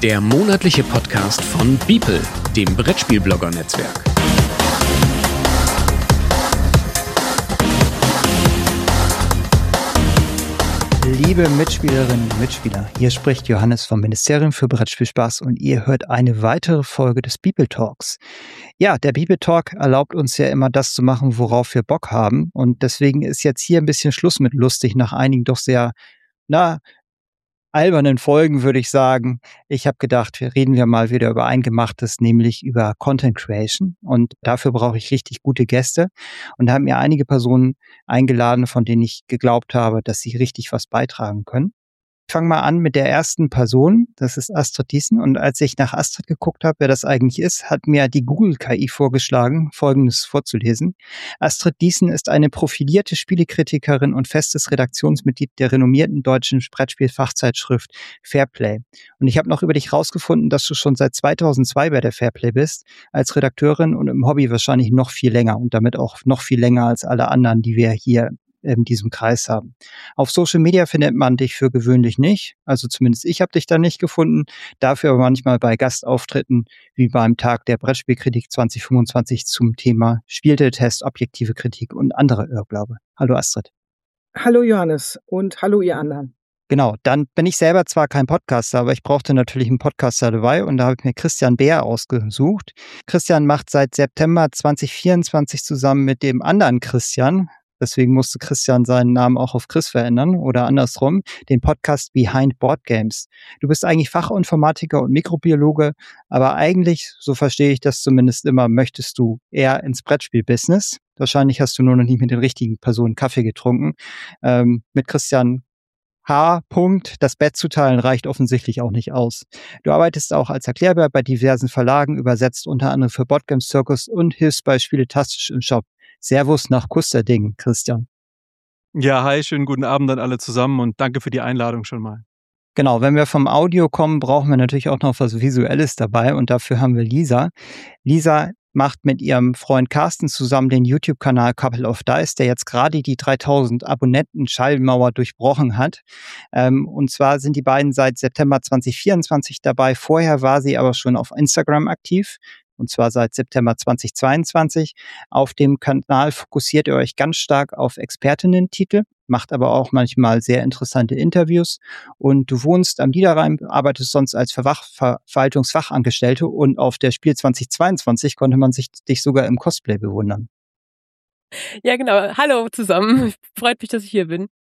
der monatliche Podcast von Beeple, dem Brettspielblogger-Netzwerk. Liebe Mitspielerinnen und Mitspieler, hier spricht Johannes vom Ministerium für Brettspielspaß und ihr hört eine weitere Folge des Beeple Talks. Ja, der Beeple Talk erlaubt uns ja immer das zu machen, worauf wir Bock haben, und deswegen ist jetzt hier ein bisschen Schluss mit lustig nach einigen doch sehr, albernen Folgen, würde ich sagen. Ich habe gedacht, reden wir mal wieder über Eingemachtes, nämlich über Content Creation, und dafür brauche ich richtig gute Gäste, und da haben mir einige Personen eingeladen, von denen ich geglaubt habe, dass sie richtig was beitragen können. Ich fange mal an mit der ersten Person, das ist Astrid Diesen, und als ich nach Astrid geguckt habe, wer das eigentlich ist, hat mir die Google-KI vorgeschlagen, Folgendes vorzulesen. Astrid Diesen ist eine profilierte Spielekritikerin und festes Redaktionsmitglied der renommierten deutschen Brettspiel-Fachzeitschrift Fairplay. Und ich habe noch über dich rausgefunden, dass du schon seit 2002 bei der Fairplay bist, als Redakteurin, und im Hobby wahrscheinlich noch viel länger und damit auch noch viel länger als alle anderen, die wir hier in diesem Kreis haben. Auf Social Media findet man dich für gewöhnlich nicht, also zumindest ich habe dich da nicht gefunden, dafür aber manchmal bei Gastauftritten wie beim Tag der Brettspielkritik 2025 zum Thema Spieltest, objektive Kritik und andere Irrglaube. Hallo Astrid. Hallo Johannes und hallo ihr anderen. Genau, dann bin ich selber zwar kein Podcaster, aber ich brauchte natürlich einen Podcaster dabei, und da habe ich mir Christian Beer ausgesucht. Christian macht seit September 2024 zusammen mit dem anderen Christian, deswegen musste Christian seinen Namen auch auf Chris verändern oder andersrum, den Podcast Behind Board Games. Du bist eigentlich Fachinformatiker und Mikrobiologe, aber eigentlich, so verstehe ich das zumindest immer, möchtest du eher ins Brettspiel-Business. Wahrscheinlich hast du nur noch nicht mit den richtigen Personen Kaffee getrunken. Mit Christian H. Das Bett zu teilen reicht offensichtlich auch nicht aus. Du arbeitest auch als Erklärbär bei diversen Verlagen, übersetzt unter anderem für Boardgames Circus und hilfst bei Spieletastisch im Shop. Servus nach Kusterding, Christian. Ja, hi, schönen guten Abend an alle zusammen und danke für die Einladung schon mal. Genau, wenn wir vom Audio kommen, brauchen wir natürlich auch noch was Visuelles dabei, und dafür haben wir Lisa. Lisa macht mit ihrem Freund Carsten zusammen den YouTube-Kanal Couple of Dice, der jetzt gerade die 3000 Abonnenten-Schallmauer durchbrochen hat. Und zwar sind die beiden seit September 2024 dabei. Vorher war sie aber schon auf Instagram aktiv, und zwar seit September 2022. Auf dem Kanal fokussiert ihr euch ganz stark auf Expertinnen-Titel, macht aber auch manchmal sehr interessante Interviews, und du wohnst am Niederrhein, arbeitest sonst als Verwaltungsfachangestellte, und auf der Spiel 2022 konnte man dich sogar im Cosplay bewundern. Ja, genau. Hallo zusammen. Freut mich, dass ich hier bin.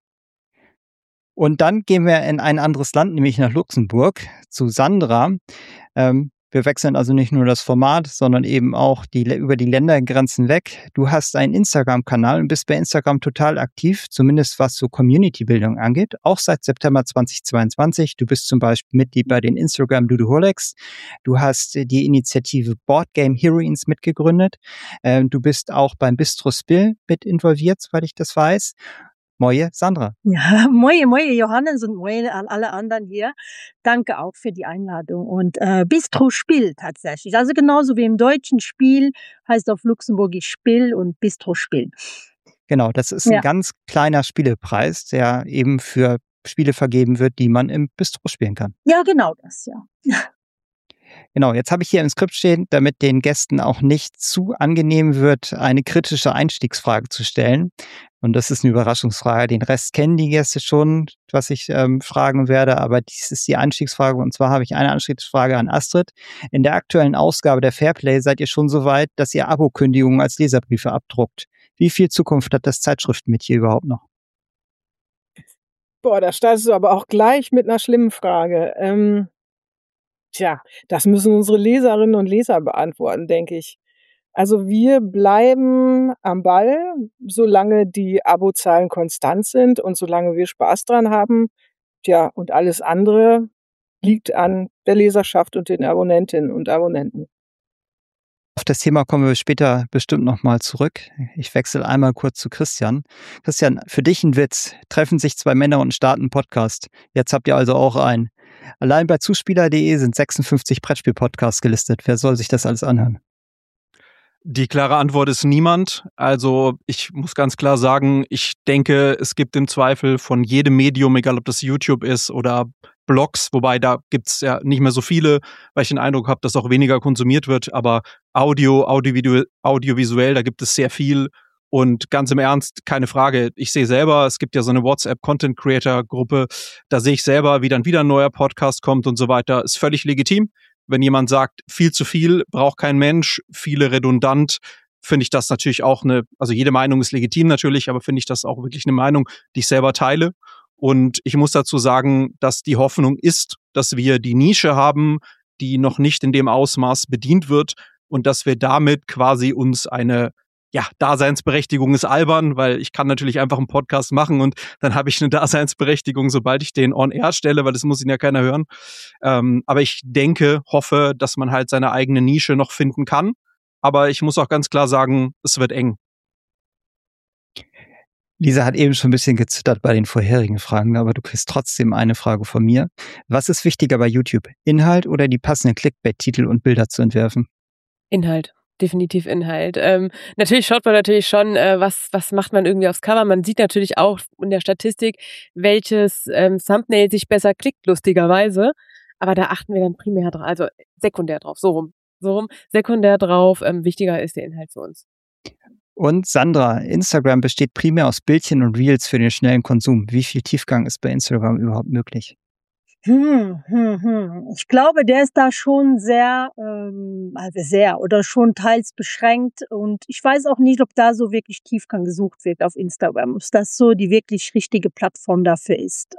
Und dann gehen wir in ein anderes Land, nämlich nach Luxemburg, zu Sandra. Wir wechseln also nicht nur das Format, sondern eben auch über die Ländergrenzen weg. Du hast einen Instagram-Kanal und bist bei Instagram total aktiv, zumindest was so Community-Bildung angeht, auch seit September 2022. Du bist zum Beispiel Mitglied bei den Instagram Ludoholics. Du hast die Initiative Board Game Heroines mitgegründet. Du bist auch beim Bistro Spill mit involviert, soweit ich das weiß. Moje, Sandra. Ja, moje Johannes und moje an alle anderen hier. Danke auch für die Einladung. Und Bistro Spiel tatsächlich. Also genauso wie im deutschen Spiel heißt auf Luxemburgisch Spiel und Bistro Spiel. Genau, das ist ein ganz kleiner Spielepreis, der eben für Spiele vergeben wird, die man im Bistro spielen kann. Ja, genau das, ja. Genau, jetzt habe ich hier im Skript stehen, damit den Gästen auch nicht zu angenehm wird, eine kritische Einstiegsfrage zu stellen. Und das ist eine Überraschungsfrage. Den Rest kennen die Gäste schon, was ich fragen werde, aber dies ist die Einstiegsfrage. Und zwar habe ich eine Einstiegsfrage an Astrid. In der aktuellen Ausgabe der Fairplay seid ihr schon so weit, dass ihr Abokündigungen als Leserbriefe abdruckt. Wie viel Zukunft hat das Zeitschriftenmetier überhaupt noch? Boah, da startest du aber auch gleich mit einer schlimmen Frage. Das müssen unsere Leserinnen und Leser beantworten, denke ich. Also wir bleiben am Ball, solange die Abozahlen konstant sind und solange wir Spaß dran haben. Tja, und alles andere liegt an der Leserschaft und den Abonnentinnen und Abonnenten. Auf das Thema kommen wir später bestimmt nochmal zurück. Ich wechsle einmal kurz zu Christian. Christian, für dich ein Witz. Treffen sich zwei Männer und starten einen Podcast. Jetzt habt ihr also auch einen. Allein bei zuspieler.de sind 56 Brettspiel-Podcasts gelistet. Wer soll sich das alles anhören? Die klare Antwort ist niemand. Also ich muss ganz klar sagen, ich denke, es gibt im Zweifel von jedem Medium, egal ob das YouTube ist oder Blogs, wobei da gibt's ja nicht mehr so viele, weil ich den Eindruck habe, dass auch weniger konsumiert wird, aber audiovisuell, da gibt es sehr viel. Und ganz im Ernst, keine Frage, ich sehe selber, es gibt ja so eine WhatsApp-Content-Creator-Gruppe, da sehe ich selber, wie dann wieder ein neuer Podcast kommt und so weiter, ist völlig legitim. Wenn jemand sagt, viel zu viel, braucht kein Mensch, viele redundant, finde ich das natürlich auch also jede Meinung ist legitim natürlich, aber finde ich das auch wirklich eine Meinung, die ich selber teile. Und ich muss dazu sagen, dass die Hoffnung ist, dass wir die Nische haben, die noch nicht in dem Ausmaß bedient wird und dass wir damit quasi uns Daseinsberechtigung ist albern, weil ich kann natürlich einfach einen Podcast machen und dann habe ich eine Daseinsberechtigung, sobald ich den on air stelle, weil das muss ihn ja keiner hören. Aber ich hoffe, dass man halt seine eigene Nische noch finden kann. Aber ich muss auch ganz klar sagen, es wird eng. Lisa hat eben schon ein bisschen gezittert bei den vorherigen Fragen, aber du kriegst trotzdem eine Frage von mir. Was ist wichtiger bei YouTube? Inhalt oder die passenden Clickbait-Titel und Bilder zu entwerfen? Inhalt. Definitiv Inhalt. Natürlich schaut man schon, was macht man irgendwie aufs Cover. Man sieht natürlich auch in der Statistik, welches Thumbnail sich besser klickt, lustigerweise. Aber da achten wir dann primär drauf, also sekundär drauf, so rum, sekundär drauf. Wichtiger ist der Inhalt für uns. Und Sandra, Instagram besteht primär aus Bildchen und Reels für den schnellen Konsum. Wie viel Tiefgang ist bei Instagram überhaupt möglich? Ich glaube, der ist da schon sehr oder schon teils beschränkt und ich weiß auch nicht, ob da so wirklich Tiefgang gesucht wird auf Instagram, ob das so die wirklich richtige Plattform dafür ist.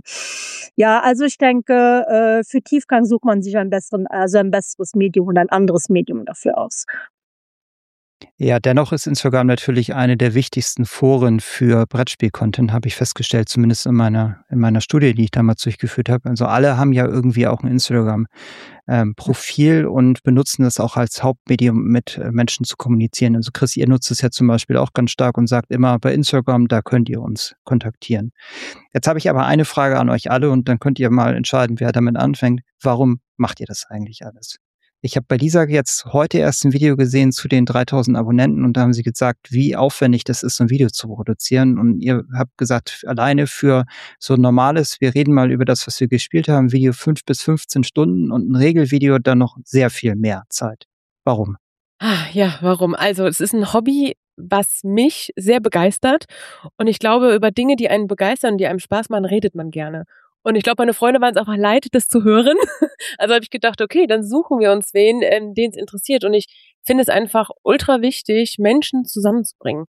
Also ich denke, für Tiefgang sucht man sich ein besseres Medium und ein anderes Medium dafür aus. Ja, dennoch ist Instagram natürlich eine der wichtigsten Foren für Brettspiel-Content, habe ich festgestellt, zumindest in meiner Studie, die ich damals durchgeführt habe. Also alle haben ja irgendwie auch ein Instagram-Profil und benutzen das auch als Hauptmedium, mit Menschen zu kommunizieren. Also Chris, ihr nutzt es ja zum Beispiel auch ganz stark und sagt immer, bei Instagram, da könnt ihr uns kontaktieren. Jetzt habe ich aber eine Frage an euch alle und dann könnt ihr mal entscheiden, wer damit anfängt. Warum macht ihr das eigentlich alles? Ich habe bei Lisa jetzt heute erst ein Video gesehen zu den 3000 Abonnenten und da haben sie gesagt, wie aufwendig das ist, so ein Video zu produzieren. Und ihr habt gesagt, alleine für so ein normales, wir reden mal über das, was wir gespielt haben, Video 5 bis 15 Stunden und ein Regelvideo dann noch sehr viel mehr Zeit. Warum? Ja, warum? Also es ist ein Hobby, was mich sehr begeistert. Und ich glaube, über Dinge, die einen begeistern und die einem Spaß machen, redet man gerne. Und ich glaube, meine Freunde waren es einfach leid, das zu hören. Also habe ich gedacht, okay, dann suchen wir uns wen, den es interessiert. Und ich finde es einfach ultra wichtig, Menschen zusammenzubringen.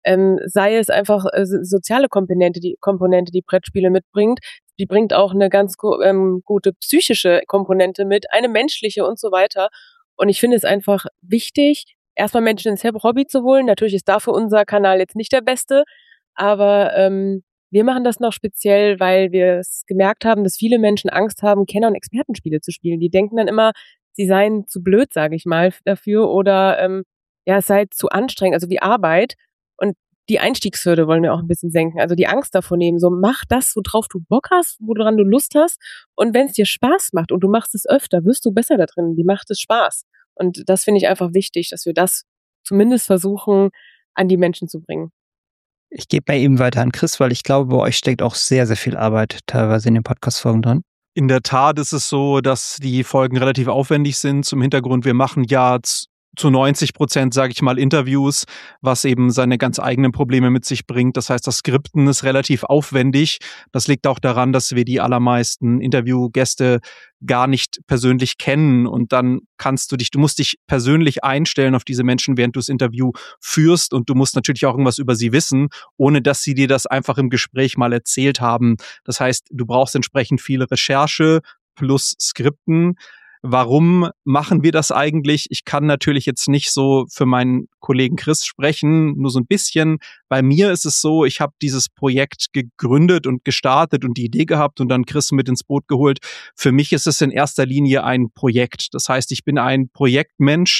Sei es einfach soziale Komponente, die Brettspiele mitbringt. Die bringt auch eine ganz gute psychische Komponente mit, eine menschliche und so weiter. Und ich finde es einfach wichtig, erstmal Menschen ins Hobby zu holen. Natürlich ist dafür unser Kanal jetzt nicht der beste, aber wir machen das noch speziell, weil wir es gemerkt haben, dass viele Menschen Angst haben, Kenner- und Expertenspiele zu spielen. Die denken dann immer, sie seien zu blöd, sage ich mal, dafür oder es sei zu anstrengend, also die Arbeit. Und die Einstiegshürde wollen wir auch ein bisschen senken. Also die Angst davor nehmen, so mach das, worauf du Bock hast, woran du Lust hast. Und wenn es dir Spaß macht und du machst es öfter, wirst du besser da drin. Die macht es Spaß. Und das finde ich einfach wichtig, dass wir das zumindest versuchen, an die Menschen zu bringen. Ich gebe mal eben weiter an Chris, weil ich glaube, bei euch steckt auch sehr, sehr viel Arbeit teilweise in den Podcast-Folgen dran. In der Tat ist es so, dass die Folgen relativ aufwendig sind. Zum Hintergrund, wir machen ja zu 90%, sage ich mal, Interviews, was eben seine ganz eigenen Probleme mit sich bringt. Das heißt, das Skripten ist relativ aufwendig. Das liegt auch daran, dass wir die allermeisten Interviewgäste gar nicht persönlich kennen und dann du musst dich persönlich einstellen auf diese Menschen, während du das Interview führst und du musst natürlich auch irgendwas über sie wissen, ohne dass sie dir das einfach im Gespräch mal erzählt haben. Das heißt, du brauchst entsprechend viel Recherche plus Skripten. Warum machen wir das eigentlich? Ich kann natürlich jetzt nicht so für meinen Kollegen Chris sprechen, nur so ein bisschen. Bei mir ist es so, ich habe dieses Projekt gegründet und gestartet und die Idee gehabt und dann Chris mit ins Boot geholt. Für mich ist es in erster Linie ein Projekt. Das heißt, ich bin ein Projektmensch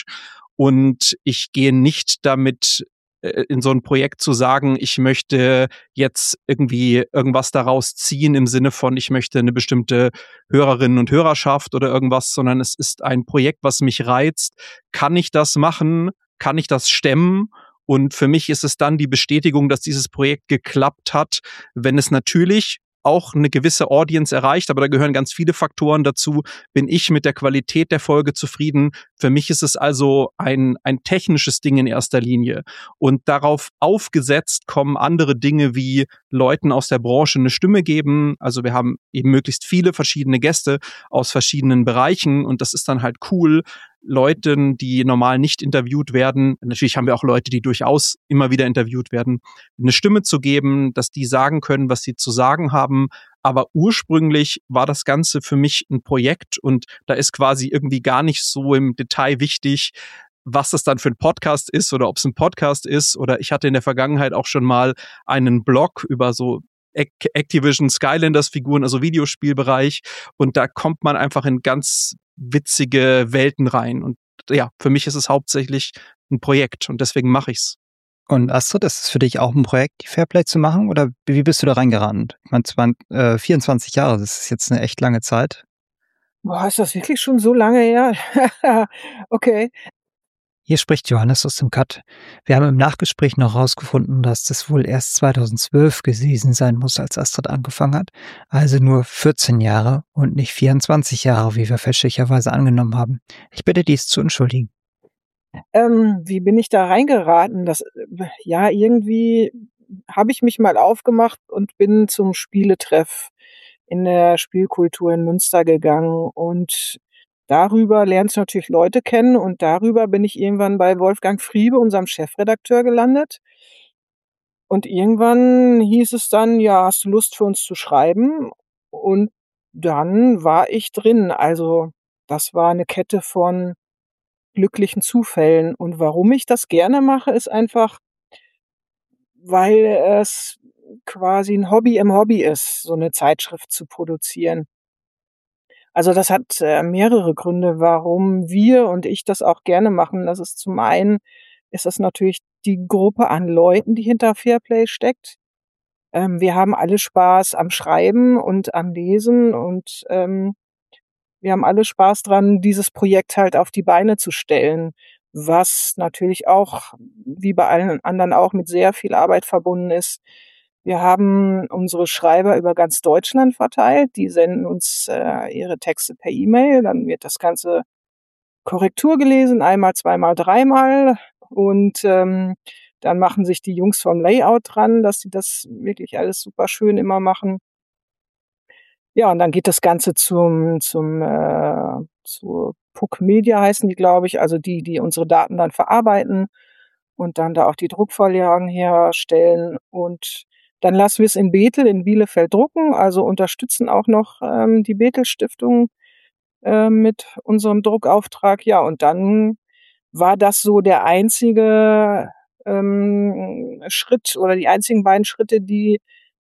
und ich gehe nicht damit in so ein Projekt zu sagen, ich möchte jetzt irgendwie irgendwas daraus ziehen im Sinne von, ich möchte eine bestimmte Hörerinnen- und Hörerschaft oder irgendwas, sondern es ist ein Projekt, was mich reizt. Kann ich das machen? kann ich das stemmen? Und für mich ist es dann die Bestätigung, dass dieses Projekt geklappt hat, wenn es natürlich auch eine gewisse Audience erreicht, aber da gehören ganz viele Faktoren dazu. Bin ich mit der Qualität der Folge zufrieden? Für mich ist es also ein technisches Ding in erster Linie. Und darauf aufgesetzt kommen andere Dinge wie Leuten aus der Branche eine Stimme geben. Also wir haben eben möglichst viele verschiedene Gäste aus verschiedenen Bereichen und das ist dann halt cool, Leuten, die normal nicht interviewt werden, natürlich haben wir auch Leute, die durchaus immer wieder interviewt werden, eine Stimme zu geben, dass die sagen können, was sie zu sagen haben. Aber ursprünglich war das Ganze für mich ein Projekt und da ist quasi irgendwie gar nicht so im Detail wichtig, was das dann für ein Podcast ist oder ob es ein Podcast ist. Oder ich hatte in der Vergangenheit auch schon mal einen Blog über so Activision Skylanders Figuren, also Videospielbereich. Und da kommt man einfach in ganz witzige Welten rein. Und ja, für mich ist es hauptsächlich ein Projekt und deswegen mache ich's. Und Astrid, ist es für dich auch ein Projekt, die Fairplay zu machen? Oder wie bist du da reingeraten? Ich meine, es waren 24 Jahre, das ist jetzt eine echt lange Zeit. Boah, ist das wirklich schon so lange her? Okay. Hier spricht Johannes aus dem Cut. Wir haben im Nachgespräch noch herausgefunden, dass das wohl erst 2012 gewesen sein muss, als Astrid angefangen hat. Also nur 14 Jahre und nicht 24 Jahre, wie wir fälschlicherweise angenommen haben. Ich bitte dies zu entschuldigen. Wie bin ich da reingeraten? Ja, irgendwie habe ich mich mal aufgemacht und bin zum Spieletreff in der Spielkultur in Münster gegangen und darüber lernst du natürlich Leute kennen und darüber bin ich irgendwann bei Wolfgang Friebe, unserem Chefredakteur, gelandet. Und irgendwann hieß es dann, ja, hast du Lust für uns zu schreiben? Und dann war ich drin. Also das war eine Kette von glücklichen Zufällen. Und warum ich das gerne mache, ist einfach, weil es quasi ein Hobby im Hobby ist, so eine Zeitschrift zu produzieren. Also das hat mehrere Gründe, warum wir und ich das auch gerne machen. Das ist zum einen, ist das natürlich die Gruppe an Leuten, die hinter Fairplay steckt. Wir haben alle Spaß am Schreiben und am Lesen und wir haben alle Spaß dran, dieses Projekt halt auf die Beine zu stellen, was natürlich auch, wie bei allen anderen auch, mit sehr viel Arbeit verbunden ist. Wir haben unsere Schreiber über ganz Deutschland verteilt. Die senden uns ihre Texte per E-Mail. Dann wird das Ganze Korrektur gelesen, einmal, zweimal, dreimal. Und dann machen sich die Jungs vom Layout dran, dass sie das wirklich alles super schön immer machen. Ja, und dann geht das Ganze zu Puck Media heißen die, glaube ich, also die unsere Daten dann verarbeiten und dann da auch die Druckvorlagen herstellen. Und dann lassen wir es in Bethel in Bielefeld drucken, also unterstützen auch noch die Bethel-Stiftung mit unserem Druckauftrag. Ja, und dann war das so der einzige Schritt oder die einzigen beiden Schritte, die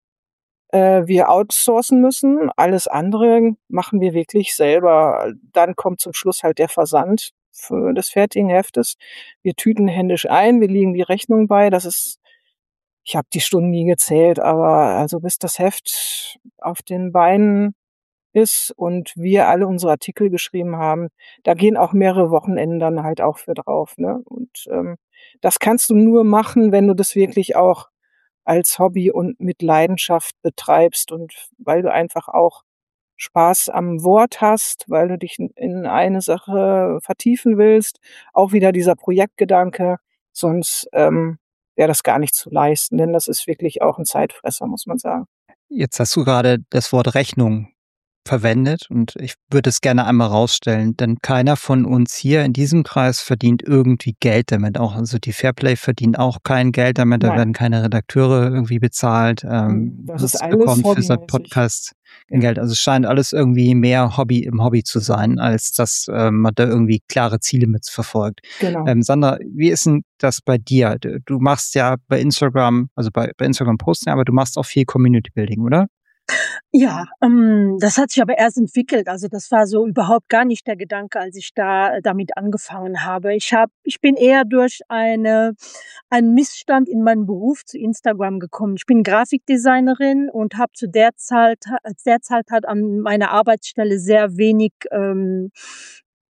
wir outsourcen müssen. Alles andere machen wir wirklich selber. Dann kommt zum Schluss halt der Versand für des fertigen Heftes. Wir tüten händisch ein, wir legen die Rechnung bei. Ich habe die Stunden nie gezählt, aber also bis das Heft auf den Beinen ist und wir alle unsere Artikel geschrieben haben, da gehen auch mehrere Wochenenden dann halt auch für drauf, ne? Und das kannst du nur machen, wenn du das wirklich auch als Hobby und mit Leidenschaft betreibst und weil du einfach auch Spaß am Wort hast, weil du dich in eine Sache vertiefen willst. Auch wieder dieser Projektgedanke, sonst wäre das gar nicht zu leisten, denn das ist wirklich auch ein Zeitfresser, muss man sagen. Jetzt hast du gerade das Wort Rechnung verwendet und ich würde es gerne einmal rausstellen, denn keiner von uns hier in diesem Kreis verdient irgendwie Geld damit. Auch also die Fairplay verdient auch kein Geld damit, da werden keine Redakteure irgendwie bezahlt. Das ist alles bekommt für seinen hobbymäßig. Podcast kein Geld. Also es scheint alles irgendwie mehr Hobby im Hobby zu sein, als dass man da irgendwie klare Ziele mit verfolgt. Genau. Sandra, wie ist denn das bei dir? Du machst ja bei Instagram, also bei Instagram posten, aber du machst auch viel Community Building, oder? Ja, das hat sich aber erst entwickelt. Also das war so überhaupt gar nicht der Gedanke, als ich damit angefangen habe. Ich bin eher durch einen Missstand in meinem Beruf zu Instagram gekommen. Ich bin Grafikdesignerin und habe zu der Zeit hat an meiner Arbeitsstelle sehr wenig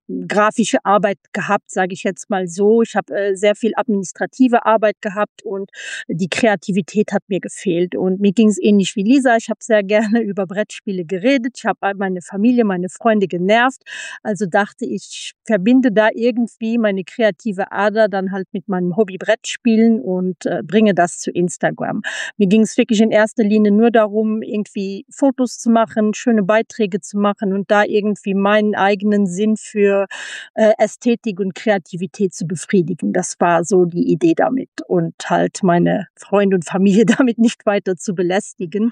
grafische Arbeit gehabt, sage ich jetzt mal so. Ich habe sehr viel administrative Arbeit gehabt und die Kreativität hat mir gefehlt. Und mir ging es ähnlich wie Lisa. Ich habe sehr gerne über Brettspiele geredet. Ich habe meine Familie, meine Freunde genervt. Also dachte ich, verbinde da irgendwie meine kreative Ader dann halt mit meinem Hobby Brettspielen und bringe das zu Instagram. Mir ging es wirklich in erster Linie nur darum, irgendwie Fotos zu machen, schöne Beiträge zu machen und da irgendwie meinen eigenen Sinn für Ästhetik und Kreativität zu befriedigen. Das war so die Idee damit und halt meine Freunde und Familie damit nicht weiter zu belästigen.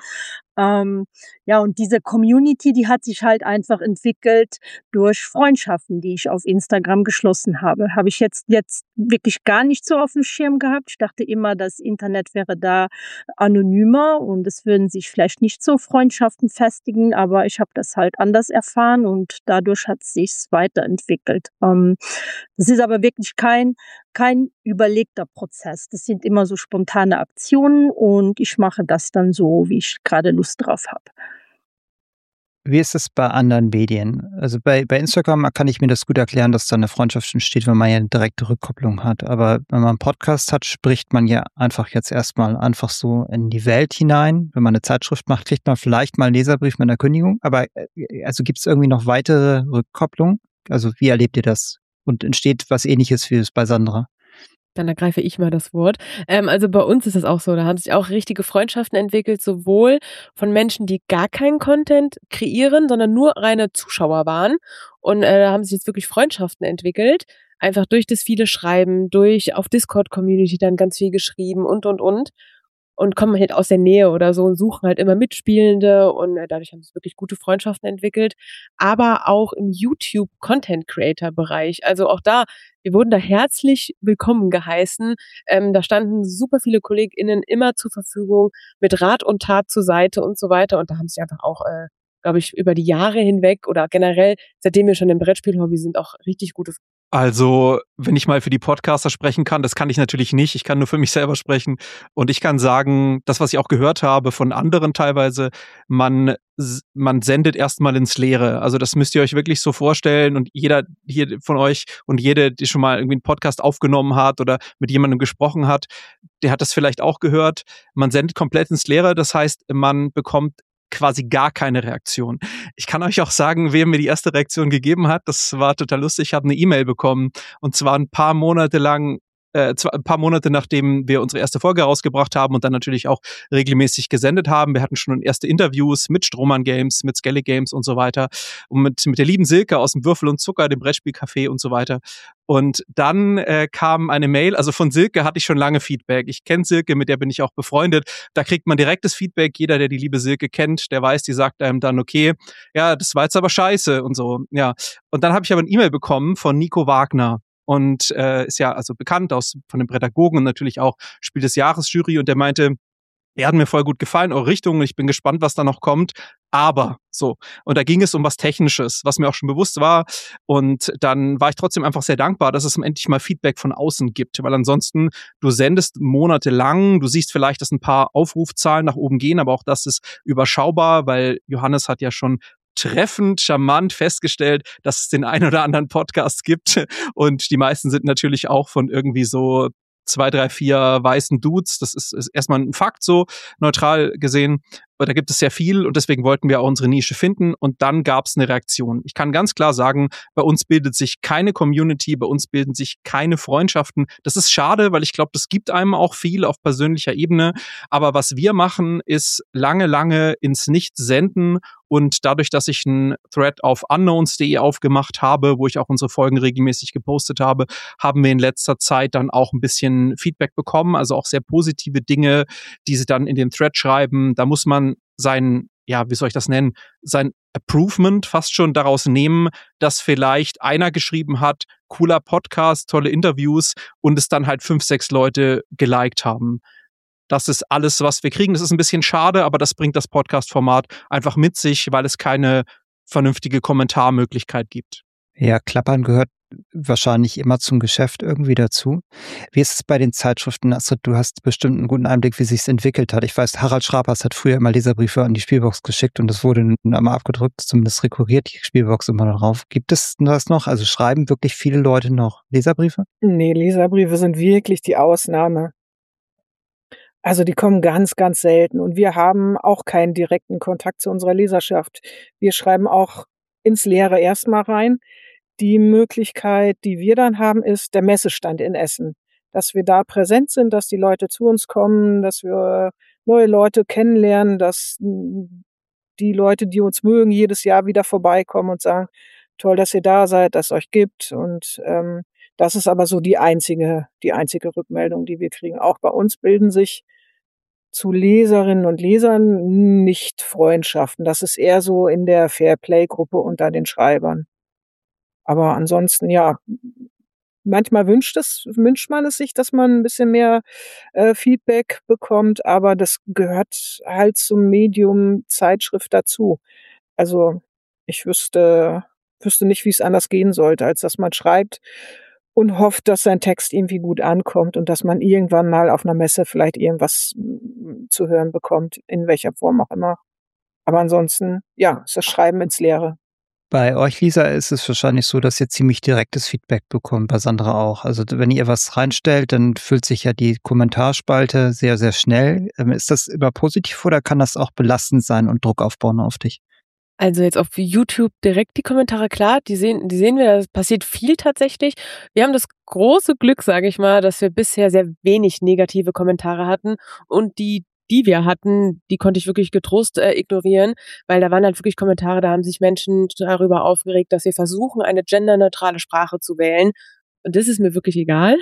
Ja, und diese Community, die hat sich halt einfach entwickelt durch Freundschaften, die ich auf Instagram geschlossen habe. Habe ich jetzt wirklich gar nicht so auf dem Schirm gehabt. Ich dachte immer, das Internet wäre da anonymer und es würden sich vielleicht nicht so Freundschaften festigen, aber ich habe das halt anders erfahren und dadurch hat es sich weiterentwickelt. Das ist aber wirklich kein überlegter Prozess. Das sind immer so spontane Aktionen und ich mache das dann so, wie ich gerade Lust drauf habe. Wie ist es bei anderen Medien? Also bei Instagram kann ich mir das gut erklären, dass da eine Freundschaft entsteht, wenn man ja eine direkte Rückkopplung hat. Aber wenn man einen Podcast hat, spricht man ja einfach jetzt erstmal einfach so in die Welt hinein. Wenn man eine Zeitschrift macht, kriegt man vielleicht mal einen Leserbrief mit einer Kündigung. Aber also gibt es irgendwie noch weitere Rückkopplungen? Also wie erlebt ihr das? Und entsteht was Ähnliches wie es bei Sandra? Dann ergreife ich mal das Wort. Also bei uns ist es auch so, da haben sich auch richtige Freundschaften entwickelt, sowohl von Menschen, die gar keinen Content kreieren, sondern nur reine Zuschauer waren. Und da haben sich jetzt wirklich Freundschaften entwickelt, einfach durch das viele Schreiben, durch auf Discord-Community dann ganz viel geschrieben und kommen halt aus der Nähe oder so und suchen halt immer Mitspielende und dadurch haben sich wirklich gute Freundschaften entwickelt, aber auch im YouTube-Content-Creator-Bereich. Also auch da, wir wurden da herzlich willkommen geheißen. Da standen super viele KollegInnen immer zur Verfügung, mit Rat und Tat zur Seite und so weiter und da haben sich einfach auch, glaube ich, über die Jahre hinweg oder generell, seitdem wir schon im Brettspiel-Hobby sind, auch richtig gute. Also, wenn ich mal für die Podcaster sprechen kann, das kann ich natürlich nicht. Ich kann nur für mich selber sprechen. Und ich kann sagen, das, was ich auch gehört habe von anderen teilweise, man sendet erstmal ins Leere. Also das müsst ihr euch wirklich so vorstellen. Und jeder hier von euch und jede, die schon mal irgendwie einen Podcast aufgenommen hat oder mit jemandem gesprochen hat, der hat das vielleicht auch gehört. Man sendet komplett ins Leere. Das heißt, man bekommt quasi gar keine Reaktion. Ich kann euch auch sagen, wer mir die erste Reaktion gegeben hat. Das war total lustig. Ich habe eine E-Mail bekommen und zwar ein paar Monate nachdem wir unsere erste Folge rausgebracht haben und dann natürlich auch regelmäßig gesendet haben. Wir hatten schon erste Interviews mit Strohmann Games, mit Skellig Games und so weiter und mit der lieben Silke aus dem Würfel und Zucker, dem Brettspielcafé und so weiter. Und dann kam eine Mail, also von Silke hatte ich schon lange Feedback. Ich kenne Silke, mit der bin ich auch befreundet. Da kriegt man direktes Feedback. Jeder, der die liebe Silke kennt, der weiß, die sagt einem dann, okay, ja, das war jetzt aber scheiße und so. Ja. Und dann habe ich aber eine E-Mail bekommen von Nico Wagner. Und ist ja also bekannt von den Pädagogen und natürlich auch Spiel des Jahres Jury und der meinte, er hat mir voll gut gefallen, eure Richtung, ich bin gespannt, was da noch kommt, aber so. Und da ging es um was Technisches, was mir auch schon bewusst war und dann war ich trotzdem einfach sehr dankbar, dass es endlich mal Feedback von außen gibt, weil ansonsten, du sendest monatelang, du siehst vielleicht, dass ein paar Aufrufzahlen nach oben gehen, aber auch das ist überschaubar, weil Johannes hat ja schon treffend, charmant festgestellt, dass es den ein oder anderen Podcast gibt und die meisten sind natürlich auch von irgendwie so 2, 3, 4 weißen Dudes. Das ist erstmal ein Fakt so, neutral gesehen. Aber da gibt es sehr viel und deswegen wollten wir auch unsere Nische finden und dann gab es eine Reaktion. Ich kann ganz klar sagen, bei uns bildet sich keine Community, bei uns bilden sich keine Freundschaften. Das ist schade, weil ich glaube, das gibt einem auch viel auf persönlicher Ebene. Aber was wir machen, ist lange ins Nichts senden und dadurch, dass ich einen Thread auf unknowns.de aufgemacht habe, wo ich auch unsere Folgen regelmäßig gepostet habe, haben wir in letzter Zeit dann auch ein bisschen Feedback bekommen, also auch sehr positive Dinge, die sie dann in den Thread schreiben. Da muss man sein Approvement fast schon daraus nehmen, dass vielleicht einer geschrieben hat, cooler Podcast, tolle Interviews und es dann halt 5, 6 Leute geliked haben. Das ist alles, was wir kriegen. Das ist ein bisschen schade, aber das bringt das Podcast-Format einfach mit sich, weil es keine vernünftige Kommentarmöglichkeit gibt. Ja, Klappern gehört wahrscheinlich immer zum Geschäft irgendwie dazu. Wie ist es bei den Zeitschriften? Astrid, du hast bestimmt einen guten Einblick, wie sich's entwickelt hat. Ich weiß, Harald Schrapers hat früher immer Leserbriefe an die Spielbox geschickt und das wurde dann einmal abgedrückt, zumindest rekurriert die Spielbox immer noch drauf. Gibt es das noch? Also schreiben wirklich viele Leute noch Leserbriefe? Nee, Leserbriefe sind wirklich die Ausnahme. Also die kommen ganz, ganz selten und wir haben auch keinen direkten Kontakt zu unserer Leserschaft. Wir schreiben auch ins Leere erstmal rein. Die Möglichkeit, die wir dann haben, ist der Messestand in Essen. Dass wir da präsent sind, dass die Leute zu uns kommen, dass wir neue Leute kennenlernen, dass die Leute, die uns mögen, jedes Jahr wieder vorbeikommen und sagen, toll, dass ihr da seid, dass es euch gibt. Und das ist aber so die einzige Rückmeldung, die wir kriegen. Auch bei uns bilden sich zu Leserinnen und Lesern nicht Freundschaften. Das ist eher so in der Fairplay-Gruppe unter den Schreibern. Aber ansonsten, ja, manchmal wünscht man es sich, dass man ein bisschen mehr Feedback bekommt, aber das gehört halt zum Medium Zeitschrift dazu. Also ich wüsste nicht, wie es anders gehen sollte, als dass man schreibt und hofft, dass sein Text irgendwie gut ankommt und dass man irgendwann mal auf einer Messe vielleicht irgendwas zu hören bekommt, in welcher Form auch immer. Aber ansonsten, ja, ist das Schreiben ins Leere. Bei euch, Lisa, ist es wahrscheinlich so, dass ihr ziemlich direktes Feedback bekommt, bei Sandra auch. Also wenn ihr was reinstellt, dann füllt sich ja die Kommentarspalte sehr, sehr schnell. Ist das immer positiv oder kann das auch belastend sein und Druck aufbauen auf dich? Also jetzt auf YouTube direkt die Kommentare, klar, die sehen wir, da passiert viel tatsächlich. Wir haben das große Glück, sage ich mal, dass wir bisher sehr wenig negative Kommentare hatten und die wir hatten, die konnte ich wirklich getrost ignorieren, weil da waren halt wirklich Kommentare, da haben sich Menschen darüber aufgeregt, dass wir versuchen, eine genderneutrale Sprache zu wählen. Und das ist mir wirklich egal.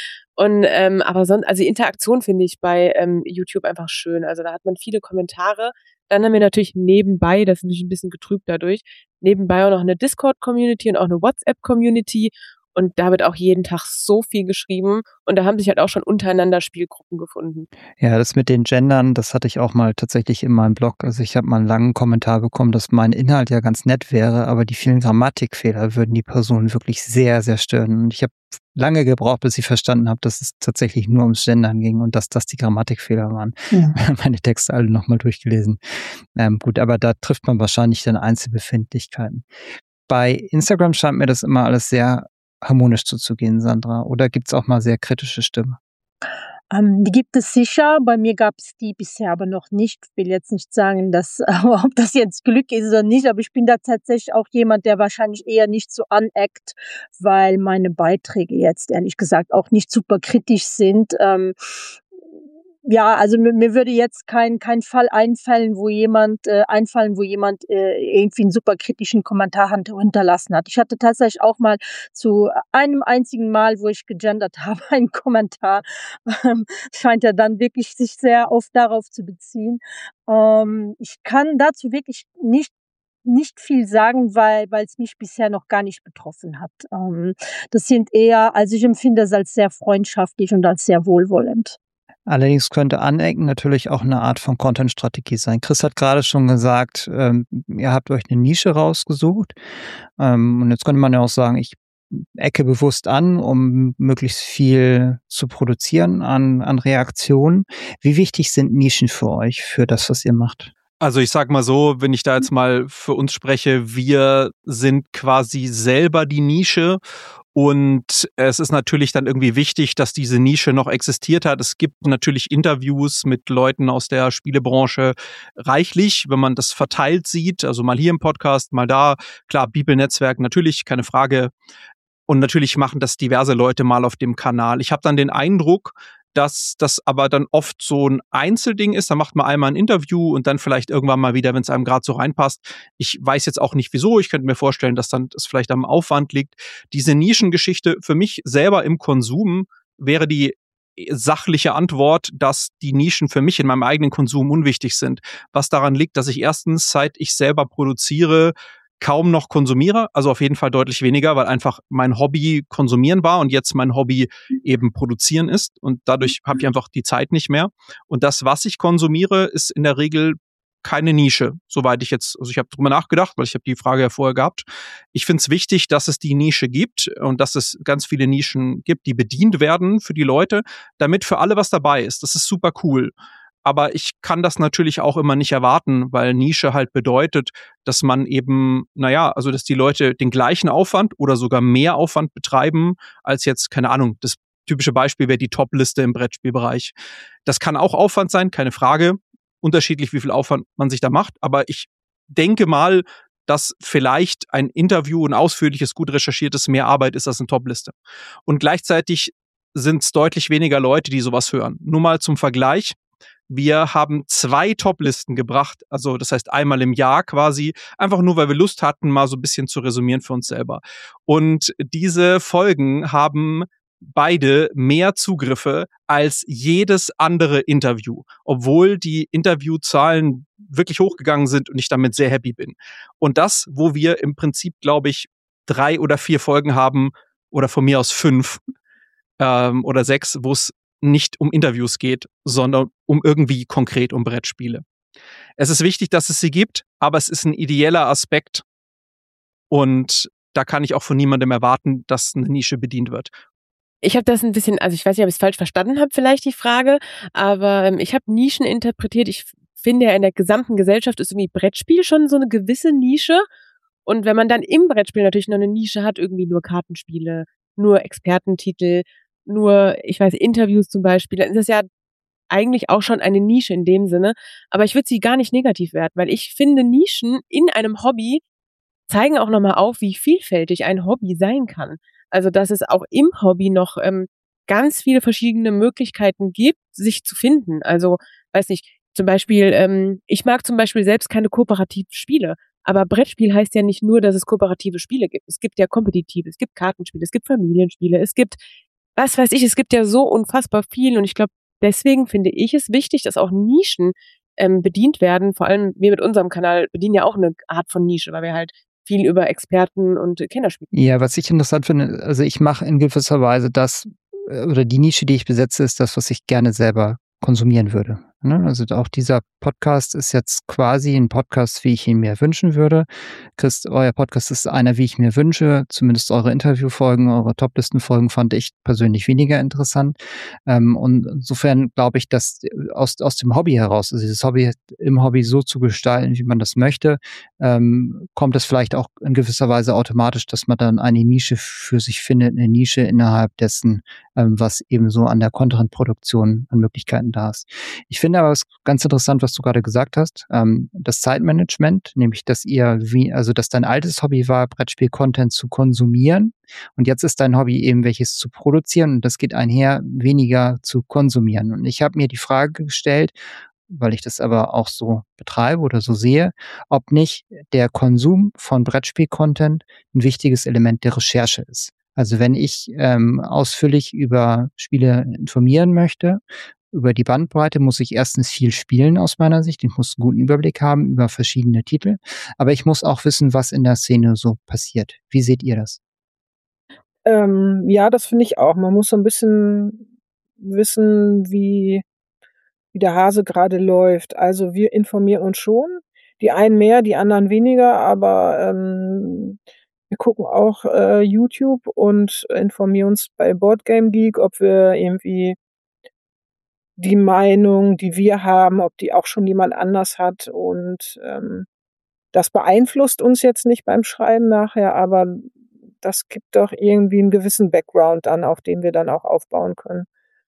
Und aber sonst, also die Interaktion finde ich bei YouTube einfach schön. Also da hat man viele Kommentare. Dann haben wir natürlich nebenbei, das ist natürlich ein bisschen getrübt dadurch, nebenbei auch noch eine Discord-Community und auch eine WhatsApp-Community. Und da wird auch jeden Tag so viel geschrieben. Und da haben sich halt auch schon untereinander Spielgruppen gefunden. Ja, das mit den Gendern, das hatte ich auch mal tatsächlich in meinem Blog. Also ich habe mal einen langen Kommentar bekommen, dass mein Inhalt ja ganz nett wäre, aber die vielen Grammatikfehler würden die Person wirklich sehr, sehr stören. Und ich habe lange gebraucht, bis ich verstanden habe, dass es tatsächlich nur ums Gendern ging und dass das die Grammatikfehler waren. Ja. Meine Texte alle nochmal durchgelesen. Gut, aber da trifft man wahrscheinlich dann Einzelbefindlichkeiten. Bei Instagram scheint mir das immer alles sehr harmonisch zuzugehen, Sandra. Oder gibt es auch mal sehr kritische Stimmen? Die gibt es sicher. Bei mir gab es die bisher aber noch nicht. Ich will jetzt nicht sagen, dass, ob das jetzt Glück ist oder nicht, aber ich bin da tatsächlich auch jemand, der wahrscheinlich eher nicht so aneckt, weil meine Beiträge jetzt ehrlich gesagt auch nicht super kritisch sind. Ja, also mir würde jetzt kein Fall einfallen, wo jemand irgendwie einen super kritischen Kommentar hinterlassen hat. Ich hatte tatsächlich auch mal zu einem einzigen Mal, wo ich gegendert habe, einen Kommentar. Scheint ja dann wirklich sich sehr oft darauf zu beziehen. Ich kann dazu wirklich nicht viel sagen, weil es mich bisher noch gar nicht betroffen hat. Das sind eher, also ich empfinde es als sehr freundschaftlich und als sehr wohlwollend. Allerdings könnte Anecken natürlich auch eine Art von Content-Strategie sein. Chris hat gerade schon gesagt, ihr habt euch eine Nische rausgesucht. Und jetzt könnte man ja auch sagen, ich ecke bewusst an, um möglichst viel zu produzieren an Reaktionen. Wie wichtig sind Nischen für euch, für das, was ihr macht? Also ich sag mal so, wenn ich da jetzt mal für uns spreche, wir sind quasi selber die Nische. Und es ist natürlich dann irgendwie wichtig, dass diese Nische noch existiert hat. Es gibt natürlich Interviews mit Leuten aus der Spielebranche reichlich, wenn man das verteilt sieht. Also mal hier im Podcast, mal da. Klar, Bibel-Netzwerk natürlich, keine Frage. Und natürlich machen das diverse Leute mal auf dem Kanal. Ich habe dann den Eindruck, dass das aber dann oft so ein Einzelding ist. Da macht man einmal ein Interview und dann vielleicht irgendwann mal wieder, wenn es einem gerade so reinpasst. Ich weiß jetzt auch nicht wieso. Ich könnte mir vorstellen, dass dann das vielleicht am Aufwand liegt. Diese Nischengeschichte für mich selber im Konsum wäre die sachliche Antwort, dass die Nischen für mich in meinem eigenen Konsum unwichtig sind. Was daran liegt, dass ich erstens, seit ich selber produziere, kaum noch konsumiere, also auf jeden Fall deutlich weniger, weil einfach mein Hobby konsumieren war und jetzt mein Hobby eben produzieren ist und dadurch habe ich einfach die Zeit nicht mehr. Und das, was ich konsumiere, ist in der Regel keine Nische, soweit ich jetzt, also ich habe drüber nachgedacht, weil ich habe die Frage ja vorher gehabt. Ich finde es wichtig, dass es die Nische gibt und dass es ganz viele Nischen gibt, die bedient werden für die Leute, damit für alle was dabei ist. Das ist super cool. Aber ich kann das natürlich auch immer nicht erwarten, weil Nische halt bedeutet, dass man eben, also dass die Leute den gleichen Aufwand oder sogar mehr Aufwand betreiben, als jetzt, keine Ahnung, das typische Beispiel wäre die Top-Liste im Brettspielbereich. Das kann auch Aufwand sein, keine Frage. Unterschiedlich, wie viel Aufwand man sich da macht. Aber ich denke mal, dass vielleicht ein Interview, ein ausführliches, gut recherchiertes mehr Arbeit ist als eine Top-Liste. Und gleichzeitig sind es deutlich weniger Leute, die sowas hören. Nur mal zum Vergleich. Wir haben 2 Top-Listen gebracht, also das heißt einmal im Jahr quasi, einfach nur, weil wir Lust hatten, mal so ein bisschen zu resümieren für uns selber. Und diese Folgen haben beide mehr Zugriffe als jedes andere Interview, obwohl die Interviewzahlen wirklich hochgegangen sind und ich damit sehr happy bin. Und das, wo wir im Prinzip, glaube ich, 3 oder 4 Folgen haben oder von mir aus 5 oder 6, wo es nicht um Interviews geht, sondern irgendwie konkret um Brettspiele. Es ist wichtig, dass es sie gibt, aber es ist ein ideeller Aspekt und da kann ich auch von niemandem erwarten, dass eine Nische bedient wird. Ich habe das ein bisschen, also ich weiß nicht, ob ich es falsch verstanden habe, vielleicht die Frage, aber ich habe Nischen interpretiert. Ich finde ja, in der gesamten Gesellschaft ist irgendwie Brettspiel schon so eine gewisse Nische. Und wenn man dann im Brettspiel natürlich noch eine Nische hat, irgendwie nur Kartenspiele, nur Expertentitel, nur, ich weiß, Interviews zum Beispiel, dann ist das ja eigentlich auch schon eine Nische in dem Sinne. Aber ich würde sie gar nicht negativ werten, weil ich finde, Nischen in einem Hobby zeigen auch nochmal auf, wie vielfältig ein Hobby sein kann. Also, dass es auch im Hobby noch ganz viele verschiedene Möglichkeiten gibt, sich zu finden. Also, weiß nicht, zum Beispiel, ich mag zum Beispiel selbst keine kooperativen Spiele. Aber Brettspiel heißt ja nicht nur, dass es kooperative Spiele gibt. Es gibt ja kompetitive, es gibt Kartenspiele, es gibt Familienspiele, es gibt, was weiß ich, es gibt ja so unfassbar viel. Und ich glaube, deswegen finde ich es wichtig, dass auch Nischen bedient werden. Vor allem wir mit unserem Kanal bedienen ja auch eine Art von Nische, weil wir halt viel über Experten und Kinderspiele. Ja, was ich interessant finde, also ich mache in gewisser Weise das, oder die Nische, die ich besetze, ist das, was ich gerne selber konsumieren würde. Ne? Also auch dieser Podcast ist jetzt quasi ein Podcast, wie ich ihn mir wünschen würde. Euer Podcast ist einer, wie ich mir wünsche. Zumindest eure Interviewfolgen, eure Toplistenfolgen fand ich persönlich weniger interessant. Und insofern glaube ich, dass aus dem Hobby heraus, also dieses Hobby im Hobby so zu gestalten, wie man das möchte, kommt es vielleicht auch in gewisser Weise automatisch, dass man dann eine Nische für sich findet, eine Nische innerhalb dessen, was eben so an der Content-Produktion an Möglichkeiten da ist. Ich finde aber es ganz interessant, was du gerade gesagt hast, das Zeitmanagement, nämlich dass dass dein altes Hobby war, Brettspiel-Content zu konsumieren und jetzt ist dein Hobby eben welches zu produzieren und das geht einher, weniger zu konsumieren. Und ich habe mir die Frage gestellt, weil ich das aber auch so betreibe oder so sehe, ob nicht der Konsum von Brettspiel-Content ein wichtiges Element der Recherche ist. Also wenn ich ausführlich über Spiele informieren möchte, über die Bandbreite, muss ich erstens viel spielen aus meiner Sicht. Ich muss einen guten Überblick haben über verschiedene Titel. Aber ich muss auch wissen, was in der Szene so passiert. Wie seht ihr das? Ja, das finde ich auch. Man muss so ein bisschen wissen, wie der Hase gerade läuft. Also, wir informieren uns schon, die einen mehr, die anderen weniger, aber, wir gucken auch, YouTube und informieren uns bei Boardgame Geek, ob wir irgendwie die Meinung, die wir haben, ob die auch schon jemand anders hat und, das beeinflusst uns jetzt nicht beim Schreiben nachher, aber das gibt doch irgendwie 'n gewissen Background dann, auf den wir dann auch aufbauen können.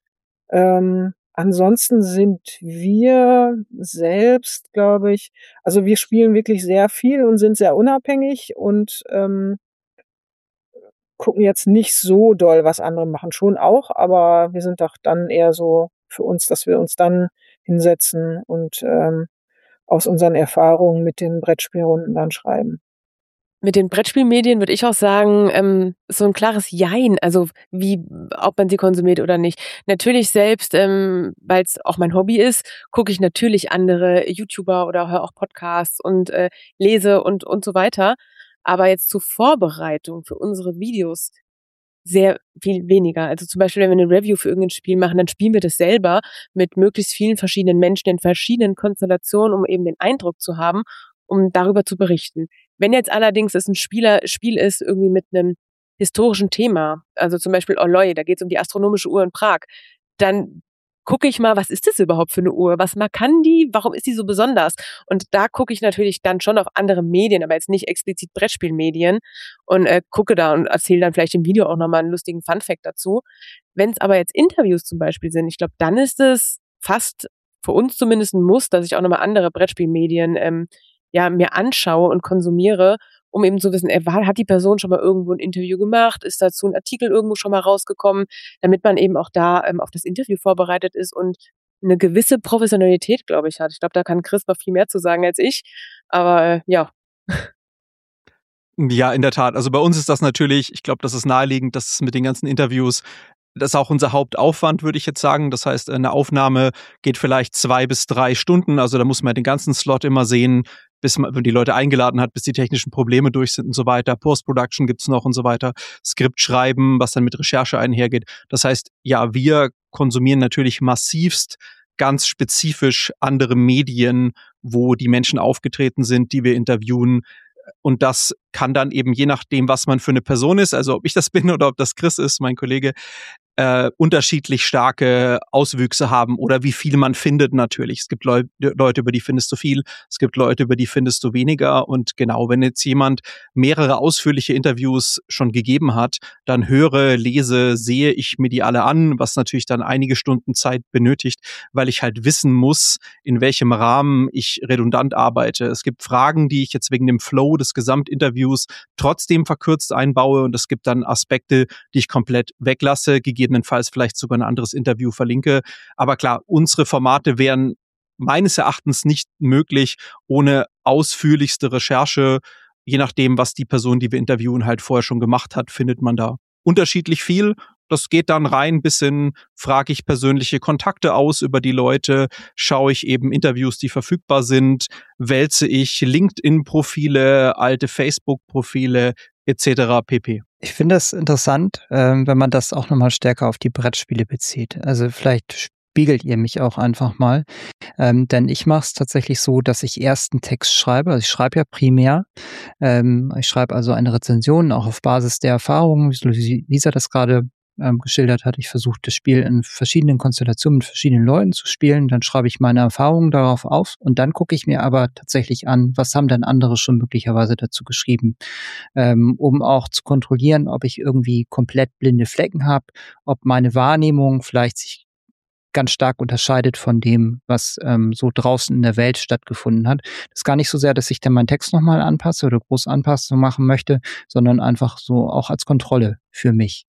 Ansonsten sind wir selbst, glaube ich, also, wir spielen wirklich sehr viel und sind sehr unabhängig und, gucken jetzt nicht so doll, was andere machen. Schon auch, aber wir sind doch dann eher so für uns, dass wir uns dann hinsetzen und, aus unseren Erfahrungen mit den Brettspielrunden dann schreiben. Mit den Brettspielmedien würde ich auch sagen, so ein klares Jein, also ob man sie konsumiert oder nicht. Natürlich selbst, weil es auch mein Hobby ist, gucke ich natürlich andere YouTuber oder höre auch Podcasts und lese und so weiter. Aber jetzt zur Vorbereitung für unsere Videos sehr viel weniger. Also zum Beispiel, wenn wir eine Review für irgendein Spiel machen, dann spielen wir das selber mit möglichst vielen verschiedenen Menschen in verschiedenen Konstellationen, um eben den Eindruck zu haben, um darüber zu berichten. Wenn jetzt allerdings es ein Spiel ist, irgendwie mit einem historischen Thema, also zum Beispiel Orloj, da geht es um die astronomische Uhr in Prag, dann gucke ich mal, was ist das überhaupt für eine Uhr? Was kann die? Warum ist die so besonders? Und da gucke ich natürlich dann schon auf andere Medien, aber jetzt nicht explizit Brettspielmedien und gucke da und erzähle dann vielleicht im Video auch nochmal einen lustigen Funfact dazu. Wenn es aber jetzt Interviews zum Beispiel sind, ich glaube, dann ist es fast für uns zumindest ein Muss, dass ich auch nochmal andere Brettspielmedien mir anschaue und konsumiere, um eben zu wissen, hat die Person schon mal irgendwo ein Interview gemacht, ist dazu ein Artikel irgendwo schon mal rausgekommen, damit man eben auch da auf das Interview vorbereitet ist und eine gewisse Professionalität, glaube ich, hat. Ich glaube, da kann Chris noch viel mehr zu sagen als ich, aber ja. Ja, in der Tat. Also bei uns ist das natürlich, ich glaube, das ist naheliegend, dass mit den ganzen Interviews, das ist auch unser Hauptaufwand, würde ich jetzt sagen. Das heißt, eine Aufnahme geht vielleicht 2 bis 3 Stunden. Also da muss man den ganzen Slot immer sehen, bis man die Leute eingeladen hat, bis die technischen Probleme durch sind und so weiter. Post-Production gibt's noch und so weiter. Skript schreiben, was dann mit Recherche einhergeht. Das heißt, ja, wir konsumieren natürlich massivst ganz spezifisch andere Medien, wo die Menschen aufgetreten sind, die wir interviewen. Und das kann dann eben, je nachdem, was man für eine Person ist, also ob ich das bin oder ob das Chris ist, mein Kollege, unterschiedlich starke Auswüchse haben oder wie viel man findet natürlich. Es gibt Leute, über die findest du viel, es gibt Leute, über die findest du weniger. Und genau, wenn jetzt jemand mehrere ausführliche Interviews schon gegeben hat, dann höre, lese, sehe ich mir die alle an, was natürlich dann einige Stunden Zeit benötigt, weil ich halt wissen muss, in welchem Rahmen ich redundant arbeite. Es gibt Fragen, die ich jetzt wegen dem Flow des Gesamtinterviews trotzdem verkürzt einbaue, und es gibt dann Aspekte, die ich komplett weglasse, gegebenenfalls vielleicht sogar ein anderes Interview verlinke. Aber klar, unsere Formate wären meines Erachtens nicht möglich ohne ausführlichste Recherche. Je nachdem, was die Person, die wir interviewen, halt vorher schon gemacht hat, findet man da unterschiedlich viel. Das geht dann rein bis in, frage ich persönliche Kontakte aus über die Leute, schaue ich eben Interviews, die verfügbar sind, wälze ich LinkedIn-Profile, alte Facebook-Profile etc. pp. Ich finde das interessant, wenn man das auch nochmal stärker auf die Brettspiele bezieht. Also vielleicht spiegelt ihr mich auch einfach mal. Denn ich mache es tatsächlich so, dass ich erst einen Text schreibe. Also ich schreibe ja primär. Ich schreibe also eine Rezension, auch auf Basis der Erfahrungen, wie Lisa das gerade geschildert hat. Ich versuche das Spiel in verschiedenen Konstellationen mit verschiedenen Leuten zu spielen. Dann schreibe ich meine Erfahrungen darauf auf und dann gucke ich mir aber tatsächlich an, was haben denn andere schon möglicherweise dazu geschrieben, um auch zu kontrollieren, ob ich irgendwie komplett blinde Flecken habe, ob meine Wahrnehmung vielleicht sich ganz stark unterscheidet von dem, was so draußen in der Welt stattgefunden hat. Das ist gar nicht so sehr, dass ich dann meinen Text nochmal anpasse oder groß Anpassungen machen möchte, sondern einfach so auch als Kontrolle für mich.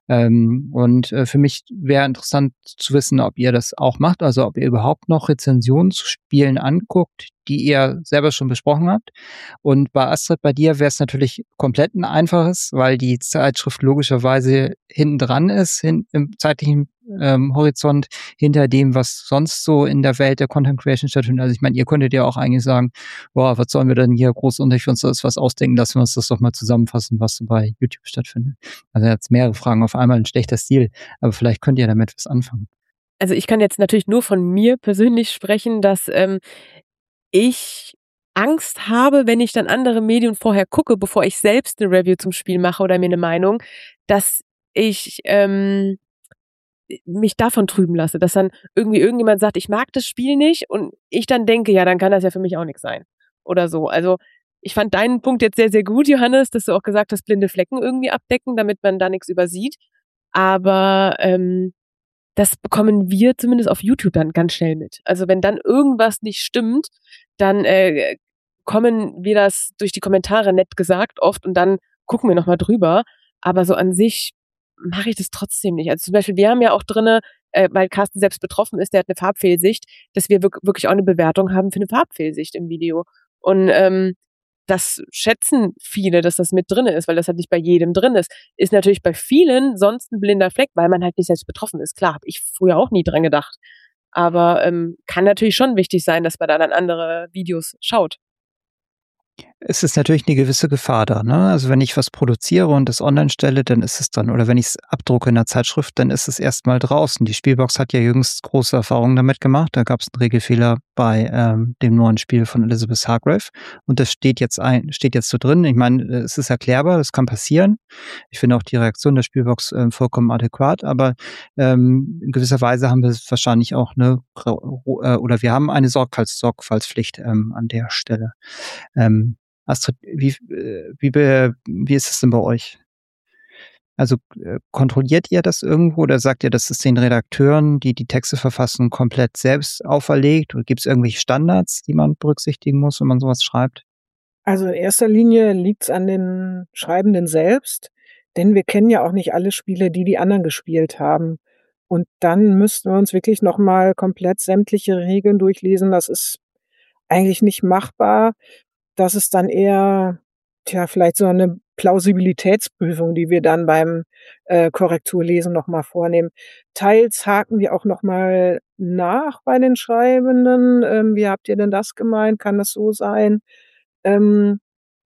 Und für mich wäre interessant zu wissen, ob ihr das auch macht, also ob ihr überhaupt noch Rezensionen zu Spielen anguckt, die ihr selber schon besprochen habt. Und bei Astrid, bei dir wäre es natürlich komplett ein einfaches, weil die Zeitschrift logischerweise hinten dran ist, im zeitlichen Horizont hinter dem, was sonst so in der Welt der Content Creation stattfindet. Also ich meine, ihr könntet ja auch eigentlich sagen, boah, was sollen wir denn hier groß für uns das was ausdenken, lassen wir uns das doch mal zusammenfassen, was so bei YouTube stattfindet. Also jetzt mehrere Fragen auf einmal, ein schlechter Stil, aber vielleicht könnt ihr damit was anfangen. Also ich kann jetzt natürlich nur von mir persönlich sprechen, dass ich Angst habe, wenn ich dann andere Medien vorher gucke, bevor ich selbst eine Review zum Spiel mache oder mir eine Meinung, dass ich mich davon trüben lasse, dass dann irgendwie irgendjemand sagt, ich mag das Spiel nicht und ich dann denke, ja, dann kann das ja für mich auch nichts sein oder so. Also ich fand deinen Punkt jetzt sehr, sehr gut, Johannes, dass du auch gesagt hast, blinde Flecken irgendwie abdecken, damit man da nichts übersieht. Aber das bekommen wir zumindest auf YouTube dann ganz schnell mit. Also wenn dann irgendwas nicht stimmt, dann kommen wir das durch die Kommentare nett gesagt oft und dann gucken wir nochmal drüber. Aber so an sich mache ich das trotzdem nicht. Also zum Beispiel, wir haben ja auch drinne, weil Carsten selbst betroffen ist, der hat eine Farbfehlsicht, dass wir wirklich auch eine Bewertung haben für eine Farbfehlsicht im Video. Und das schätzen viele, dass das mit drin ist, weil das halt nicht bei jedem drin ist. Ist natürlich bei vielen sonst ein blinder Fleck, weil man halt nicht selbst betroffen ist. Klar, habe ich früher auch nie dran gedacht. Aber kann natürlich schon wichtig sein, dass man da dann andere Videos schaut. Es ist natürlich eine gewisse Gefahr da, ne? Also, wenn ich was produziere und das online stelle, dann ist es dann oder wenn ich es abdrucke in der Zeitschrift, dann ist es erst mal draußen. Die Spielbox hat ja jüngst große Erfahrungen damit gemacht. Da gab es einen Regelfehler bei, dem neuen Spiel von Elizabeth Hargrave und das steht jetzt so drin. Ich meine, es ist erklärbar, das kann passieren. Ich finde auch die Reaktion der Spielbox, vollkommen adäquat, aber, in gewisser Weise haben wir wahrscheinlich auch 'ne oder wir haben eine Sorgfaltspflicht, an der Stelle. Ähm Astrid, wie ist es denn bei euch? Also, kontrolliert ihr das irgendwo oder sagt ihr, das ist den Redakteuren, die die Texte verfassen, komplett selbst auferlegt? Oder gibt es irgendwelche Standards, die man berücksichtigen muss, wenn man sowas schreibt? Also in erster Linie liegt's an den Schreibenden selbst, denn wir kennen ja auch nicht alle Spiele, die die anderen gespielt haben. Und dann müssten wir uns wirklich noch mal komplett sämtliche Regeln durchlesen. Das ist eigentlich nicht machbar. Das ist dann eher, vielleicht so eine Plausibilitätsprüfung, die wir dann beim, Korrekturlesen noch mal vornehmen. Teils haken wir auch noch mal nach bei den Schreibenden. „Wie habt ihr denn das gemeint? Kann das so sein?“ Ähm,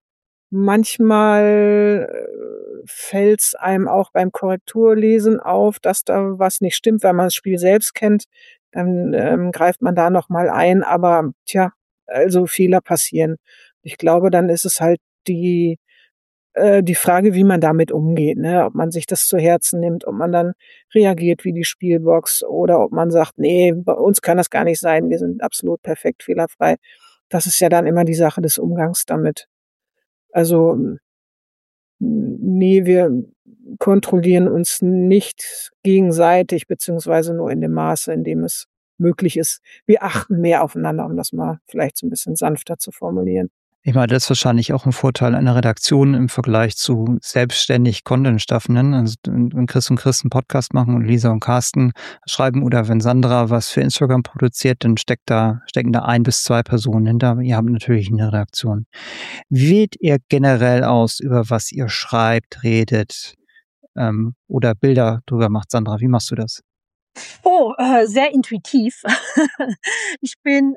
manchmal, fällt's einem auch beim Korrekturlesen auf, dass da was nicht stimmt, wenn man das Spiel selbst kennt. Dann, greift man da noch mal ein, aber also Fehler passieren. Ich glaube, dann ist es halt die Frage, wie man damit umgeht, ne? Ob man sich das zu Herzen nimmt, ob man dann reagiert wie die Spielbox oder ob man sagt: „Ne, bei uns kann das gar nicht sein. Wir sind absolut perfekt fehlerfrei.“ Das ist ja dann immer die Sache des Umgangs damit. Also, ne, wir kontrollieren uns nicht gegenseitig, beziehungsweise nur in dem Maße, in dem es möglich ist. Wir achten mehr aufeinander, um das mal vielleicht so 'n bisschen sanfter zu formulieren. Ich meine, das ist wahrscheinlich auch ein Vorteil einer Redaktion im Vergleich zu selbstständig Content-Schaffenden. Also, wenn Chris und Chris 'n Podcast machen und Lisa und Carsten schreiben oder wenn Sandra was für Instagram produziert, dann stecken da 1 bis 2 Personen hinter. Ihr habt natürlich eine Redaktion. Wie wählt ihr generell aus, über was ihr schreibt, redet, oder Bilder drüber macht? Sandra, wie machst du das? Oh, sehr intuitiv. Ich bin,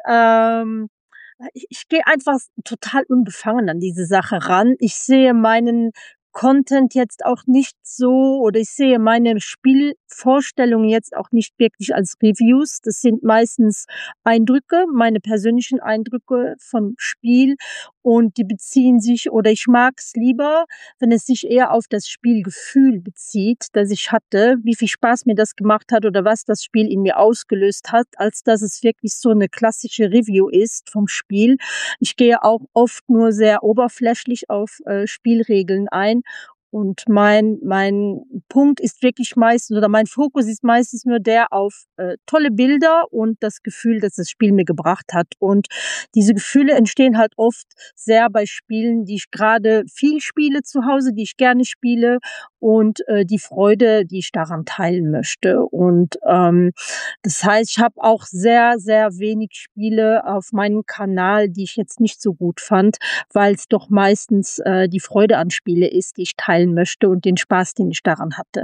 ich gehe einfach total unbefangen an diese Sache ran. Ich sehe meinen Content jetzt auch nicht so oder ich sehe meine Spielvorstellungen jetzt auch nicht wirklich als Reviews. Das sind meistens Eindrücke, meine persönlichen Eindrücke vom Spiel und die beziehen sich oder ich mag es lieber, wenn es sich eher auf das Spielgefühl bezieht, das ich hatte, wie viel Spaß mir das gemacht hat oder was das Spiel in mir ausgelöst hat, als dass es wirklich so eine klassische Review ist vom Spiel. Ich gehe auch oft nur sehr oberflächlich auf, Spielregeln ein und mein Punkt ist wirklich meistens oder mein Fokus ist meistens nur der auf, tolle Bilder und das Gefühl, das das Spiel mir gebracht hat. Und diese Gefühle entstehen halt oft sehr bei Spielen, die ich gerade viel spiele zu Hause, die ich gerne spiele und, die Freude, die ich daran teilen möchte. Und, das heißt, ich habe auch sehr, sehr wenig Spiele auf meinem Kanal, die ich jetzt nicht so gut fand, weil es doch meistens, die Freude an Spiele ist, die ich teilen möchte und den Spaß, den ich daran hatte.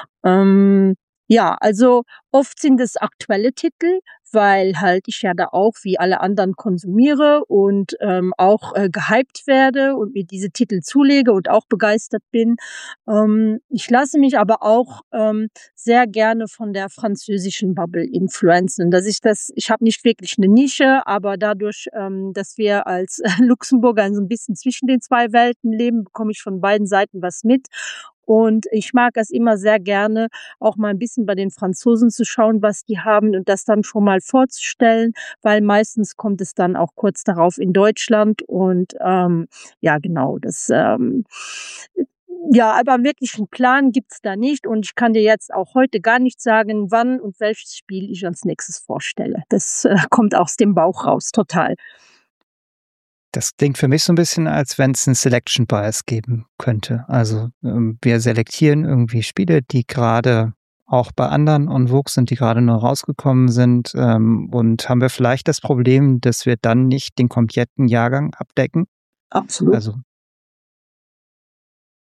Ja, also oft sind es aktuelle Titel, weil halt ich ja da auch wie alle anderen konsumiere und, auch, gehypt werde und mir diese Titel zulege und auch begeistert bin. Ich lasse mich aber auch, sehr gerne von der französischen Bubble influenzen. Ich habe nicht wirklich eine Nische, aber dadurch, dass wir als Luxemburger so ein bisschen zwischen den 2 Welten leben, bekomme ich von beiden Seiten was mit. Und ich mag es immer sehr gerne, auch mal ein bisschen bei den Franzosen zu schauen, was die haben und das dann schon mal vorzustellen, weil meistens kommt es dann auch kurz darauf in Deutschland und, ja genau, ja, aber wirklich 'n Plan gibt's da nicht und ich kann dir jetzt auch heute gar nicht sagen, wann und welches Spiel ich als Nächstes vorstelle. Das, kommt aus dem Bauch raus, total. Das klingt für mich so ein bisschen, als wenn es 'n Selection Bias geben könnte. Also, wir selektieren irgendwie Spiele, die gerade auch bei anderen en vogue sind, die gerade neu rausgekommen sind, und haben wir vielleicht das Problem, dass wir dann nicht den kompletten Jahrgang abdecken? Absolut. Also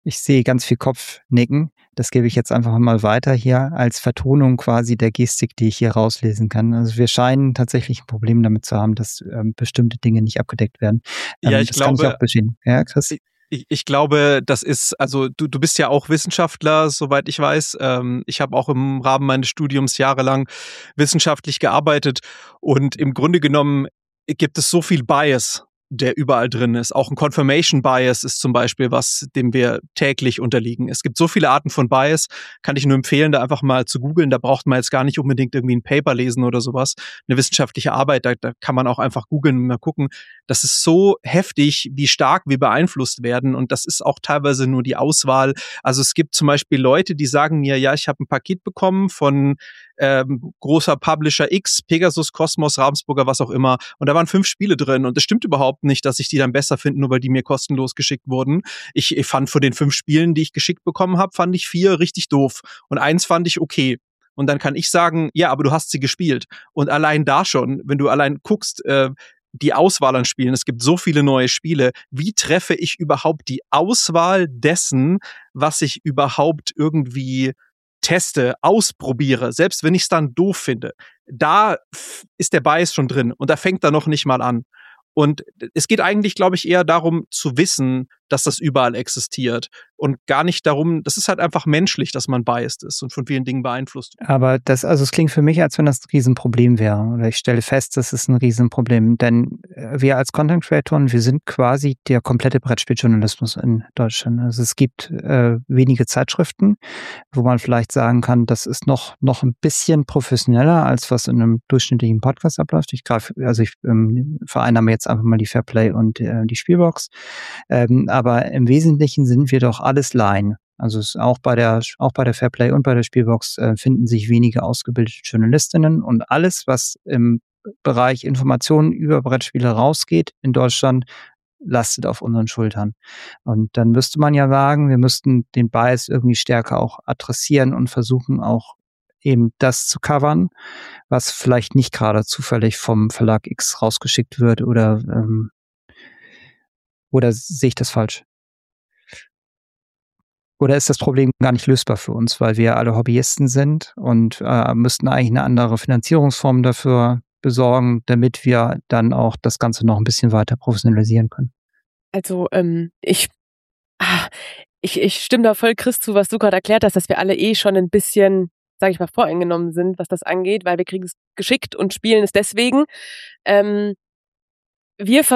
Ich sehe ganz viel Kopfnicken. Das gebe ich jetzt einfach mal weiter hier als Vertonung quasi der Gestik, die ich hier rauslesen kann. Also wir scheinen tatsächlich ein Problem damit zu haben, dass bestimmte Dinge nicht abgedeckt werden. Ja, ich das kann ich glaube, auch bestätigen. Ja, Chris? ich glaube, das ist, also du bist ja auch Wissenschaftler, soweit ich weiß. Ich habe auch im Rahmen meines Studiums jahrelang wissenschaftlich gearbeitet und im Grunde genommen gibt es so viel Bias, der überall drin ist. Auch ein Confirmation Bias ist zum Beispiel was, dem wir täglich unterliegen. Es gibt so viele Arten von Bias, kann ich nur empfehlen, da einfach mal zu googeln. Da braucht man jetzt gar nicht unbedingt irgendwie ein Paper lesen oder sowas. Eine wissenschaftliche Arbeit, da kann man auch einfach googeln und mal gucken. Das ist so heftig, wie stark wir beeinflusst werden. Und das ist auch teilweise nur die Auswahl. Also es gibt zum Beispiel Leute, die sagen mir, ja, ich habe ein Paket bekommen von großer Publisher X, Pegasus, Cosmos, Ravensburger, was auch immer. Und da waren 5 Spiele drin. Und es stimmt überhaupt nicht, dass ich die dann besser finde, nur weil die mir kostenlos geschickt wurden. Ich fand von den 5 Spielen, die ich geschickt bekommen habe, fand ich 4 richtig doof. Und 1 fand ich okay. Und dann kann ich sagen, ja, aber du hast sie gespielt. Und allein da schon, wenn du allein guckst, die Auswahl an Spielen, es gibt so viele neue Spiele, wie treffe ich überhaupt die Auswahl dessen, was ich überhaupt irgendwie teste, ausprobiere, selbst wenn ich es dann doof finde, da ist der Bias schon drin und da fängt er noch nicht mal an. Und es geht eigentlich, glaube ich, eher darum zu wissen, dass das überall existiert und gar nicht darum, das ist halt einfach menschlich, dass man biased ist und von vielen Dingen beeinflusst. Aber es klingt für mich, als wenn das ein Riesenproblem wäre. Oder ich stelle fest, das ist ein Riesenproblem. Denn wir als Content Creatoren, wir sind quasi der komplette Brettspieljournalismus in Deutschland. Also es gibt wenige Zeitschriften, wo man vielleicht sagen kann, das ist noch ein bisschen professioneller, als was in einem durchschnittlichen Podcast abläuft. Ich vereinnahme jetzt einfach mal die Fairplay und die Spielbox. Aber im Wesentlichen sind wir doch alles Laien. Also auch bei der Fairplay und bei der Spielbox finden sich wenige ausgebildete Journalistinnen und alles, was im Bereich Informationen über Brettspiele rausgeht in Deutschland, lastet auf unseren Schultern. Und dann müsste man ja sagen, wir müssten den Bias irgendwie stärker auch adressieren und versuchen auch eben das zu covern, was vielleicht nicht gerade zufällig vom Verlag X rausgeschickt wird oder sehe ich das falsch? Oder ist das Problem gar nicht lösbar für uns, weil wir alle Hobbyisten sind und müssten eigentlich eine andere Finanzierungsform dafür besorgen, damit wir dann auch das Ganze noch ein bisschen weiter professionalisieren können? Also ich stimme da voll Chris zu, was du gerade erklärt hast, dass wir alle schon ein bisschen, sage ich mal, voreingenommen sind, was das angeht, weil wir kriegen es geschickt und spielen es deswegen. Ich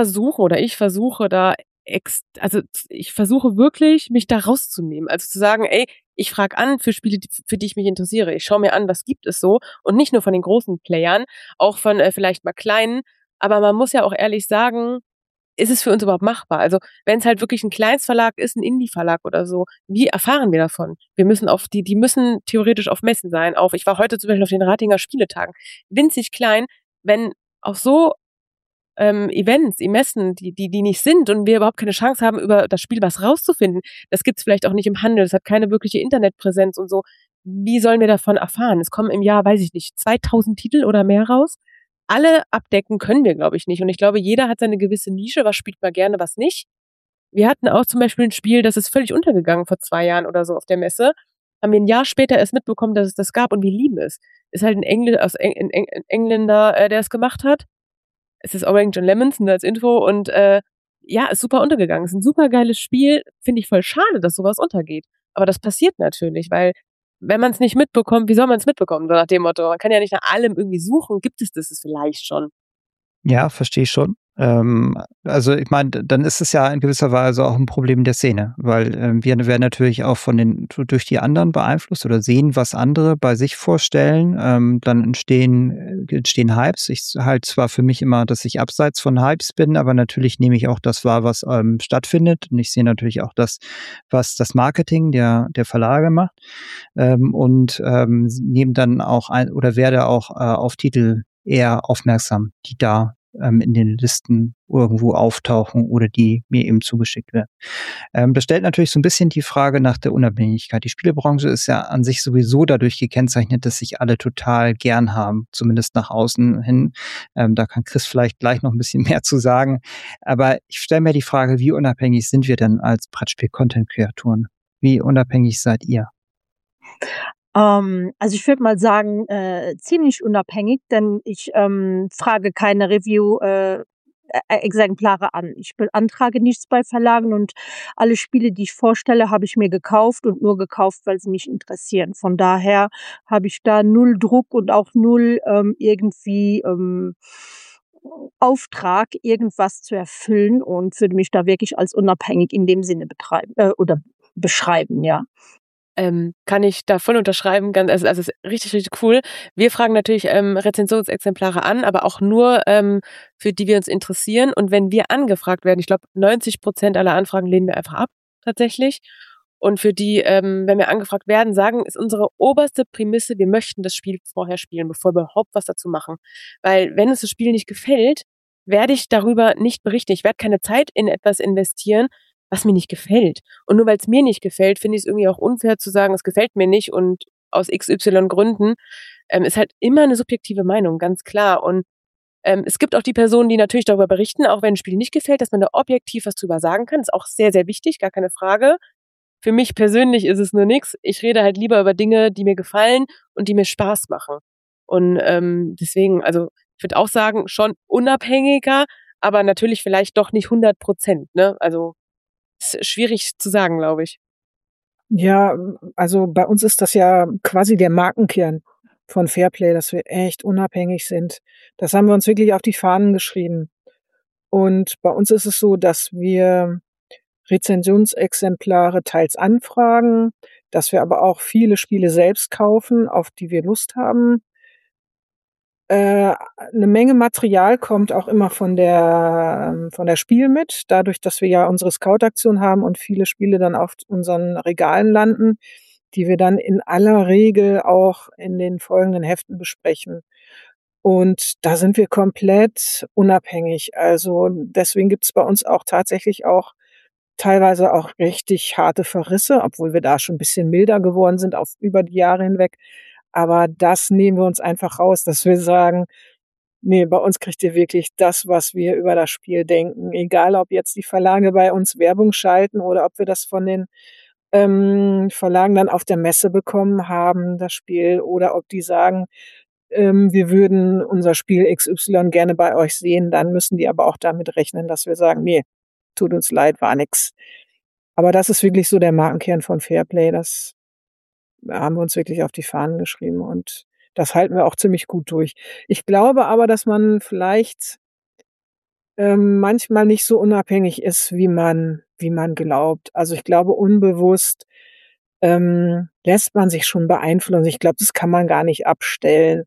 versuche wirklich, mich da rauszunehmen. Also zu sagen, ich frage an für Spiele, für die ich mich interessiere. Ich schaue mir an, was gibt es so. Und nicht nur von den großen Playern, auch von vielleicht mal kleinen. Aber man muss ja auch ehrlich sagen, ist es für uns überhaupt machbar? Also wenn es halt wirklich ein Kleinstverlag ist, ein Indie-Verlag oder so, wie erfahren wir davon? Wir müssen die müssen theoretisch auf Messen sein. Ich war heute zum Beispiel auf den Ratinger Spieletagen. Winzig klein, wenn auch so Events, Messen, die nicht sind und wir überhaupt keine Chance haben, über das Spiel was rauszufinden. Das gibt's vielleicht auch nicht im Handel, das hat keine wirkliche Internetpräsenz und so. Wie sollen wir davon erfahren? Es kommen im Jahr, weiß ich nicht, 2000 Titel oder mehr raus. Alle abdecken können wir, glaube ich, nicht. Und ich glaube, jeder hat seine gewisse Nische, was spielt man gerne, was nicht. Wir hatten auch zum Beispiel ein Spiel, das ist völlig untergegangen vor 2 Jahren oder so auf der Messe. Haben wir ein Jahr später erst mitbekommen, dass es das gab und wir lieben es. Ist halt ein Engländer, der es gemacht hat. Es ist Orange and Lemons, nur als Info. Und ist super untergegangen. Es ist ein super geiles Spiel. Finde ich voll schade, dass sowas untergeht. Aber das passiert natürlich, weil wenn man es nicht mitbekommt, wie soll man es mitbekommen? So nach dem Motto, man kann ja nicht nach allem irgendwie suchen. Gibt es das vielleicht schon? Ja, verstehe ich schon. Also ich meine, dann ist es ja in gewisser Weise auch ein Problem der Szene, weil wir werden natürlich auch durch die anderen beeinflusst oder sehen, was andere bei sich vorstellen. Dann entstehen Hypes. Ich halte zwar für mich immer, dass ich abseits von Hypes bin, aber natürlich nehme ich auch das wahr, was stattfindet. Und ich sehe natürlich auch das, was das Marketing der Verlage macht. Nehme dann auch werde auch auf Titel eher aufmerksam, die da in den Listen irgendwo auftauchen oder die mir eben zugeschickt werden. Das stellt natürlich so ein bisschen die Frage nach der Unabhängigkeit. Die Spielebranche ist ja an sich sowieso dadurch gekennzeichnet, dass sich alle total gern haben, zumindest nach außen hin. Da kann Chris vielleicht gleich noch ein bisschen mehr zu sagen. Aber ich stelle mir die Frage, wie unabhängig sind wir denn als Brettspiel-Content-Kreatoren? Wie unabhängig seid ihr? Also ich würde mal sagen, ziemlich unabhängig, denn ich frage keine Review-Exemplare an. Ich beantrage nichts bei Verlagen und alle Spiele, die ich vorstelle, habe ich mir gekauft und nur gekauft, weil sie mich interessieren. Von daher habe ich da null Druck und auch null irgendwie Auftrag, irgendwas zu erfüllen und würde mich da wirklich als unabhängig in dem Sinne betreiben oder beschreiben, ja. Kann ich da voll unterschreiben. Also ist richtig, richtig cool. Wir fragen natürlich Rezensionsexemplare an, aber auch nur, für die wir uns interessieren. Und wenn wir angefragt werden, ich glaube 90% aller Anfragen lehnen wir einfach ab, tatsächlich. Und für die, wenn wir angefragt werden, ist unsere oberste Prämisse, wir möchten das Spiel vorher spielen, bevor wir überhaupt was dazu machen. Weil wenn uns das Spiel nicht gefällt, werde ich darüber nicht berichten. Ich werde keine Zeit in etwas investieren, was mir nicht gefällt. Und nur weil es mir nicht gefällt, finde ich es irgendwie auch unfair zu sagen, es gefällt mir nicht und aus XY Gründen. Ist halt immer eine subjektive Meinung, ganz klar. Und es gibt auch die Personen, die natürlich darüber berichten, auch wenn ein Spiel nicht gefällt, dass man da objektiv was drüber sagen kann. Ist auch sehr, sehr wichtig, gar keine Frage. Für mich persönlich ist es nur nichts. Ich rede halt lieber über Dinge, die mir gefallen und die mir Spaß machen. Und deswegen, also ich würde auch sagen, schon unabhängiger, aber natürlich vielleicht doch nicht 100%, ne? Also ist schwierig zu sagen, glaube ich. Ja, also bei uns ist das ja quasi der Markenkern von Fairplay, dass wir echt unabhängig sind. Das haben wir uns wirklich auf die Fahnen geschrieben. Und bei uns ist es so, dass wir Rezensionsexemplare teils anfragen, dass wir aber auch viele Spiele selbst kaufen, auf die wir Lust haben. 'Ne Menge Material kommt auch immer von der Spiel mit. Dadurch, dass wir ja unsere Scout-Aktion haben und viele Spiele dann auf unseren Regalen landen, die wir dann in aller Regel auch in den folgenden Heften besprechen. Und da sind wir komplett unabhängig. Also, deswegen gibt's bei uns auch tatsächlich auch teilweise auch richtig harte Verrisse, obwohl wir da schon 'n bisschen milder geworden sind über die Jahre hinweg. Aber das nehmen wir uns einfach raus, dass wir sagen: „Ne, bei uns kriegt ihr wirklich das, was wir über das Spiel denken." Egal, ob jetzt die Verlage bei uns Werbung schalten oder ob wir das von den Verlagen dann auf der Messe bekommen haben, das Spiel, oder ob die sagen, wir würden unser Spiel XY gerne bei euch sehen, dann müssen die aber auch damit rechnen, dass wir sagen: „Ne, tut uns leid, war nix." Aber das ist wirklich so der Markenkern von Fairplay. Das haben wir uns wirklich auf die Fahnen geschrieben und das halten wir auch ziemlich gut durch. Ich glaube aber, dass man vielleicht manchmal nicht so unabhängig ist, wie man glaubt. Also, ich glaube, unbewusst lässt man sich schon beeinflussen. Ich glaube, das kann man gar nicht abstellen.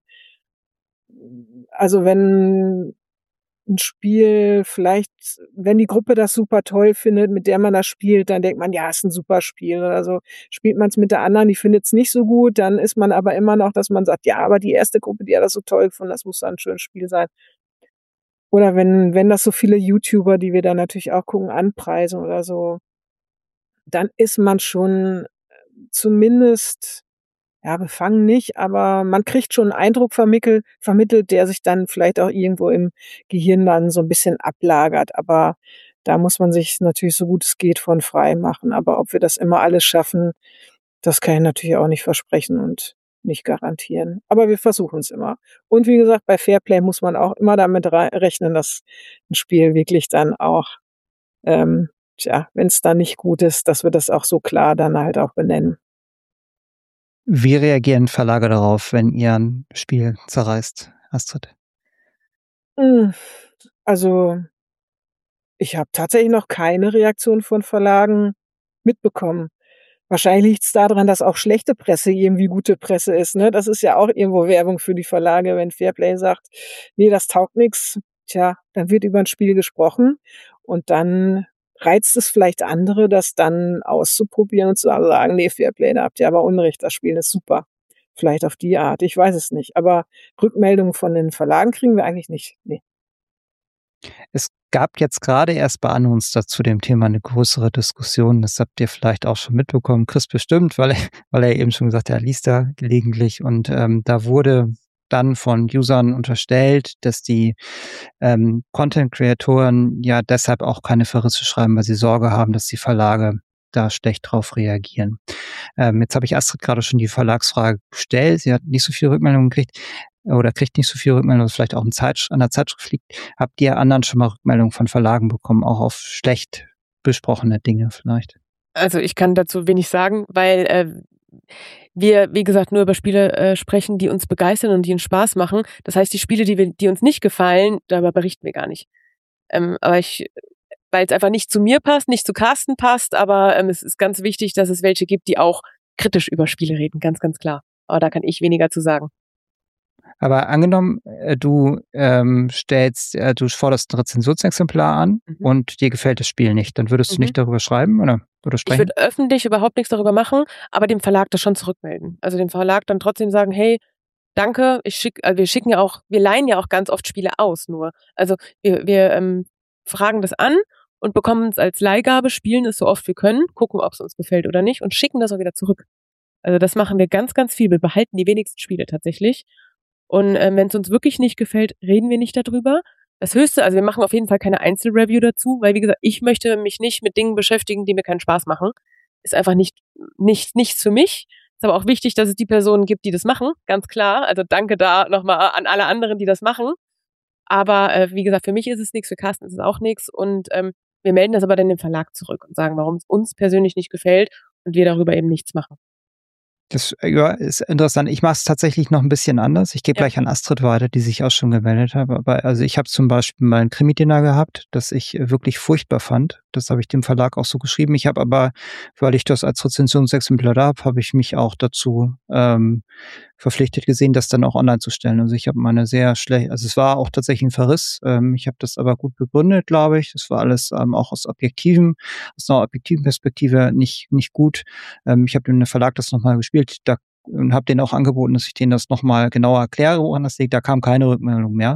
Also, wenn 'n Spiel vielleicht, wenn die Gruppe das super toll findet, mit der man das spielt, dann denkt man: „Ja, ist 'n super Spiel" oder so. Spielt man's mit der anderen, die findet's nicht so gut, dann ist man aber immer noch, dass man sagt: „Ja, aber die erste Gruppe, die hat das so toll gefunden, das muss dann 'n schönes Spiel sein." Oder wenn das so viele YouTuber, die wir dann natürlich auch gucken, anpreisen oder so, dann ist man schon zumindest, ja, befangen nicht, aber man kriegt schon 'n Eindruck vermittelt, der sich dann vielleicht auch irgendwo im Gehirn dann so 'n bisschen ablagert. Aber da muss man sich natürlich so gut es geht von frei machen. Aber ob wir das immer alles schaffen, das kann ich natürlich auch nicht versprechen und nicht garantieren. Aber wir versuchen's immer. Und wie gesagt, bei Fairplay muss man auch immer damit rechnen, dass 'n Spiel wirklich dann auch, ähm, wenn's dann nicht gut ist, dass wir das auch so klar dann halt auch benennen. Wie reagieren Verlage darauf, wenn ihr 'n Spiel zerreißt, Astrid? Hm, also, ich habe tatsächlich noch keine Reaktion von Verlagen mitbekommen. Wahrscheinlich liegt's daran, dass auch schlechte Presse irgendwie gute Presse ist, ne? Das ist ja auch irgendwo Werbung für die Verlage, wenn Fairplay sagt: „Ne, das taugt nix." Tja, dann wird über 'n Spiel gesprochen und dann reizt es vielleicht andere, das dann auszuprobieren und zu sagen: „Ne, Fairplay, da habt ihr aber Unrecht, das Spiel ist super." Vielleicht auf die Art, ich weiß es nicht. Aber Rückmeldungen von den Verlagen kriegen wir eigentlich nicht, ne. Es gab jetzt gerade erst bei Announce zu dem Thema eine größere Diskussion. Das habt ihr vielleicht auch schon mitbekommen. Chris bestimmt, weil er eben schon gesagt hat, er liest da gelegentlich. Und da wurde dann von Usern unterstellt, dass die Content-Kreatoren ja deshalb auch keine Verrisse schreiben, weil sie Sorge haben, dass die Verlage da schlecht drauf reagieren. Jetzt habe ich Astrid gerade schon die Verlagsfrage gestellt. Sie hat nicht so viele Rückmeldungen gekriegt oder kriegt nicht so viele Rückmeldungen, was vielleicht auch an der Zeitschrift liegt. Habt ihr anderen schon mal Rückmeldungen von Verlagen bekommen, auch auf schlecht besprochene Dinge vielleicht? Also ich kann dazu wenig sagen, weil wir, wie gesagt, nur über Spiele sprechen, die uns begeistern und die uns Spaß machen. Das heißt, die Spiele, die uns nicht gefallen, darüber berichten wir gar nicht. Aber weil es einfach nicht zu mir passt, nicht zu Carsten passt, aber es ist ganz wichtig, dass es welche gibt, die auch kritisch über Spiele reden, ganz, ganz klar. Aber da kann ich weniger zu sagen. Aber angenommen, du forderst ein Rezensionsexemplar an und dir gefällt das Spiel nicht, dann würdest du nicht darüber schreiben oder sprechen? Ich würde öffentlich überhaupt nichts darüber machen, aber dem Verlag das schon zurückmelden. Also dem Verlag dann trotzdem sagen, hey, danke, wir leihen ja auch ganz oft Spiele aus nur. Also wir fragen das an und bekommen es als Leihgabe, spielen es so oft wir können, gucken, ob es uns gefällt oder nicht und schicken das auch wieder zurück. Also das machen wir ganz, ganz viel. Wir behalten die wenigsten Spiele tatsächlich. Und wenn es uns wirklich nicht gefällt, reden wir nicht darüber. Das Höchste, also wir machen auf jeden Fall keine Einzelreview dazu, weil wie gesagt, ich möchte mich nicht mit Dingen beschäftigen, die mir keinen Spaß machen. Ist einfach nichts für mich. Ist aber auch wichtig, dass es die Personen gibt, die das machen, ganz klar. Also danke da nochmal an alle anderen, die das machen. Aber wie gesagt, für mich ist es nichts, für Carsten ist es auch nichts. Und wir melden das aber dann dem Verlag zurück und sagen, warum es uns persönlich nicht gefällt und wir darüber eben nichts machen. Das ist interessant. Ich mache es tatsächlich noch ein bisschen anders. Ich gebe gleich an Astrid weiter, die sich auch schon gemeldet hat. Aber also ich habe zum Beispiel mal ein Krimi-Dinner gehabt, das ich wirklich furchtbar fand. Das habe ich dem Verlag auch so geschrieben. Ich habe aber, weil ich das als Rezensionsexemplar da habe ich mich auch dazu verpflichtet gesehen, das dann auch online zu stellen. Also ich habe also es war auch tatsächlich ein Verriss. Ich habe das aber gut begründet, glaube ich. Das war alles auch aus einer objektiven Perspektive nicht gut. Ich habe dem Verlag das nochmal gespielt und habe denen auch angeboten, dass ich denen das nochmal genauer erkläre, woran das liegt. Da kam keine Rückmeldung mehr.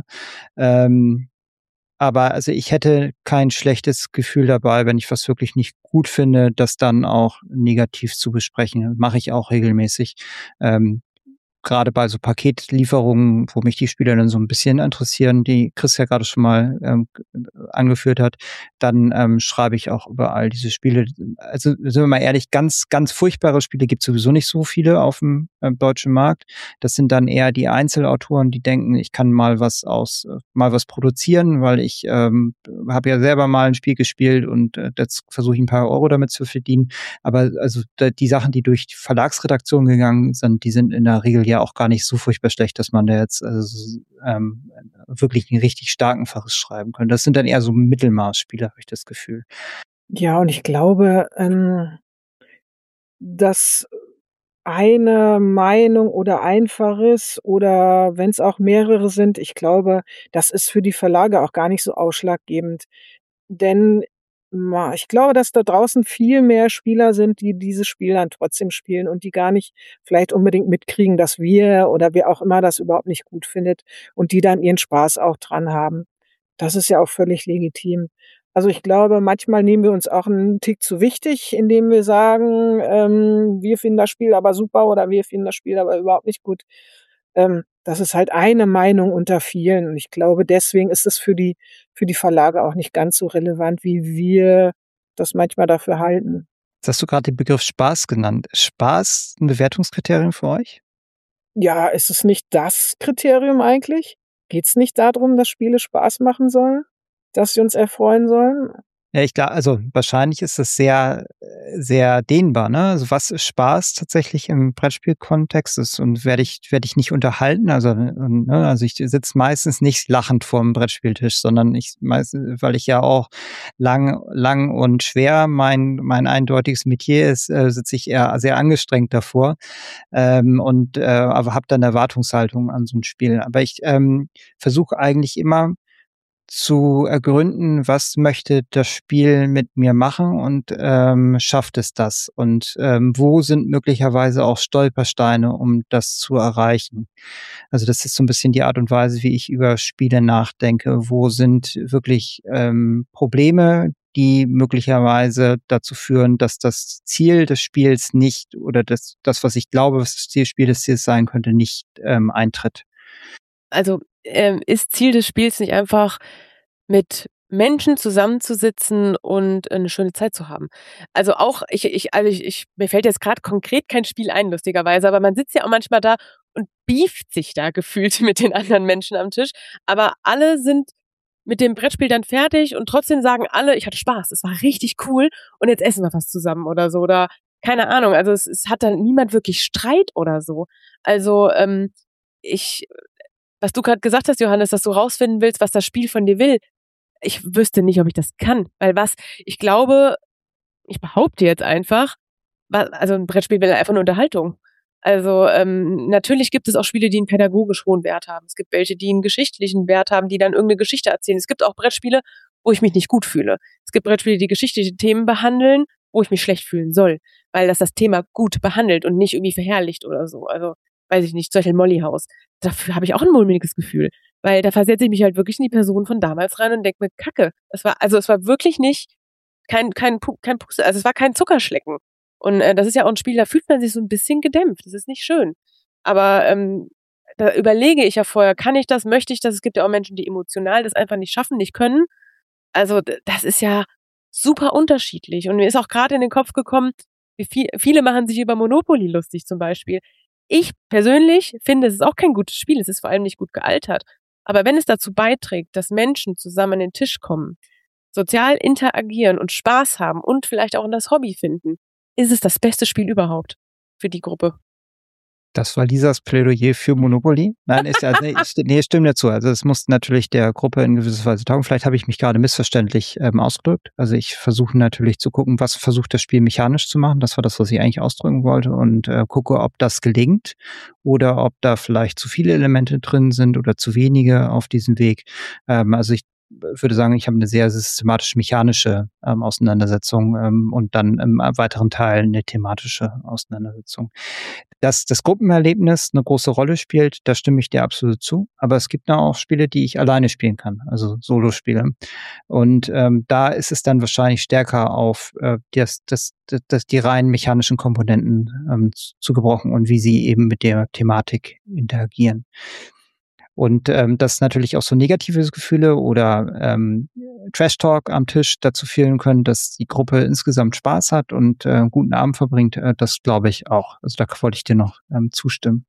Aber also ich hätte kein schlechtes Gefühl dabei, wenn ich was wirklich nicht gut finde, das dann auch negativ zu besprechen. Mache ich auch regelmäßig. Gerade bei so Paketlieferungen, wo mich die Spieler dann so ein bisschen interessieren, die Chris ja gerade schon mal angeführt hat, dann schreibe ich auch überall diese Spiele. Also sind wir mal ehrlich, ganz, ganz furchtbare Spiele gibt es sowieso nicht so viele auf dem deutschen Markt. Das sind dann eher die Einzelautoren, die denken, ich kann mal was produzieren, weil ich habe ja selber mal ein Spiel gespielt und jetzt versuche ich ein paar Euro damit zu verdienen. Aber also die Sachen, die durch die Verlagsredaktion gegangen sind, die sind in der Regel ja auch gar nicht so furchtbar schlecht, dass man da jetzt wirklich einen richtig starken Verriss schreiben könnte. Das sind dann eher so Mittelmaßspiele, habe ich das Gefühl. Ja, und ich glaube, dass eine Meinung oder Einfaches oder wenn es auch mehrere sind, ich glaube, das ist für die Verlage auch gar nicht so ausschlaggebend. Denn ich glaube, dass da draußen viel mehr Spieler sind, die dieses Spiel dann trotzdem spielen und die gar nicht vielleicht unbedingt mitkriegen, dass wir oder wer auch immer das überhaupt nicht gut findet und die dann ihren Spaß auch dran haben. Das ist ja auch völlig legitim. Also ich glaube, manchmal nehmen wir uns auch einen Tick zu wichtig, indem wir sagen, wir finden das Spiel aber super oder wir finden das Spiel aber überhaupt nicht gut. Das ist halt eine Meinung unter vielen. Und ich glaube, deswegen ist es für die Verlage auch nicht ganz so relevant, wie wir das manchmal dafür halten. Jetzt hast du gerade den Begriff Spaß genannt. Spaß ein Bewertungskriterium für euch? Ja, ist es nicht das Kriterium eigentlich? Geht's nicht darum, dass Spiele Spaß machen sollen? Dass sie uns erfreuen sollen? Ja, ich glaube, also wahrscheinlich ist das sehr, sehr dehnbar, ne? Also was ist Spaß tatsächlich im Brettspielkontext ist und werde ich nicht unterhalten, also ich sitze meistens nicht lachend vorm Brettspieltisch, sondern weil ich ja auch lang und schwer mein eindeutiges Metier ist, sitze ich eher sehr angestrengt davor aber habe dann Erwartungshaltung an so ein Spiel. Aber ich versuche eigentlich immer zu ergründen, was möchte das Spiel mit mir machen und schafft es das? Und wo sind möglicherweise auch Stolpersteine, um das zu erreichen? Also das ist so ein bisschen die Art und Weise, wie ich über Spiele nachdenke. Wo sind wirklich Probleme, die möglicherweise dazu führen, dass das Ziel des Spiels nicht oder das was ich glaube, was das Spiel des Ziels sein könnte, nicht eintritt. Also ist Ziel des Spiels nicht einfach mit Menschen zusammenzusitzen und eine schöne Zeit zu haben. Also auch, mir fällt jetzt gerade konkret kein Spiel ein, lustigerweise, aber man sitzt ja auch manchmal da und beeft sich da gefühlt mit den anderen Menschen am Tisch, aber alle sind mit dem Brettspiel dann fertig und trotzdem sagen alle, ich hatte Spaß, es war richtig cool und jetzt essen wir was zusammen oder so oder keine Ahnung, also es hat dann niemand wirklich Streit oder so. Also was du gerade gesagt hast, Johannes, dass du rausfinden willst, was das Spiel von dir will, ich wüsste nicht, ob ich das kann, weil ich glaube, ich behaupte jetzt einfach, also ein Brettspiel will einfach nur Unterhaltung. Also natürlich gibt es auch Spiele, die einen pädagogisch hohen Wert haben. Es gibt welche, die einen geschichtlichen Wert haben, die dann irgendeine Geschichte erzählen. Es gibt auch Brettspiele, wo ich mich nicht gut fühle. Es gibt Brettspiele, die geschichtliche Themen behandeln, wo ich mich schlecht fühlen soll, weil das Thema gut behandelt und nicht irgendwie verherrlicht oder so. Also weiß ich nicht, zum Beispiel Molly House. Dafür habe ich auch ein mulmiges Gefühl, weil da versetze ich mich halt wirklich in die Person von damals rein und denke mir, Kacke. Es war wirklich nicht kein Puste, also es war kein Zuckerschlecken. Und das ist ja auch ein Spiel, da fühlt man sich so ein bisschen gedämpft. Das ist nicht schön. Aber da überlege ich ja vorher, kann ich das, möchte ich das? Es gibt ja auch Menschen, die emotional das einfach nicht schaffen, nicht können. Also das ist ja super unterschiedlich. Und mir ist auch gerade in den Kopf gekommen, viele machen sich über Monopoly lustig zum Beispiel. Ich persönlich finde, es ist auch kein gutes Spiel. Es ist vor allem nicht gut gealtert. Aber wenn es dazu beiträgt, dass Menschen zusammen an den Tisch kommen, sozial interagieren und Spaß haben und vielleicht auch in das Hobby finden, ist es das beste Spiel überhaupt für die Gruppe. Das war Lisas Plädoyer für Monopoly. Nein, stimmt dazu. Also es muss natürlich der Gruppe in gewisser Weise taugen. Vielleicht habe ich mich gerade missverständlich ausgedrückt. Also ich versuche natürlich zu gucken, was versucht das Spiel mechanisch zu machen. Das war das, was ich eigentlich ausdrücken wollte. Und gucke, ob das gelingt oder ob da vielleicht zu viele Elemente drin sind oder zu wenige auf diesem Weg. Also ich würde sagen, ich habe eine sehr systematisch mechanische Auseinandersetzung und dann im weiteren Teil eine thematische Auseinandersetzung. Dass das Gruppenerlebnis eine große Rolle spielt, da stimme ich dir absolut zu. Aber es gibt auch Spiele, die ich alleine spielen kann, also Solospiele. Und da ist es dann wahrscheinlich stärker auf die rein mechanischen Komponenten zu gebrochen und wie sie eben mit der Thematik interagieren. Und dass natürlich auch so negative Gefühle oder Trash-Talk am Tisch dazu führen können, dass die Gruppe insgesamt Spaß hat und einen guten Abend verbringt, das glaube ich auch. Also da wollte ich dir noch zustimmen.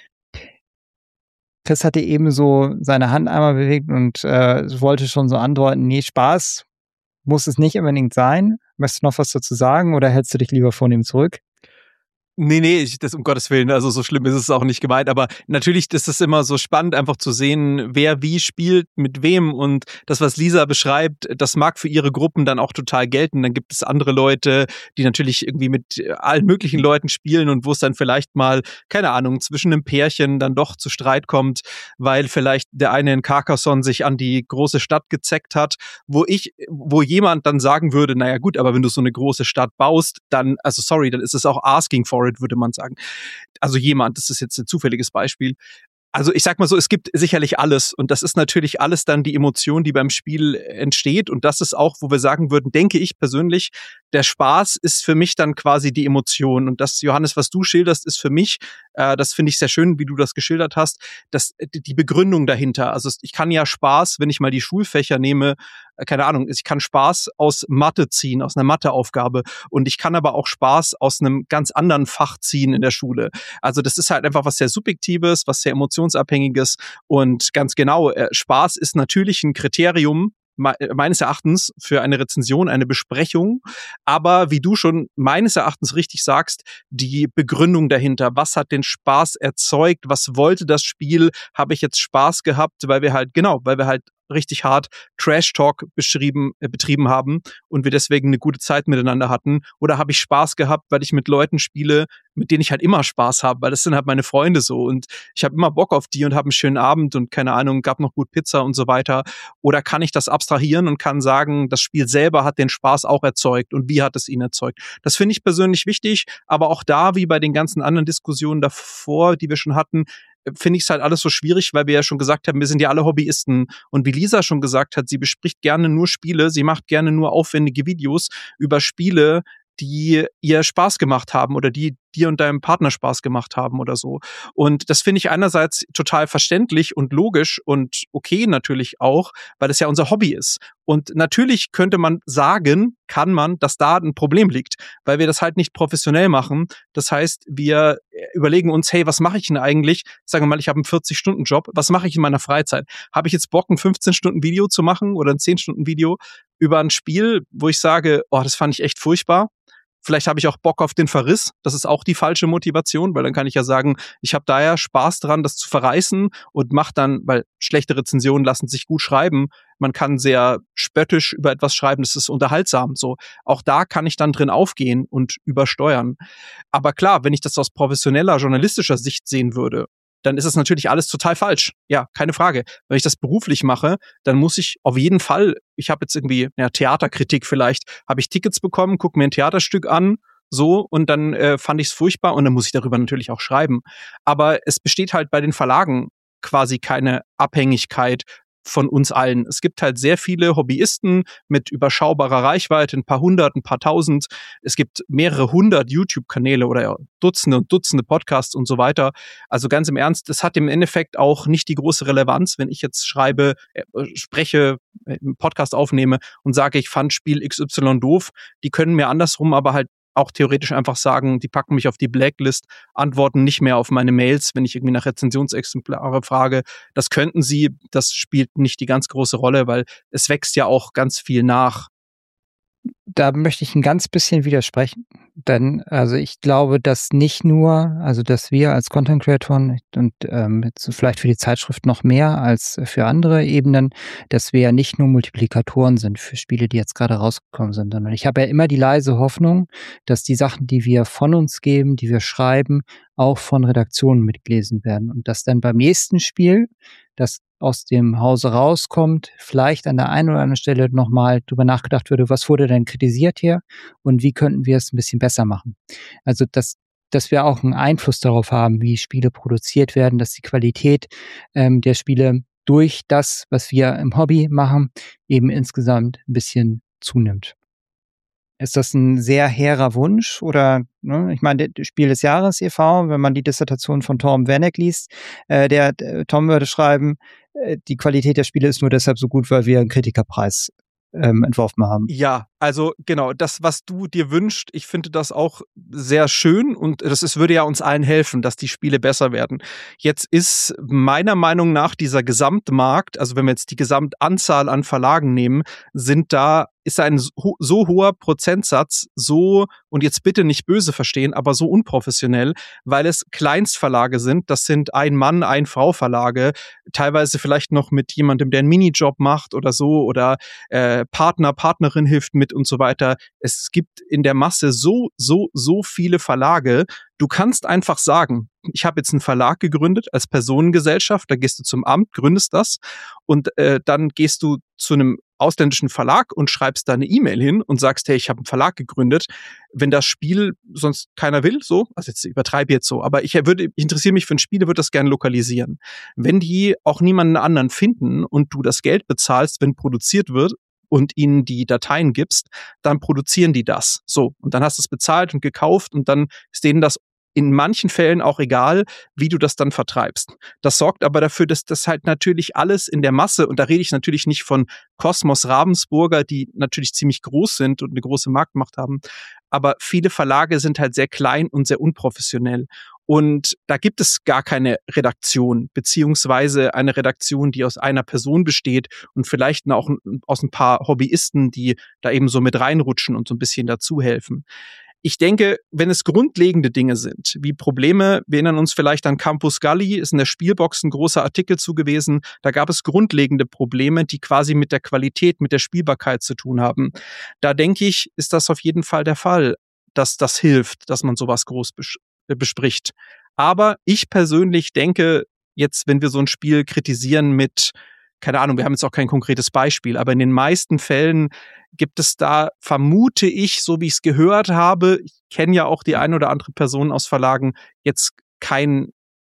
Chris hatte eben so seine Hand einmal bewegt und wollte schon so andeuten, nee, Spaß muss es nicht unbedingt sein. Möchtest du noch was dazu sagen oder hältst du dich lieber von ihm zurück? Nee, das um Gottes Willen, also so schlimm ist es auch nicht gemeint, aber natürlich ist es immer so spannend, einfach zu sehen, wer wie spielt, mit wem und das, was Lisa beschreibt, das mag für ihre Gruppen dann auch total gelten. Dann gibt es andere Leute, die natürlich irgendwie mit allen möglichen Leuten spielen und wo es dann vielleicht mal, keine Ahnung, zwischen einem Pärchen dann doch zu Streit kommt, weil vielleicht der eine in Carcassonne sich an die große Stadt gezeckt hat, wo jemand dann sagen würde, naja gut, aber wenn du so eine große Stadt baust, dann ist es auch asking for it, würde man sagen. Also das ist jetzt ein zufälliges Beispiel. Also ich sag mal so, es gibt sicherlich alles und das ist natürlich alles dann die Emotion, die beim Spiel entsteht und das ist auch, wo wir sagen würden, denke ich persönlich, der Spaß ist für mich dann quasi die Emotion und das, Johannes, was du schilderst, ist für mich, das finde ich sehr schön, wie du das geschildert hast, die Begründung dahinter. Also ich kann ja Spaß, wenn ich mal die Schulfächer nehme, keine Ahnung, ich kann Spaß aus Mathe ziehen, aus einer Matheaufgabe und ich kann aber auch Spaß aus einem ganz anderen Fach ziehen in der Schule. Also das ist halt einfach was sehr Subjektives, was sehr Emotionsabhängiges und ganz genau, Spaß ist natürlich ein Kriterium, meines Erachtens für eine Rezension, eine Besprechung. Aber wie du schon meines Erachtens richtig sagst, die Begründung dahinter, was hat den Spaß erzeugt, was wollte das Spiel, habe ich jetzt Spaß gehabt, weil wir halt richtig hart Trash-Talk betrieben haben und wir deswegen eine gute Zeit miteinander hatten. Oder habe ich Spaß gehabt, weil ich mit Leuten spiele, mit denen ich halt immer Spaß habe, weil das sind halt meine Freunde so und ich habe immer Bock auf die und habe einen schönen Abend und keine Ahnung, gab noch gut Pizza und so weiter. Oder kann ich das abstrahieren und kann sagen, das Spiel selber hat den Spaß auch erzeugt und wie hat es ihn erzeugt. Das finde ich persönlich wichtig, aber auch da, wie bei den ganzen anderen Diskussionen davor, die wir schon hatten, finde ich es halt alles so schwierig, weil wir ja schon gesagt haben, wir sind ja alle Hobbyisten. Und wie Lisa schon gesagt hat, sie bespricht gerne nur Spiele, sie macht gerne nur aufwendige Videos über Spiele, die ihr Spaß gemacht haben oder die dir und deinem Partner Spaß gemacht haben oder so. Und das finde ich einerseits total verständlich und logisch und okay natürlich auch, weil es ja unser Hobby ist. Und natürlich könnte man sagen, kann man, dass da ein Problem liegt, weil wir das halt nicht professionell machen. Das heißt, wir überlegen uns, hey, was mache ich denn eigentlich? Sagen wir mal, ich habe einen 40-Stunden-Job. Was mache ich in meiner Freizeit? Habe ich jetzt Bock, ein 15-Stunden-Video zu machen oder ein 10-Stunden-Video über ein Spiel, wo ich sage, oh, das fand ich echt furchtbar? Vielleicht habe ich auch Bock auf den Verriss. Das ist auch die falsche Motivation, weil dann kann ich ja sagen, ich habe da ja Spaß dran, das zu verreißen und mache dann, weil schlechte Rezensionen lassen sich gut schreiben. Man kann sehr spöttisch über etwas schreiben, das ist unterhaltsam. So, auch da kann ich dann drin aufgehen und übersteuern. Aber klar, wenn ich das aus professioneller, journalistischer Sicht sehen würde, dann ist es natürlich alles total falsch. Ja, keine Frage. Wenn ich das beruflich mache, dann muss ich auf jeden Fall, ich habe jetzt irgendwie, Theaterkritik vielleicht, habe ich Tickets bekommen, gucke mir ein Theaterstück an, so, und dann fand ich es furchtbar und dann muss ich darüber natürlich auch schreiben. Aber es besteht halt bei den Verlagen quasi keine Abhängigkeit von uns allen. Es gibt halt sehr viele Hobbyisten mit überschaubarer Reichweite, ein paar hundert, ein paar tausend. Es gibt mehrere hundert YouTube-Kanäle oder ja, Dutzende und Dutzende Podcasts und so weiter. Also ganz im Ernst, es hat im Endeffekt auch nicht die große Relevanz, wenn ich jetzt spreche, einen Podcast aufnehme und sage, ich fand Spiel XY doof. Die können mir andersrum aber halt auch theoretisch einfach sagen, die packen mich auf die Blacklist, antworten nicht mehr auf meine Mails, wenn ich irgendwie nach Rezensionsexemplare frage. Das könnten sie, das spielt nicht die ganz große Rolle, weil es wächst ja auch ganz viel nach. Da möchte ich ein ganz bisschen widersprechen, denn also ich glaube, dass nicht nur, also dass wir als Content Creatoren und jetzt vielleicht für die Zeitschrift noch mehr als für andere Ebenen, dass wir ja nicht nur Multiplikatoren sind für Spiele, die jetzt gerade rausgekommen sind, sondern ich habe ja immer die leise Hoffnung, dass die Sachen, die wir von uns geben, die wir schreiben, auch von Redaktionen mitgelesen werden und dass dann beim nächsten Spiel, das aus dem Hause rauskommt, vielleicht an der einen oder anderen Stelle nochmal drüber nachgedacht würde, was wurde denn kritisiert hier und wie könnten wir es ein bisschen besser machen. Also, dass wir auch einen Einfluss darauf haben, wie Spiele produziert werden, dass die Qualität der Spiele durch das, was wir im Hobby machen, eben insgesamt ein bisschen zunimmt. Ist das ein sehr hehrer Wunsch oder, ne, ich meine, das Spiel des Jahres e.V., wenn man die Dissertation von Tom Werneck liest, Tom würde schreiben, die Qualität der Spiele ist nur deshalb so gut, weil wir einen Kritikerpreis entworfen haben. Ja, also genau, das, was du dir wünschst, ich finde das auch sehr schön und würde ja uns allen helfen, dass die Spiele besser werden. Jetzt ist meiner Meinung nach dieser Gesamtmarkt, also wenn wir jetzt die Gesamtanzahl an Verlagen nehmen, ist ein so hoher Prozentsatz so, und jetzt bitte nicht böse verstehen, aber so unprofessionell, weil es Kleinstverlage sind. Das sind Ein-Mann-, Ein-Frau-Verlage, teilweise vielleicht noch mit jemandem, der einen Minijob macht oder so, oder Partner, Partnerin hilft mit und so weiter. Es gibt in der Masse so viele Verlage. Du kannst einfach sagen, ich habe jetzt einen Verlag gegründet als Personengesellschaft, da gehst du zum Amt, gründest das und dann gehst du zu einem ausländischen Verlag und schreibst da eine E-Mail hin und sagst, hey, ich habe einen Verlag gegründet. Wenn das Spiel sonst keiner will, so, also jetzt übertreibe jetzt so, aber ich interessiere mich für ein Spiel, würde das gerne lokalisieren. Wenn die auch niemanden anderen finden und du das Geld bezahlst, wenn produziert wird, und ihnen die Dateien gibst, dann produzieren die das. So, und dann hast du es bezahlt und gekauft und dann ist denen das in manchen Fällen auch egal, wie du das dann vertreibst. Das sorgt aber dafür, dass das halt natürlich alles in der Masse, und da rede ich natürlich nicht von Kosmos Ravensburger, die natürlich ziemlich groß sind und eine große Marktmacht haben, aber viele Verlage sind halt sehr klein und sehr unprofessionell. Und da gibt es gar keine Redaktion, beziehungsweise eine Redaktion, die aus einer Person besteht und vielleicht auch aus ein paar Hobbyisten, die da eben so mit reinrutschen und so ein bisschen dazu helfen. Ich denke, wenn es grundlegende Dinge sind, wie Probleme, wir erinnern uns vielleicht an Campus Gully, ist in der Spielbox ein großer Artikel zu gewesen, da gab es grundlegende Probleme, die quasi mit der Qualität, mit der Spielbarkeit zu tun haben. Da denke ich, ist das auf jeden Fall der Fall, dass das hilft, dass man sowas groß bespricht. Aber ich persönlich denke, jetzt, wenn wir so ein Spiel kritisieren mit, keine Ahnung, wir haben jetzt auch kein konkretes Beispiel, aber in den meisten Fällen gibt es da, vermute ich, so wie ich es gehört habe, ich kenne ja auch die ein oder andere Person aus Verlagen, jetzt kein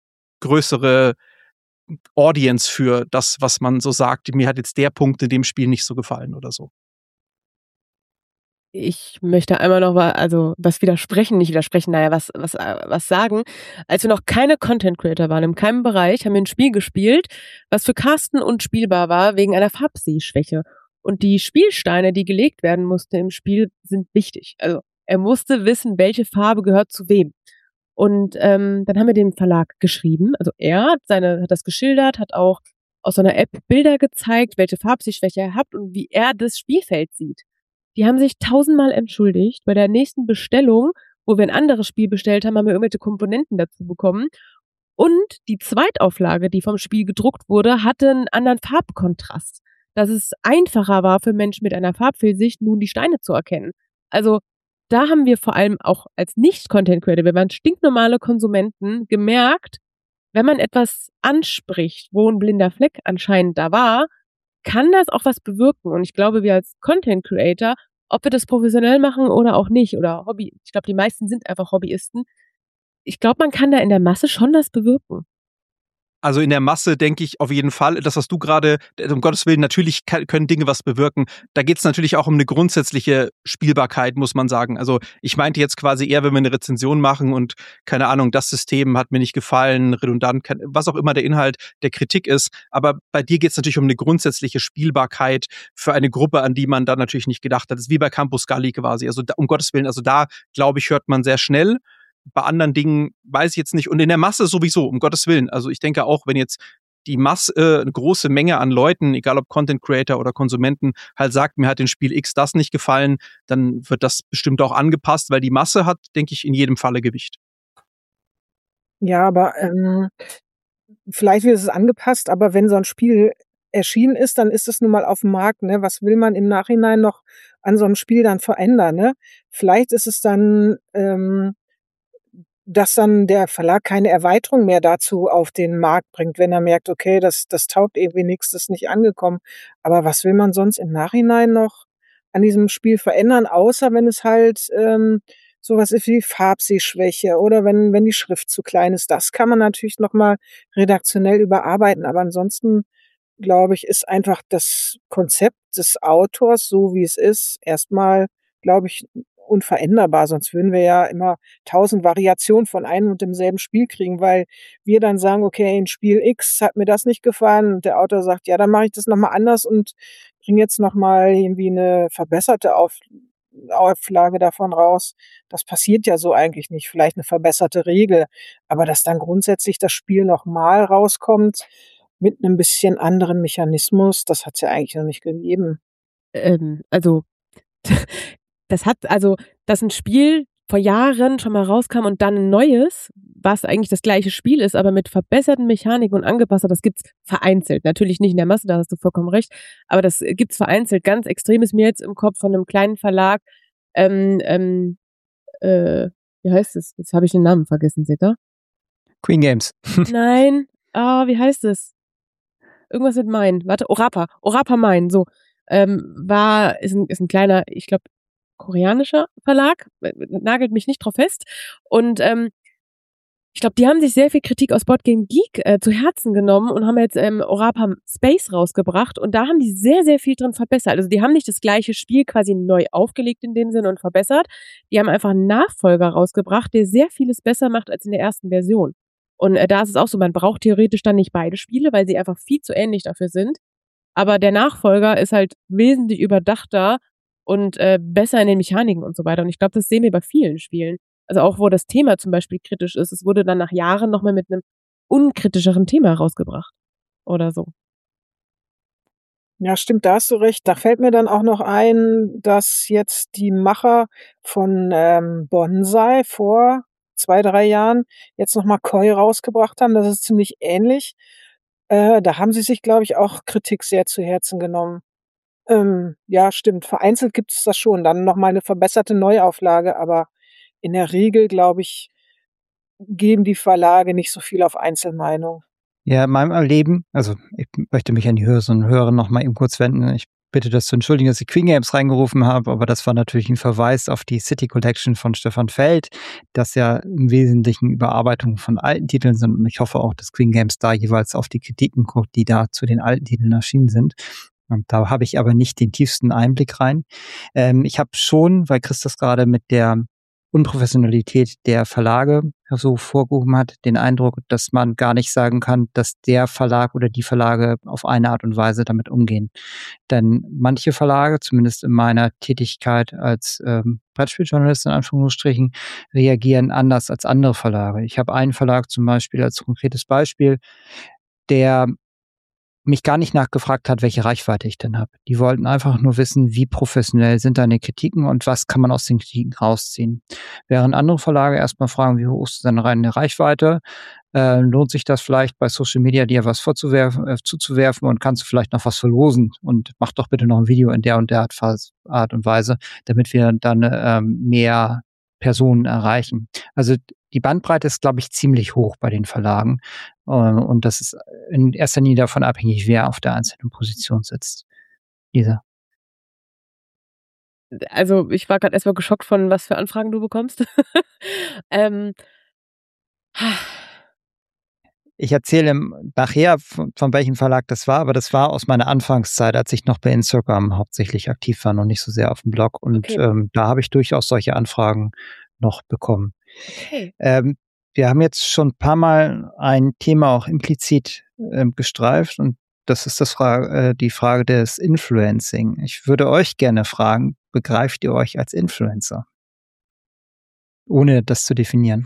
größere Audience für das, was man so sagt. Mir hat jetzt der Punkt in dem Spiel nicht so gefallen oder so. Ich möchte einmal noch was widersprechen, nicht widersprechen, was sagen. Als wir noch keine Content Creator waren, in keinem Bereich, haben wir ein Spiel gespielt, was für Carsten unspielbar war, wegen einer Farbsehschwäche. Und die Spielsteine, die gelegt werden mussten im Spiel, sind wichtig. Also er musste wissen, welche Farbe gehört zu wem. Und dann haben wir dem Verlag geschrieben, also er hat das geschildert, hat auch aus so einer App Bilder gezeigt, welche Farbsehschwäche er hat und wie er das Spielfeld sieht. Die haben sich 1000-mal entschuldigt. Bei der nächsten Bestellung, wo wir ein anderes Spiel bestellt haben, haben wir irgendwelche Komponenten dazu bekommen. Und die Zweitauflage, die vom Spiel gedruckt wurde, hatte einen anderen Farbkontrast, dass es einfacher war für Menschen mit einer Farbfehlsicht, nun die Steine zu erkennen. Also da haben wir vor allem auch als Nicht-Content-Creator, wir waren stinknormale Konsumenten, gemerkt, wenn man etwas anspricht, wo ein blinder Fleck anscheinend da war, kann das auch was bewirken. Und ich glaube, wir als Content Creator, ob wir das professionell machen oder auch nicht, oder Hobby, ich glaube, die meisten sind einfach Hobbyisten. Ich glaube, man kann da in der Masse schon was bewirken. Also in der Masse denke ich auf jeden Fall, das, was du gerade, um Gottes Willen, natürlich können Dinge was bewirken. Da geht es natürlich auch um eine grundsätzliche Spielbarkeit, muss man sagen. Also ich meinte jetzt quasi eher, wenn wir eine Rezension machen und, keine Ahnung, das System hat mir nicht gefallen, redundant, was auch immer der Inhalt der Kritik ist. Aber bei dir geht es natürlich um eine grundsätzliche Spielbarkeit für eine Gruppe, an die man da natürlich nicht gedacht hat. Das ist wie bei Campus Galli quasi. Also um Gottes Willen, also da, glaube ich, hört man sehr schnell. Bei anderen Dingen weiß ich jetzt nicht. Und in der Masse sowieso, um Gottes Willen. Also ich denke auch, wenn jetzt die Masse, eine große Menge an Leuten, egal ob Content Creator oder Konsumenten, halt sagt, mir hat in Spiel X das nicht gefallen, dann wird das bestimmt auch angepasst, weil die Masse hat, denke ich, in jedem Falle Gewicht. Ja, aber vielleicht wird es angepasst, aber wenn so ein Spiel erschienen ist, dann ist es nun mal auf dem Markt, ne? Was will man im Nachhinein noch an so einem Spiel dann verändern, ne? Vielleicht ist es dann dass dann der Verlag keine Erweiterung mehr dazu auf den Markt bringt, wenn er merkt, okay, das taugt irgendwie nichts, das ist nicht angekommen. Aber was will man sonst im Nachhinein noch an diesem Spiel verändern, außer wenn es halt sowas ist wie Farbsehschwäche oder wenn die Schrift zu klein ist. Das kann man natürlich nochmal redaktionell überarbeiten. Aber ansonsten, glaube ich, ist einfach das Konzept des Autors, so wie es ist, erstmal, glaube ich, unveränderbar, sonst würden wir ja immer 1000 Variationen von einem und demselben Spiel kriegen, weil wir dann sagen, okay, in Spiel X hat mir das nicht gefallen und der Autor sagt, ja, dann mache ich das nochmal anders und bringe jetzt nochmal irgendwie eine verbesserte Auflage davon raus. Das passiert ja so eigentlich nicht. Vielleicht eine verbesserte Regel, aber dass dann grundsätzlich das Spiel nochmal rauskommt mit einem bisschen anderen Mechanismus, das hat es ja eigentlich noch nicht gegeben. Also dass ein Spiel vor Jahren schon mal rauskam und dann ein neues, was eigentlich das gleiche Spiel ist, aber mit verbesserten Mechaniken und angepasster, das gibt's vereinzelt. Natürlich nicht in der Masse, da hast du vollkommen recht, aber das gibt's vereinzelt. Ganz extrem ist mir jetzt im Kopf von einem kleinen Verlag, wie heißt es? Jetzt habe ich den Namen vergessen, seht ihr? Queen Games. Nein, wie heißt es? Irgendwas mit Main. Warte, Orapa Main, so. Ist ein kleiner, ich glaube, koreanischer Verlag, nagelt mich nicht drauf fest. Und ich glaube, die haben sich sehr viel Kritik aus Board Game Geek zu Herzen genommen und haben jetzt Orapa Space rausgebracht und da haben die sehr, sehr viel drin verbessert. Also die haben nicht das gleiche Spiel quasi neu aufgelegt in dem Sinne und verbessert. Die haben einfach einen Nachfolger rausgebracht, der sehr vieles besser macht als in der ersten Version. Und da ist es auch so, man braucht theoretisch dann nicht beide Spiele, weil sie einfach viel zu ähnlich dafür sind. Aber der Nachfolger ist halt wesentlich überdachter und besser in den Mechaniken und so weiter. Und ich glaube, das sehen wir bei vielen Spielen. Also auch, wo das Thema zum Beispiel kritisch ist. Es wurde dann nach Jahren nochmal mit einem unkritischeren Thema rausgebracht. Oder so. Ja, stimmt, da hast du recht. Da fällt mir dann auch noch ein, dass jetzt die Macher von Bonsai vor 2-3 Jahren jetzt nochmal Koi rausgebracht haben. Das ist ziemlich ähnlich. Da haben sie sich, glaube ich, auch Kritik sehr zu Herzen genommen. Ja, stimmt. Vereinzelt gibt es das schon. Dann nochmal eine verbesserte Neuauflage, aber in der Regel, glaube ich, geben die Verlage nicht so viel auf Einzelmeinung. Ja, in meinem Erleben, also ich möchte mich an die Hörerinnen und Hörer noch mal eben kurz wenden. Ich bitte das zu entschuldigen, dass ich Queen Games reingerufen habe, aber das war natürlich ein Verweis auf die City Collection von Stefan Feld, das ja im Wesentlichen Überarbeitungen von alten Titeln sind. Und ich hoffe auch, dass Queen Games da jeweils auf die Kritiken guckt, die da zu den alten Titeln erschienen sind. Und da habe ich aber nicht den tiefsten Einblick rein. Ich habe schon, weil Chris das gerade mit der Unprofessionalität der Verlage hervorgehoben hat, den Eindruck, dass man gar nicht sagen kann, dass der Verlag oder die Verlage auf eine Art und Weise damit umgehen. Denn manche Verlage, zumindest in meiner Tätigkeit als Brettspieljournalist in Anführungsstrichen, reagieren anders als andere Verlage. Ich habe einen Verlag zum Beispiel als konkretes Beispiel, der mich gar nicht nachgefragt hat, welche Reichweite ich denn habe. Die wollten einfach nur wissen, wie professionell sind deine Kritiken und was kann man aus den Kritiken rausziehen. Während andere Verlage erstmal fragen, wie hoch ist deine reine Reichweite, lohnt sich das vielleicht bei Social Media dir was zuzuwerfen und kannst du vielleicht noch was verlosen und mach doch bitte noch ein Video in der und der Art und Weise, damit wir dann mehr Personen erreichen. Also die Bandbreite ist, glaube ich, ziemlich hoch bei den Verlagen. Und das ist in erster Linie davon abhängig, wer auf der einzelnen Position sitzt. Lisa. Also ich war gerade erstmal geschockt von, was für Anfragen du bekommst. Ich erzähle nachher, von welchem Verlag das war, aber das war aus meiner Anfangszeit, als ich noch bei Instagram hauptsächlich aktiv war und nicht so sehr auf dem Blog. Und Okay. Da habe ich durchaus solche Anfragen noch bekommen. Okay. Wir haben jetzt schon ein paar Mal ein Thema auch implizit gestreift und das ist die Frage des Influencing. Ich würde euch gerne fragen, begreift ihr euch als Influencer? Ohne das zu definieren.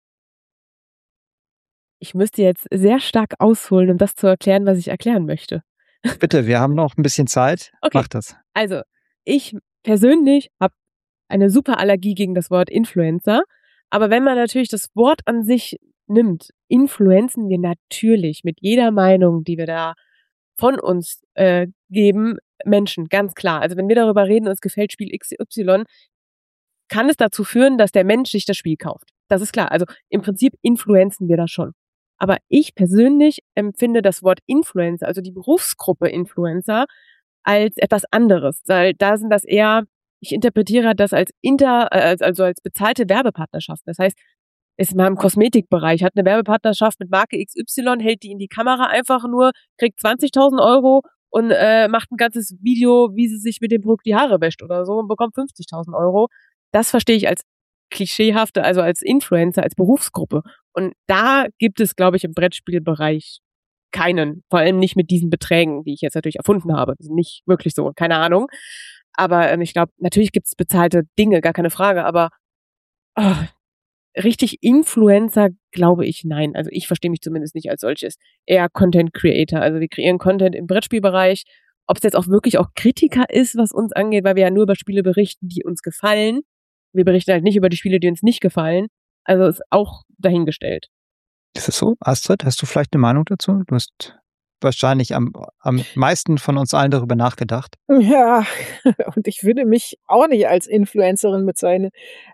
Ich müsste jetzt sehr stark ausholen, um das zu erklären, was ich erklären möchte. Bitte, wir haben noch ein bisschen Zeit. Okay. Macht das. Also, ich persönlich habe eine super Allergie gegen das Wort Influencer. Aber wenn man natürlich das Wort an sich nimmt, influenzen wir natürlich mit jeder Meinung, die wir da von uns geben, Menschen, ganz klar. Also wenn wir darüber reden, uns gefällt Spiel XY, kann es dazu führen, dass der Mensch sich das Spiel kauft. Das ist klar. Also im Prinzip influenzen wir das schon. Aber ich persönlich empfinde das Wort Influencer, also die Berufsgruppe Influencer, als etwas anderes. Weil da sind das eher, ich interpretiere das als als bezahlte Werbepartnerschaften. Das heißt, ist mal im Kosmetikbereich, hat eine Werbepartnerschaft mit Marke XY, hält die in die Kamera einfach nur, kriegt 20.000 € und macht ein ganzes Video, wie sie sich mit dem Produkt die Haare wäscht oder so und bekommt 50.000 €. Das verstehe ich als klischeehafte, also als Influencer, als Berufsgruppe. Und da gibt es, glaube ich, im Brettspielbereich keinen, vor allem nicht mit diesen Beträgen, die ich jetzt natürlich erfunden habe. Das sind nicht wirklich so, keine Ahnung. Aber ich glaube, natürlich gibt es bezahlte Dinge, gar keine Frage, aber richtig Influencer glaube ich nein. Also ich verstehe mich zumindest nicht als solches. Eher Content Creator. Also wir kreieren Content im Brettspielbereich. Ob es jetzt auch wirklich auch Kritiker ist, was uns angeht, weil wir ja nur über Spiele berichten, die uns gefallen. Wir berichten halt nicht über die Spiele, die uns nicht gefallen. Also ist auch dahingestellt. Ist es so? Astrid, hast du vielleicht eine Meinung dazu? Du hast wahrscheinlich am meisten von uns allen darüber nachgedacht. Ja, und ich würde mich auch nicht als Influencerin bezeichnen.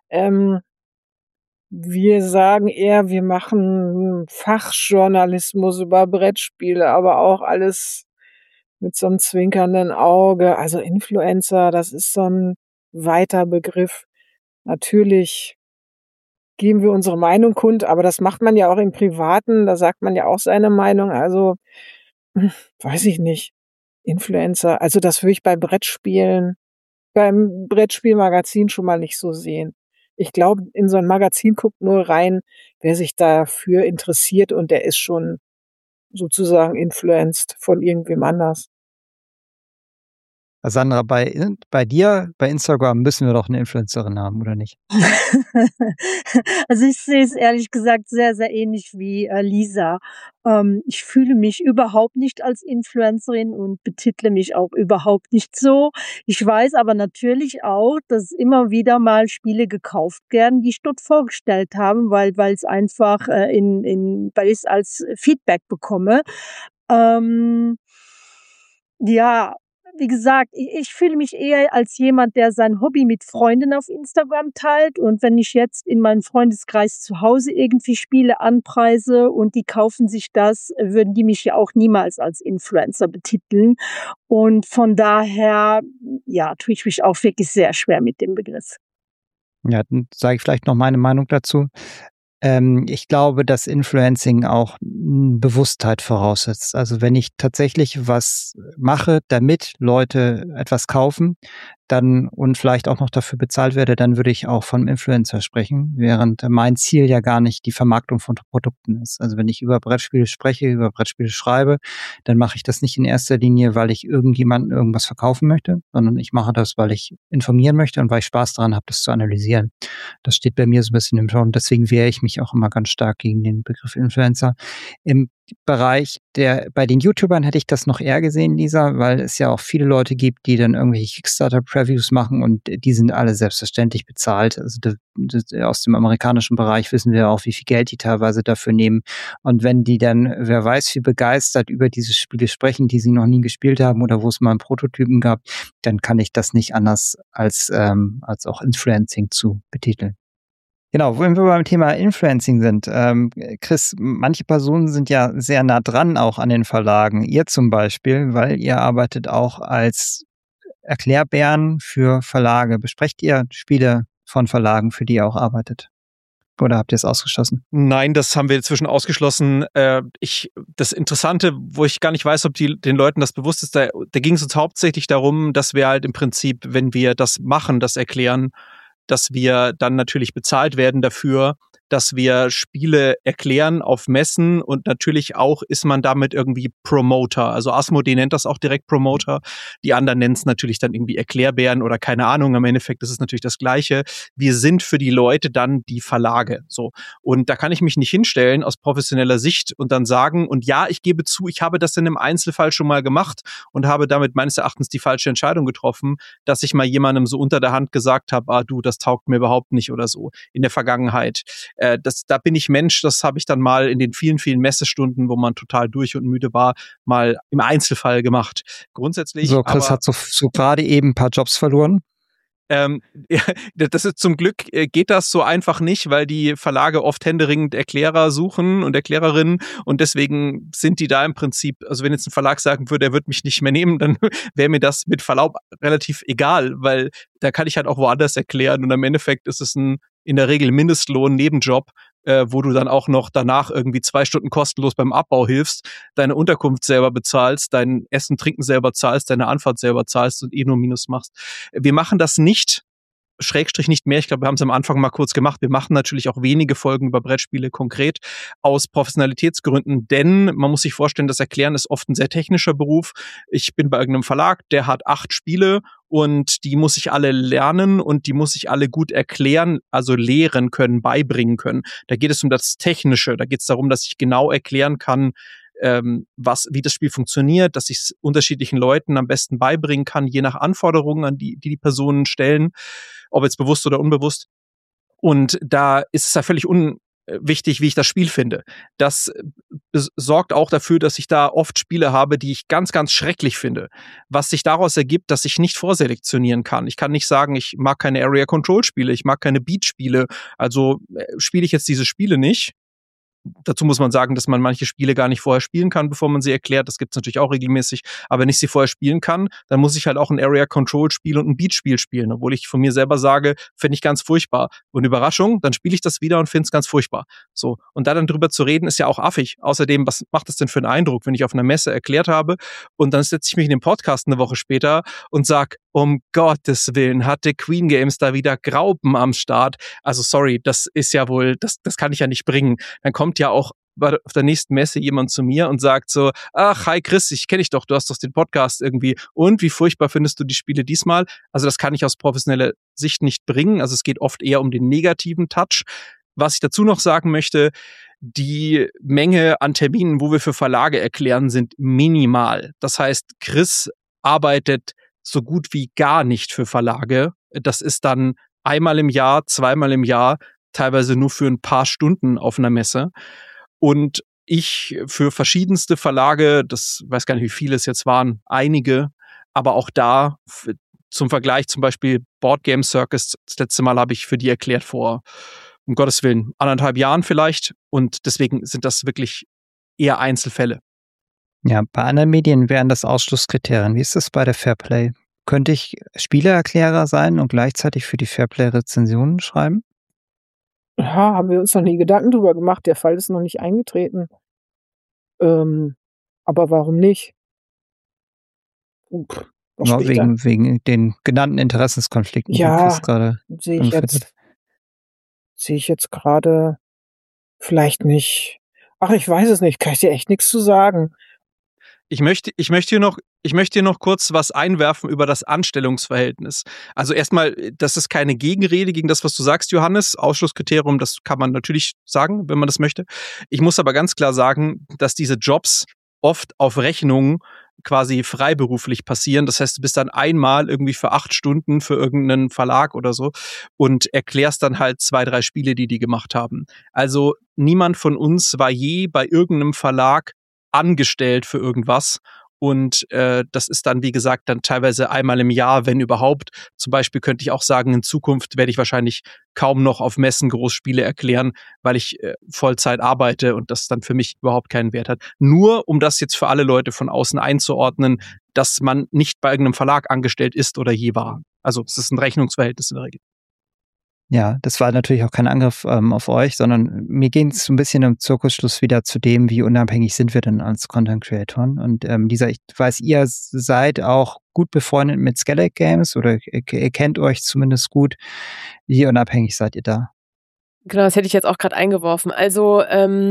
Wir sagen eher, wir machen Fachjournalismus über Brettspiele, aber auch alles mit so einem zwinkernden Auge. Also Influencer, das ist so ein weiter Begriff. Natürlich geben wir unsere Meinung kund, aber das macht man ja auch im Privaten, da sagt man ja auch seine Meinung. Also, weiß ich nicht. Influencer, also das würde ich beim Brettspielmagazin schon mal nicht so sehen. Ich glaube, in so ein Magazin guckt nur rein, wer sich dafür interessiert und der ist schon sozusagen influenced von irgendwem anders. Sandra, bei dir, bei Instagram müssen wir doch eine Influencerin haben, oder nicht? Also ich sehe es ehrlich gesagt sehr, sehr ähnlich wie Lisa. Ich fühle mich überhaupt nicht als Influencerin und betitle mich auch überhaupt nicht so. Ich weiß aber natürlich auch, dass immer wieder mal Spiele gekauft werden, die ich dort vorgestellt habe, weil es einfach weil ich es als Feedback bekomme. Ja, wie gesagt, ich fühle mich eher als jemand, der sein Hobby mit Freunden auf Instagram teilt. Und wenn ich jetzt in meinem Freundeskreis zu Hause irgendwie Spiele anpreise und die kaufen sich das, würden die mich ja auch niemals als Influencer betiteln. Und von daher, ja, tue ich mich auch wirklich sehr schwer mit dem Begriff. Ja, dann sage ich vielleicht noch meine Meinung dazu. Ich glaube, dass Influencing auch Bewusstheit voraussetzt. Also wenn ich tatsächlich was mache, damit Leute etwas kaufen, dann und vielleicht auch noch dafür bezahlt werde, dann würde ich auch vom Influencer sprechen, während mein Ziel ja gar nicht die Vermarktung von Produkten ist. Also wenn ich über Brettspiele spreche, über Brettspiele schreibe, dann mache ich das nicht in erster Linie, weil ich irgendjemandem irgendwas verkaufen möchte, sondern ich mache das, weil ich informieren möchte und weil ich Spaß daran habe, das zu analysieren. Das steht bei mir so ein bisschen im Ton. Deswegen wehre ich mich auch immer ganz stark gegen den Begriff Influencer. Im Bereich bei den YouTubern hätte ich das noch eher gesehen, Lisa, weil es ja auch viele Leute gibt, die dann irgendwelche Kickstarter-Previews machen und die sind alle selbstverständlich bezahlt. Also aus dem amerikanischen Bereich wissen wir auch, wie viel Geld die teilweise dafür nehmen. Und wenn die dann, wer weiß, wie begeistert über diese Spiele sprechen, die sie noch nie gespielt haben oder wo es mal einen Prototypen gab, dann kann ich das nicht anders als auch Influencing zu betiteln. Genau, wenn wir beim Thema Influencing sind, Chris, manche Personen sind ja sehr nah dran auch an den Verlagen. Ihr zum Beispiel, weil ihr arbeitet auch als Erklärbären für Verlage. Besprecht ihr Spiele von Verlagen, für die ihr auch arbeitet? Oder habt ihr es ausgeschlossen? Nein, das haben wir inzwischen ausgeschlossen. Das Interessante, wo ich gar nicht weiß, ob den Leuten das bewusst ist, da ging es uns hauptsächlich darum, dass wir halt im Prinzip, wenn wir das machen, das erklären, dass wir dann natürlich bezahlt werden dafür, dass wir Spiele erklären auf Messen und natürlich auch ist man damit irgendwie Promoter. Also Asmodee nennt das auch direkt Promoter. Die anderen nennen es natürlich dann irgendwie Erklärbären oder keine Ahnung. Im Endeffekt ist es natürlich das Gleiche. Wir sind für die Leute dann die Verlage. So. Und da kann ich mich nicht hinstellen aus professioneller Sicht und dann sagen, und ja, ich gebe zu, ich habe das in einem Einzelfall schon mal gemacht und habe damit meines Erachtens die falsche Entscheidung getroffen, dass ich mal jemandem so unter der Hand gesagt habe, du, das taugt mir überhaupt nicht oder so in der Vergangenheit. Da bin ich Mensch, das habe ich dann mal in den vielen, vielen Messestunden, wo man total durch und müde war, mal im Einzelfall gemacht. Grundsätzlich. So, Chris hat so gerade eben ein paar Jobs verloren. Das ist zum Glück geht das so einfach nicht, weil die Verlage oft händeringend Erklärer suchen und Erklärerinnen und deswegen sind die da im Prinzip, also wenn jetzt ein Verlag sagen würde, er wird mich nicht mehr nehmen, dann wäre mir das mit Verlaub relativ egal, weil da kann ich halt auch woanders erklären und im Endeffekt ist es in der Regel Mindestlohn-Nebenjob, wo du dann auch noch danach irgendwie 2 Stunden kostenlos beim Abbau hilfst, deine Unterkunft selber bezahlst, dein Essen, Trinken selber zahlst, deine Anfahrt selber zahlst und nur Minus machst. Wir machen das nicht, Schrägstrich nicht mehr. Ich glaube, wir haben es am Anfang mal kurz gemacht. Wir machen natürlich auch wenige Folgen über Brettspiele konkret aus Professionalitätsgründen, denn man muss sich vorstellen, das Erklären ist oft ein sehr technischer Beruf. Ich bin bei irgendeinem Verlag, der hat 8 Spiele und die muss ich alle lernen und die muss ich alle gut erklären, also lehren können, beibringen können. Da geht es um das Technische. Da geht es darum, dass ich genau erklären kann, wie das Spiel funktioniert, dass ich es unterschiedlichen Leuten am besten beibringen kann, je nach Anforderungen, an die Personen stellen, ob jetzt bewusst oder unbewusst. Und da ist es ja völlig unwichtig, wie ich das Spiel finde. Das sorgt auch dafür, dass ich da oft Spiele habe, die ich ganz, ganz schrecklich finde. Was sich daraus ergibt, dass ich nicht vorselektionieren kann. Ich kann nicht sagen, ich mag keine Area-Control-Spiele, ich mag keine Beat-Spiele, also spiele ich jetzt diese Spiele nicht. Dazu muss man sagen, dass man manche Spiele gar nicht vorher spielen kann, bevor man sie erklärt. Das gibt es natürlich auch regelmäßig. Aber wenn ich sie vorher spielen kann, dann muss ich halt auch ein Area-Control-Spiel und ein Beat-Spiel spielen. Obwohl ich von mir selber sage, finde ich ganz furchtbar. Und Überraschung, dann spiele ich das wieder und finde es ganz furchtbar. So. Und da dann drüber zu reden, ist ja auch affig. Außerdem, was macht das denn für einen Eindruck, wenn ich auf einer Messe erklärt habe und dann setze ich mich in den Podcast eine Woche später und sage, um Gottes Willen, hatte Queen Games da wieder Graupen am Start. Also sorry, das ist ja wohl, das kann ich ja nicht bringen. Dann kommt ja auch auf der nächsten Messe jemand zu mir und sagt so, ach, hi Chris, ich kenne dich doch, du hast doch den Podcast irgendwie. Und wie furchtbar findest du die Spiele diesmal? Also das kann ich aus professioneller Sicht nicht bringen. Also es geht oft eher um den negativen Touch. Was ich dazu noch sagen möchte, die Menge an Terminen, wo wir für Verlage erklären, sind minimal. Das heißt, Chris arbeitet so gut wie gar nicht für Verlage. Das ist dann einmal im Jahr, zweimal im Jahr, teilweise nur für ein paar Stunden auf einer Messe. Und ich für verschiedenste Verlage, das weiß gar nicht, wie viele es jetzt waren, einige, aber auch da zum Vergleich zum Beispiel Board Game Circus, das letzte Mal habe ich für die erklärt vor, um Gottes Willen, 1,5 Jahren vielleicht. Und deswegen sind das wirklich eher Einzelfälle. Ja, bei anderen Medien wären das Ausschlusskriterien. Wie ist das bei der Fairplay? Könnte ich Spieleerklärer sein und gleichzeitig für die Fairplay-Rezensionen schreiben? Ja, haben wir uns noch nie Gedanken drüber gemacht. Der Fall ist noch nicht eingetreten. Aber warum nicht? Was Ja, spricht da? wegen den genannten Interessenskonflikten, die Chris Ja, gerade sehe ich angeführt hat. jetzt gerade vielleicht nicht. Ach, ich weiß es nicht. Kann ich dir echt nichts zu sagen. Ich möchte hier noch kurz was einwerfen über das Anstellungsverhältnis. Also erstmal, das ist keine Gegenrede gegen das, was du sagst, Johannes. Ausschlusskriterium, das kann man natürlich sagen, wenn man das möchte. Ich muss aber ganz klar sagen, dass diese Jobs oft auf Rechnung quasi freiberuflich passieren. Das heißt, du bist dann einmal irgendwie für 8 Stunden für irgendeinen Verlag oder so und erklärst dann halt 2, 3 Spiele, die gemacht haben. Also niemand von uns war je bei irgendeinem Verlag angestellt für irgendwas. Und das ist dann, wie gesagt, dann teilweise einmal im Jahr, wenn überhaupt. Zum Beispiel könnte ich auch sagen, in Zukunft werde ich wahrscheinlich kaum noch auf Messen Großspiele erklären, weil ich Vollzeit arbeite und das dann für mich überhaupt keinen Wert hat. Nur um das jetzt für alle Leute von außen einzuordnen, dass man nicht bei irgendeinem Verlag angestellt ist oder je war. Also es ist ein Rechnungsverhältnis in der Regel. Ja, das war natürlich auch kein Angriff auf euch, sondern mir ging es so ein bisschen im Zirkusschluss wieder zu dem, wie unabhängig sind wir denn als Content Creatoren. Und ich weiß, ihr seid auch gut befreundet mit Skellig Games oder ihr kennt euch zumindest gut. Wie unabhängig seid ihr da? Genau, das hätte ich jetzt auch gerade eingeworfen. Also,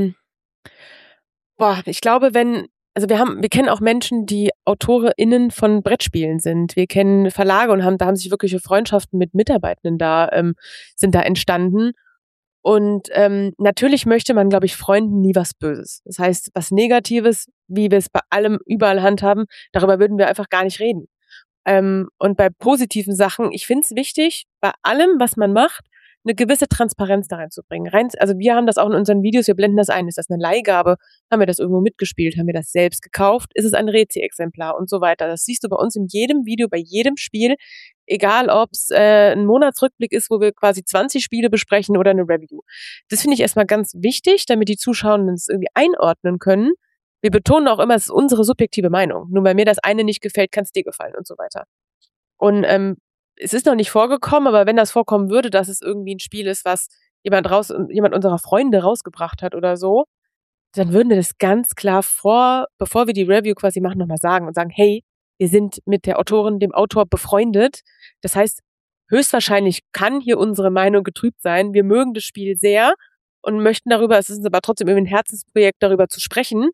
ich glaube, wir kennen auch Menschen, die AutorInnen von Brettspielen sind. Wir kennen Verlage und da haben sich wirkliche Freundschaften mit Mitarbeitenden sind da entstanden. Und natürlich möchte man, glaube ich, Freunden nie was Böses. Das heißt, was Negatives, wie wir es bei allem überall handhaben, darüber würden wir einfach gar nicht reden. Und bei positiven Sachen, ich finde es wichtig, bei allem, was man macht, eine gewisse Transparenz da reinzubringen. Also wir haben das auch in unseren Videos, wir blenden das ein. Ist das eine Leihgabe? Haben wir das irgendwo mitgespielt? Haben wir das selbst gekauft? Ist es ein Rezi-Exemplar und so weiter? Das siehst du bei uns in jedem Video, bei jedem Spiel, egal ob es ein Monatsrückblick ist, wo wir quasi 20 Spiele besprechen oder eine Review. Das finde ich erstmal ganz wichtig, damit die Zuschauenden es irgendwie einordnen können. Wir betonen auch immer, es ist unsere subjektive Meinung. Nur weil mir das eine nicht gefällt, kann es dir gefallen und so weiter. Und es ist noch nicht vorgekommen, aber wenn das vorkommen würde, dass es irgendwie ein Spiel ist, was jemand unserer Freunde rausgebracht hat oder so, dann würden wir das ganz klar bevor wir die Review quasi machen, nochmal sagen und sagen, hey, wir sind mit der Autorin, dem Autor befreundet. Das heißt, höchstwahrscheinlich kann hier unsere Meinung getrübt sein. Wir mögen das Spiel sehr und möchten es ist uns aber trotzdem irgendwie ein Herzensprojekt, darüber zu sprechen.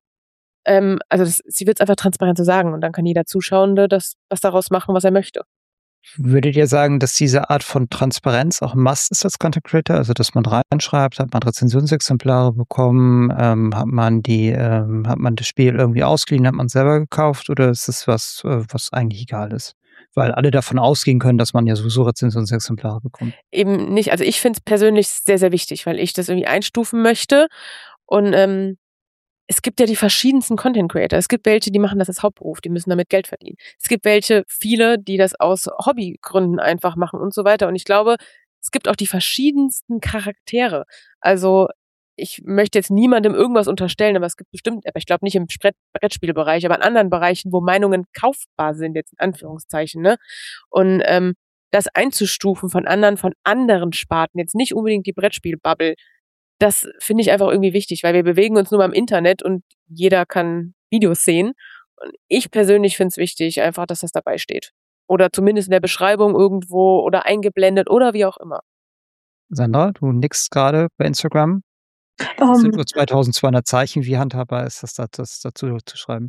Sie wird es einfach transparent so sagen und dann kann jeder Zuschauende was daraus machen, was er möchte. Würdet ihr sagen, dass diese Art von Transparenz auch ein Must ist als Content Creator? Also, dass man reinschreibt, hat man Rezensionsexemplare bekommen, hat man das Spiel irgendwie ausgeliehen, hat man selber gekauft oder ist das was eigentlich egal ist? Weil alle davon ausgehen können, dass man ja sowieso Rezensionsexemplare bekommt. Eben nicht. Also ich finde es persönlich sehr, sehr wichtig, weil ich das irgendwie einstufen möchte und es gibt ja die verschiedensten Content Creator. Es gibt welche, die machen das als Hauptberuf, die müssen damit Geld verdienen. Es gibt viele, die das aus Hobbygründen einfach machen und so weiter. Und ich glaube, es gibt auch die verschiedensten Charaktere. Also ich möchte jetzt niemandem irgendwas unterstellen, aber ich glaube nicht im Brettspielbereich, aber in anderen Bereichen, wo Meinungen kaufbar sind, jetzt in Anführungszeichen, ne? Und das einzustufen von anderen Sparten, jetzt nicht unbedingt die Brettspielbubble, das finde ich einfach irgendwie wichtig, weil wir bewegen uns nur mal im Internet und jeder kann Videos sehen. Und ich persönlich finde es wichtig, einfach, dass das dabei steht. Oder zumindest in der Beschreibung irgendwo oder eingeblendet oder wie auch immer. Sandra, du nickst gerade bei Instagram. Das sind nur 2200 Zeichen. Wie handhabbar ist das dazu zu schreiben?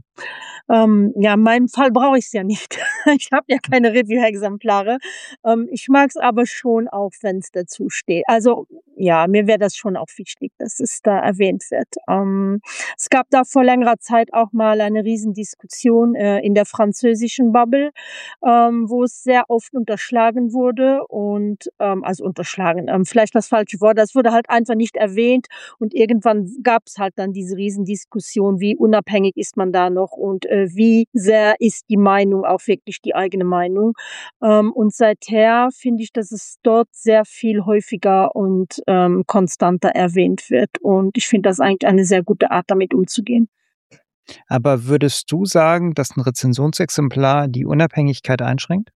Ja, in meinem Fall brauche ich es ja nicht. Ich habe ja keine Review-Exemplare. Ich mag es aber schon auch, wenn es dazu steht. Also ja, mir wäre das schon auch wichtig, dass es da erwähnt wird. Es gab da vor längerer Zeit auch mal eine Riesendiskussion in der französischen Bubble, wo es sehr oft unterschlagen wurde und also unterschlagen, vielleicht das falsche Wort, das wurde halt einfach nicht erwähnt und irgendwann gab es halt dann diese Riesendiskussion, wie unabhängig ist man da noch und wie sehr ist die Meinung auch wirklich die eigene Meinung. Und seither finde ich, dass es dort sehr viel häufiger und konstanter erwähnt wird. Und ich finde das eigentlich eine sehr gute Art, damit umzugehen. Aber würdest du sagen, dass ein Rezensionsexemplar die Unabhängigkeit einschränkt?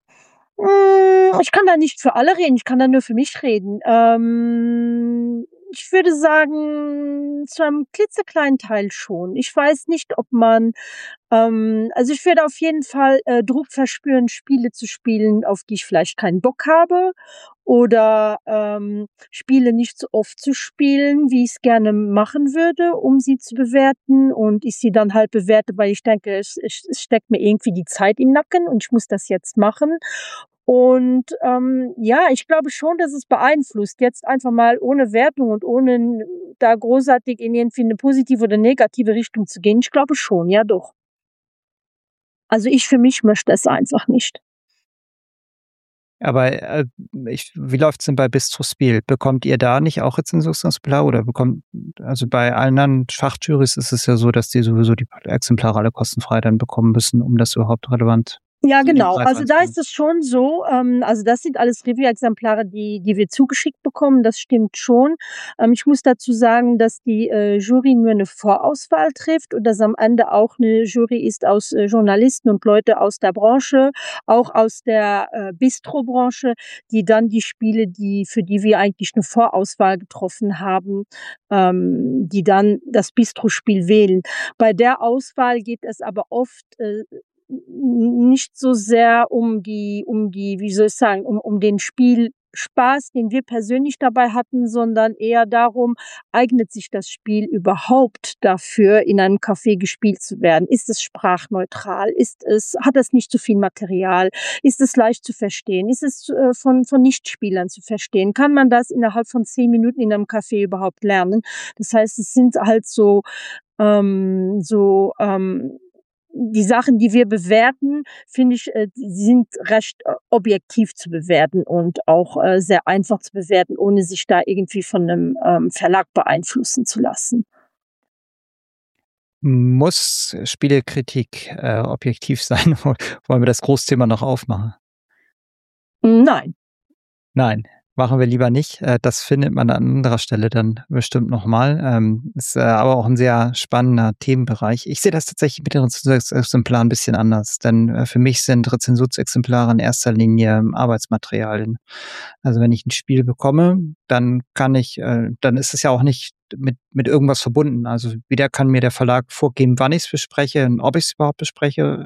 Ich kann da nicht für alle reden, ich kann da nur für mich reden. Ich würde sagen, zu einem klitzekleinen Teil schon. Ich weiß nicht, ob man also ich würde auf jeden Fall, Druck verspüren, Spiele zu spielen, auf die ich vielleicht keinen Bock habe oder, Spiele nicht so oft zu spielen, wie ich's gerne machen würde, um sie zu bewerten und ich sie dann halt bewerte, weil ich denke, es steckt mir irgendwie die Zeit im Nacken und ich muss das jetzt machen. Und, ja, ich glaube schon, dass es beeinflusst. Jetzt einfach mal ohne Wertung und ohne da großartig in irgendwie 'ne positive oder negative Richtung zu gehen. Ich glaube schon, ja doch. Also, ich für mich möchte es einfach nicht. Aber, wie läuft's denn bei Bistro Spiel? Bekommt ihr da nicht auch Rezensionsexemplare oder also bei allen anderen Fachjurys ist es ja so, dass die sowieso die Exemplare alle kostenfrei dann bekommen müssen, um das überhaupt relevant Ja, zu dem genau. Preis Also, da reinzubringen. ist es schon so, also, das sind alles Review-Exemplare, die wir zugeschickt bekommen, das stimmt schon. Ich muss dazu sagen, dass die, Jury nur 'ne Vorauswahl trifft und dass am Ende auch 'ne Jury ist aus, Journalisten und Leute aus der Branche, auch aus der, Bistrobranche, die dann die Spiele, für die wir eigentlich 'ne Vorauswahl getroffen haben, die dann das Bistrospiel wählen. Bei der Auswahl geht es aber oft, nicht so sehr um die wie soll ich sagen, um den Spielspaß, den wir persönlich dabei hatten, sondern eher darum, eignet sich das Spiel überhaupt dafür, in einem Café gespielt zu werden? Ist es sprachneutral? Hat es nicht zu viel Material? Ist es leicht zu verstehen? Ist es, von Nichtspielern zu verstehen? Kann man das innerhalb von 10 Minuten in einem Café überhaupt lernen? Das heißt, es sind halt die Sachen, die wir bewerten, finde ich, die sind recht, objektiv zu bewerten und auch, sehr einfach zu bewerten, ohne sich da irgendwie von 'nem, Verlag beeinflussen zu lassen. Muss Spielekritik, objektiv sein? Wollen wir das Großthema noch aufmachen? Nein. Nein, machen wir lieber nicht. Das findet man an anderer Stelle dann bestimmt noch mal. Ist, aber auch ein sehr spannender Themenbereich. Ich sehe das tatsächlich mit den Rezensionsexemplaren 'n bisschen anders, denn, für mich sind Rezensionsexemplare in erster Linie Arbeitsmaterialien. Also, wenn ich ein Spiel bekomme, dann dann ist es ja auch nicht mit irgendwas verbunden. Also, weder kann mir der Verlag vorgeben, wann ich's bespreche und ob ich's überhaupt bespreche.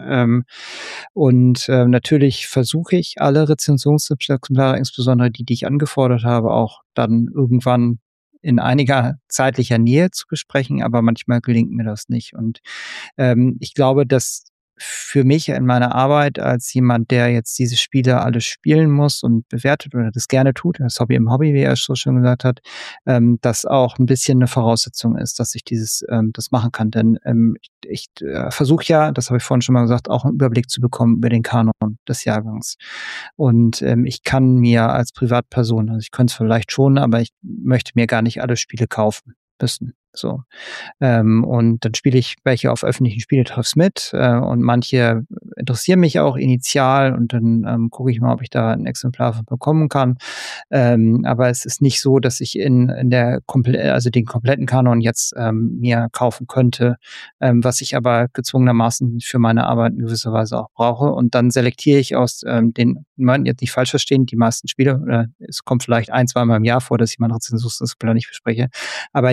Natürlich versuche ich, alle Rezensionsexemplare, insbesondere die ich angefordert habe, auch dann irgendwann in einiger zeitlicher Nähe zu besprechen, aber manchmal gelingt mir das nicht. Und, ich glaube, dass für mich in meiner Arbeit als jemand, der jetzt diese Spiele alle spielen muss und bewertet oder das gerne tut, das Hobby im Hobby, wie er so schön gesagt hat, das auch ein bisschen eine Voraussetzung ist, dass ich das machen kann. Denn, ich versuche ja, das habe ich vorhin schon mal gesagt, auch einen Überblick zu bekommen über den Kanon des Jahrgangs. Und, ich kann mir als Privatperson, also ich könnte es vielleicht schon, aber ich möchte mir gar nicht alle Spiele kaufen müssen, so. Und dann spiele ich welche auf öffentlichen Spieletreffs mit, und manche interessieren mich auch initial und dann, gucke ich mal, ob ich da ein Exemplar von bekommen kann. Aber es ist nicht so, dass ich in der also den kompletten Kanon jetzt, mir kaufen könnte, was ich aber gezwungenermaßen für meine Arbeit in gewisser Weise auch brauche. Und dann selektiere ich aus, jetzt nicht falsch verstehen, die meisten Spiele, oder es kommt vielleicht ein, zweimal im Jahr vor, dass ich mein Rezensionsexemplar nicht bespreche, aber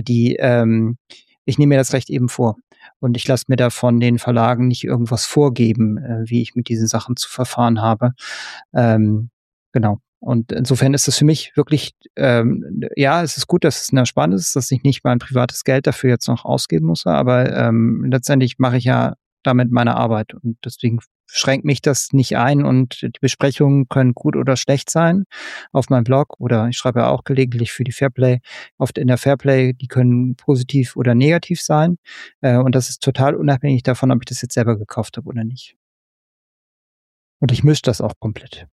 ich nehme mir das Recht eben vor. Und ich lasse mir da von den Verlagen nicht irgendwas vorgeben, wie ich mit diesen Sachen zu verfahren habe. Genau. Und insofern ist es für mich wirklich, ja, es ist gut, dass es 'ne Ersparnis ist, dass ich nicht mein privates Geld dafür jetzt noch ausgeben muss, aber, letztendlich mache ich ja damit meine Arbeit und deswegen schränkt mich das nicht ein und die Besprechungen können gut oder schlecht sein auf meinem Blog oder ich schreibe ja auch gelegentlich für die Fairplay, oft in der Fairplay, die können positiv oder negativ sein, und das ist total unabhängig davon, ob ich das jetzt selber gekauft habe oder nicht. Und ich mische das auch komplett.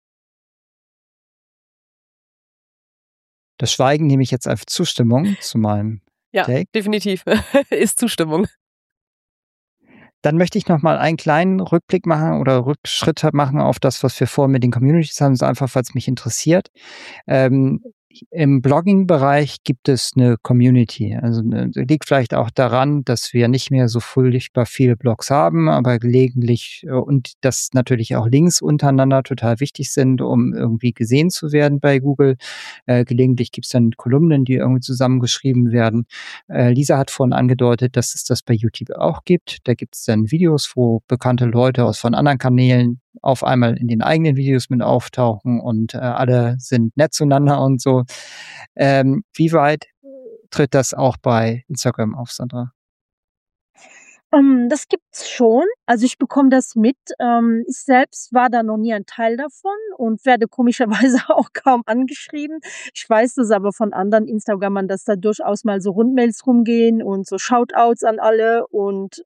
Das Schweigen nehme ich jetzt als Zustimmung zu meinem Ja, Take. definitiv. Ist Zustimmung. Dann möchte ich noch mal einen kleinen Rückblick machen oder Rückschritt machen auf das, was wir vorher mit den Communities haben, so einfach, weil's mich interessiert. Ähm, Im Blogging-Bereich gibt es eine Community. Also liegt vielleicht auch daran, dass wir nicht mehr so furchtbar viele Blogs haben, aber gelegentlich und dass natürlich auch Links untereinander total wichtig sind, um irgendwie gesehen zu werden bei Google. Gelegentlich gibt es dann Kolumnen, die irgendwie zusammengeschrieben werden. Lisa hat vorhin angedeutet, dass es das bei YouTube auch gibt. Da gibt es dann Videos, wo bekannte Leute von anderen Kanälen auf einmal in den eigenen Videos mit auftauchen und alle sind nett zueinander und so. Wie weit tritt das auch bei Instagram auf, Sandra? Das gibt's schon. Also ich bekomme das mit. Ich selbst war da noch nie ein Teil davon und werde komischerweise auch kaum angeschrieben. Ich weiß das aber von anderen Instagrammern, dass da durchaus mal so Rundmails rumgehen und so Shoutouts an alle und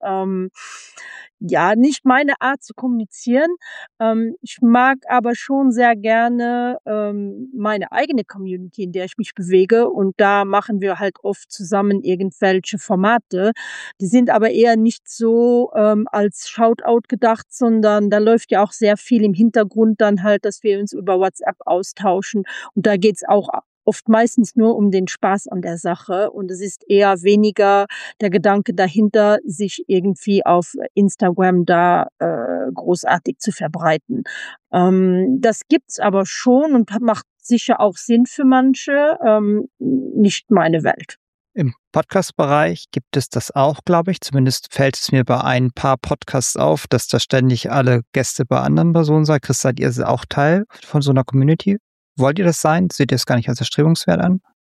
ja, nicht meine Art zu kommunizieren. Ich mag aber schon sehr gerne meine eigene Community, in der ich mich bewege und da machen wir halt oft zusammen irgendwelche Formate. Die sind aber eher nicht so als Shoutout gedacht, sondern da läuft ja auch sehr viel im Hintergrund dann halt, dass wir uns über WhatsApp austauschen. Und da geht's auch oft meistens nur um den Spaß an der Sache. Und es ist eher weniger der Gedanke dahinter, sich irgendwie auf Instagram da großartig zu verbreiten. Das gibt's aber schon und macht sicher auch Sinn für manche. Nicht meine Welt. Im Podcast-Bereich gibt es das auch, glaube ich. Zumindest fällt es mir bei ein paar Podcasts auf, dass da ständig alle Gäste bei anderen Personen sind. Chris, seid ihr auch Teil von so einer Community? Wollt ihr das sein? Seht ihr es gar nicht als erstrebenswert an?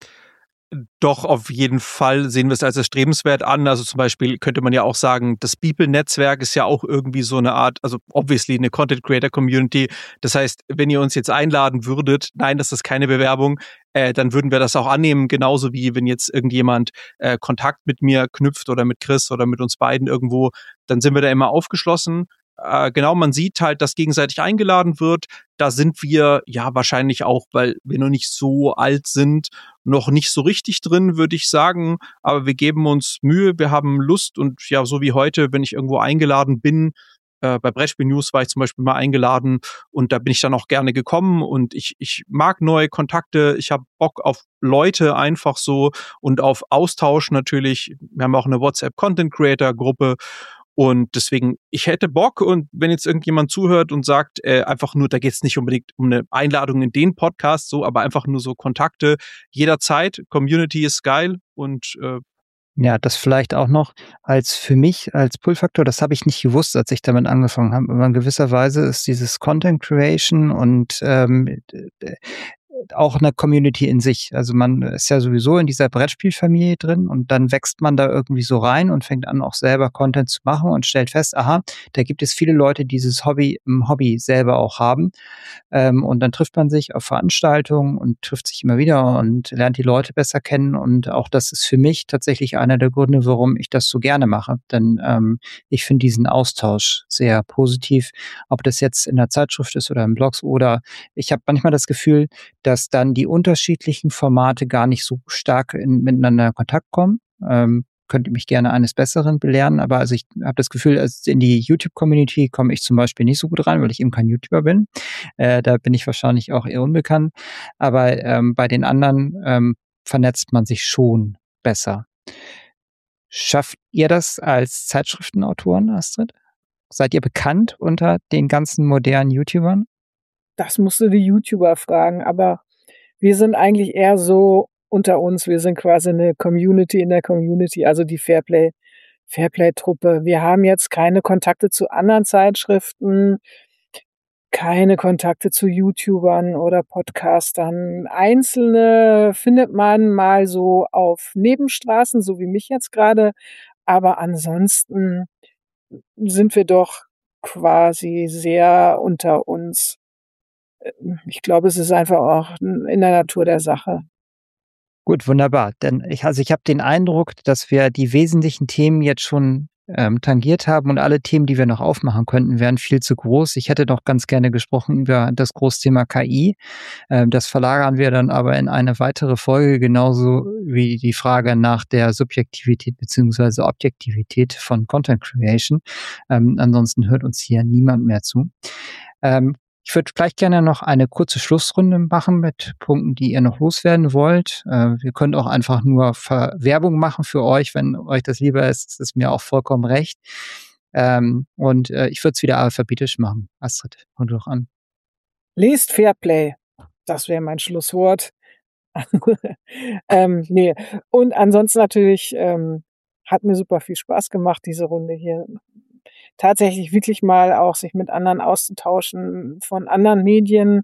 Doch, auf jeden Fall sehen wir es als erstrebenswert an. Also zum Beispiel könnte man ja auch sagen, das Beeple-Netzwerk ist ja auch irgendwie so eine Art, also obviously eine Content-Creator-Community. Das heißt, wenn ihr uns jetzt einladen würdet, nein, das ist keine Bewerbung, dann würden wir das auch annehmen. Genauso wie wenn jetzt irgendjemand Kontakt mit mir knüpft oder mit Chris oder mit uns beiden irgendwo, dann sind wir da immer aufgeschlossen. Genau, man sieht halt, dass gegenseitig eingeladen wird. Da sind wir ja wahrscheinlich auch, weil wir noch nicht so alt sind, noch nicht so richtig drin, würde ich sagen. Aber wir geben uns Mühe, wir haben Lust und ja, so wie heute, wenn ich irgendwo eingeladen bin, bei Brettspiel News war ich zum Beispiel mal eingeladen und da bin ich dann auch gerne gekommen und ich mag neue Kontakte, ich habe Bock auf Leute einfach so und auf Austausch natürlich. Wir haben auch eine WhatsApp-Content-Creator-Gruppe. Und deswegen, ich hätte Bock und wenn jetzt irgendjemand zuhört und sagt, einfach nur, da geht es nicht unbedingt um eine Einladung in den Podcast, so, aber einfach nur so Kontakte jederzeit. Community ist geil und ja, das vielleicht auch noch für mich als Pull-Faktor, das habe ich nicht gewusst, als ich damit angefangen habe. Aber in gewisser Weise ist dieses Content Creation und auch eine Community in sich. Also man ist ja sowieso in dieser Brettspielfamilie drin und dann wächst man da irgendwie so rein und fängt an, auch selber Content zu machen und stellt fest, aha, da gibt es viele Leute, die dieses Hobby im Hobby selber auch haben. Und dann trifft man sich auf Veranstaltungen und trifft sich immer wieder und lernt die Leute besser kennen. Und auch das ist für mich tatsächlich einer der Gründe, warum ich das so gerne mache. Denn ich finde diesen Austausch sehr positiv, ob das jetzt in der Zeitschrift ist oder im Blogs oder ich habe manchmal das Gefühl, dass dann die unterschiedlichen Formate gar nicht so stark miteinander in Kontakt kommen. Könnt ihr mich gerne eines Besseren belehren, aber also ich habe das Gefühl, in die YouTube-Community komme ich zum Beispiel nicht so gut rein, weil ich eben kein YouTuber bin. Da bin ich wahrscheinlich auch eher unbekannt. Aber bei den anderen vernetzt man sich schon besser. Schafft ihr das als Zeitschriftenautoren, Astrid? Seid ihr bekannt unter den ganzen modernen YouTubern? Das musst du die YouTuber fragen, aber wir sind eigentlich eher so unter uns. Wir sind quasi eine Community in der Community, also die Fairplay-Truppe. Wir haben jetzt keine Kontakte zu anderen Zeitschriften, keine Kontakte zu YouTubern oder Podcastern. Einzelne findet man mal so auf Nebenstraßen, so wie mich jetzt gerade, aber ansonsten sind wir doch quasi sehr unter uns. Ich glaube, es ist einfach auch in der Natur der Sache. Gut, wunderbar. Denn ich habe den Eindruck, dass wir die wesentlichen Themen jetzt schon tangiert haben und alle Themen, die wir noch aufmachen könnten, wären viel zu groß. Ich hätte doch ganz gerne gesprochen über das Großthema KI. Das verlagern wir dann aber in eine weitere Folge, genauso wie die Frage nach der Subjektivität bzw. Objektivität von Content Creation. Ansonsten hört uns hier niemand mehr zu. Ich würde vielleicht gerne noch eine kurze Schlussrunde machen mit Punkten, die ihr noch loswerden wollt. Wir können auch einfach nur Werbung machen für euch. Wenn euch das lieber ist, ist es mir auch vollkommen recht. Ich würde es wieder alphabetisch machen. Astrid, fang doch an. Lest Fairplay. Das wäre mein Schlusswort. Nee. Und ansonsten natürlich hat mir super viel Spaß gemacht, diese Runde hier. Tatsächlich wirklich mal auch sich mit anderen auszutauschen, von anderen Medien,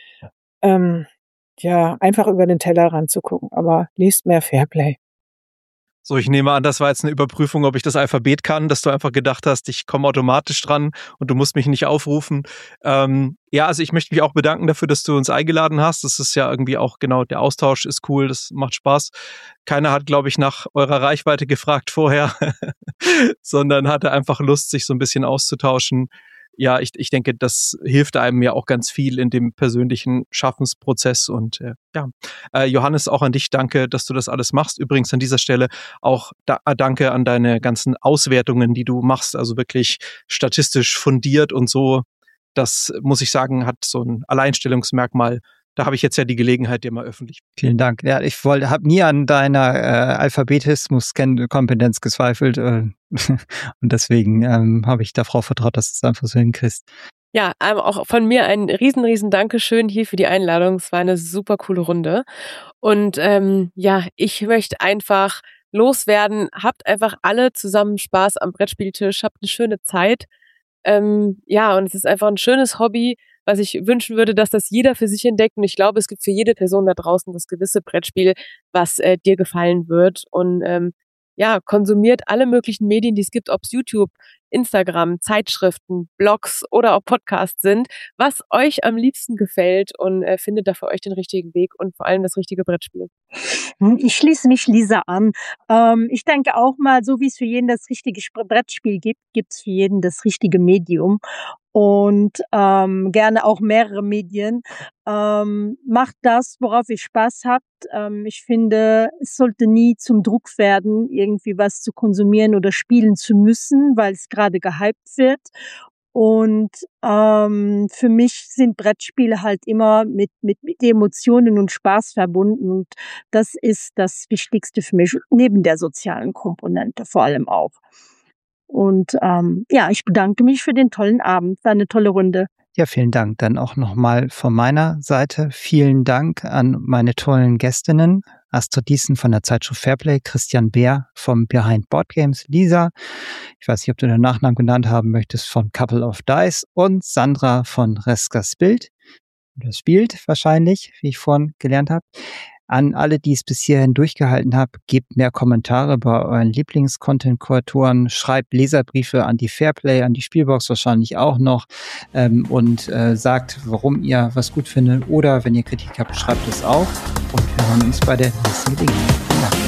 einfach über den Tellerrand zu gucken. Aber lest mehr Fairplay. So, ich nehme an, das war jetzt eine Überprüfung, ob ich das Alphabet kann, dass du einfach gedacht hast, ich komme automatisch dran und du musst mich nicht aufrufen. Also ich möchte mich auch bedanken dafür, dass du uns eingeladen hast. Das ist ja irgendwie auch genau, der Austausch ist cool, das macht Spaß. Keiner hat, glaube ich, nach eurer Reichweite gefragt vorher, sondern hatte einfach Lust, sich so ein bisschen auszutauschen. Ja, ich denke, das hilft einem ja auch ganz viel in dem persönlichen Schaffensprozess. Und Johannes, auch an dich danke, dass du das alles machst. Übrigens an dieser Stelle auch danke an deine ganzen Auswertungen, die du machst. Also wirklich statistisch fundiert und so. Das, muss ich sagen, hat so ein Alleinstellungsmerkmal. Da habe ich jetzt ja die Gelegenheit, dir mal öffentlich. Vielen Dank. Ja, ich habe nie an deiner Alphabetismus-Kompetenz gezweifelt und deswegen habe ich darauf vertraut, dass du es einfach so hinkriegst. Ja, auch von mir ein riesen Dankeschön hier für die Einladung. Es war eine super coole Runde. Und ich möchte einfach loswerden. Habt einfach alle zusammen Spaß am Brettspieltisch. Habt eine schöne Zeit. Und es ist einfach ein schönes Hobby, was ich wünschen würde, dass das jeder für sich entdeckt. Und ich glaube, es gibt für jede Person da draußen das gewisse Brettspiel, was dir gefallen wird. Und konsumiert alle möglichen Medien, die es gibt, ob es YouTube, Instagram, Zeitschriften, Blogs oder auch Podcasts sind, was euch am liebsten gefällt und findet da für euch den richtigen Weg und vor allem das richtige Brettspiel. Ich schließe mich Lisa an. Ich denke auch mal, so wie es für jeden das richtige Brettspiel gibt, gibt es für jeden das richtige Medium. Und gerne auch mehrere Medien. Macht das, worauf ihr Spaß habt. Ich finde, es sollte nie zum Druck werden, irgendwie was zu konsumieren oder spielen zu müssen, weil es gerade gehypt wird. Und für mich sind Brettspiele halt immer mit Emotionen und Spaß verbunden. Und das ist das Wichtigste für mich, neben der sozialen Komponente vor allem auch. Und ich bedanke mich für den tollen Abend. War eine tolle Runde. Ja, vielen Dank. Dann auch nochmal von meiner Seite vielen Dank an meine tollen Gästinnen. Astrid Diesen von der Zeitschrift Fairplay, Christian Beer vom Behind Board Games, Lisa, ich weiß nicht, ob du den Nachnamen genannt haben möchtest, von Couple of Dice und Sandra von Reska Spielt. Oder spielt wahrscheinlich, wie ich vorhin gelernt habe. An alle, die es bis hierhin durchgehalten haben, gebt mehr Kommentare bei euren Lieblings-Content-Kreatoren, schreibt Leserbriefe an die Fairplay, an die Spielbox wahrscheinlich auch noch und sagt, warum ihr was gut findet oder wenn ihr Kritik habt, schreibt es auch und wir hören uns bei der nächsten Gelegenheit. Vielen Dank.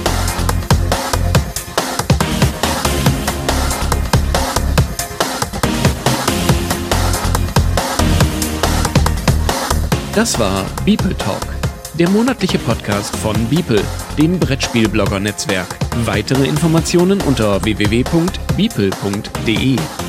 Das war Beeple Talk, der monatliche Podcast von Beeple, dem Brettspielblogger-Netzwerk. Weitere Informationen unter www.beeple.de.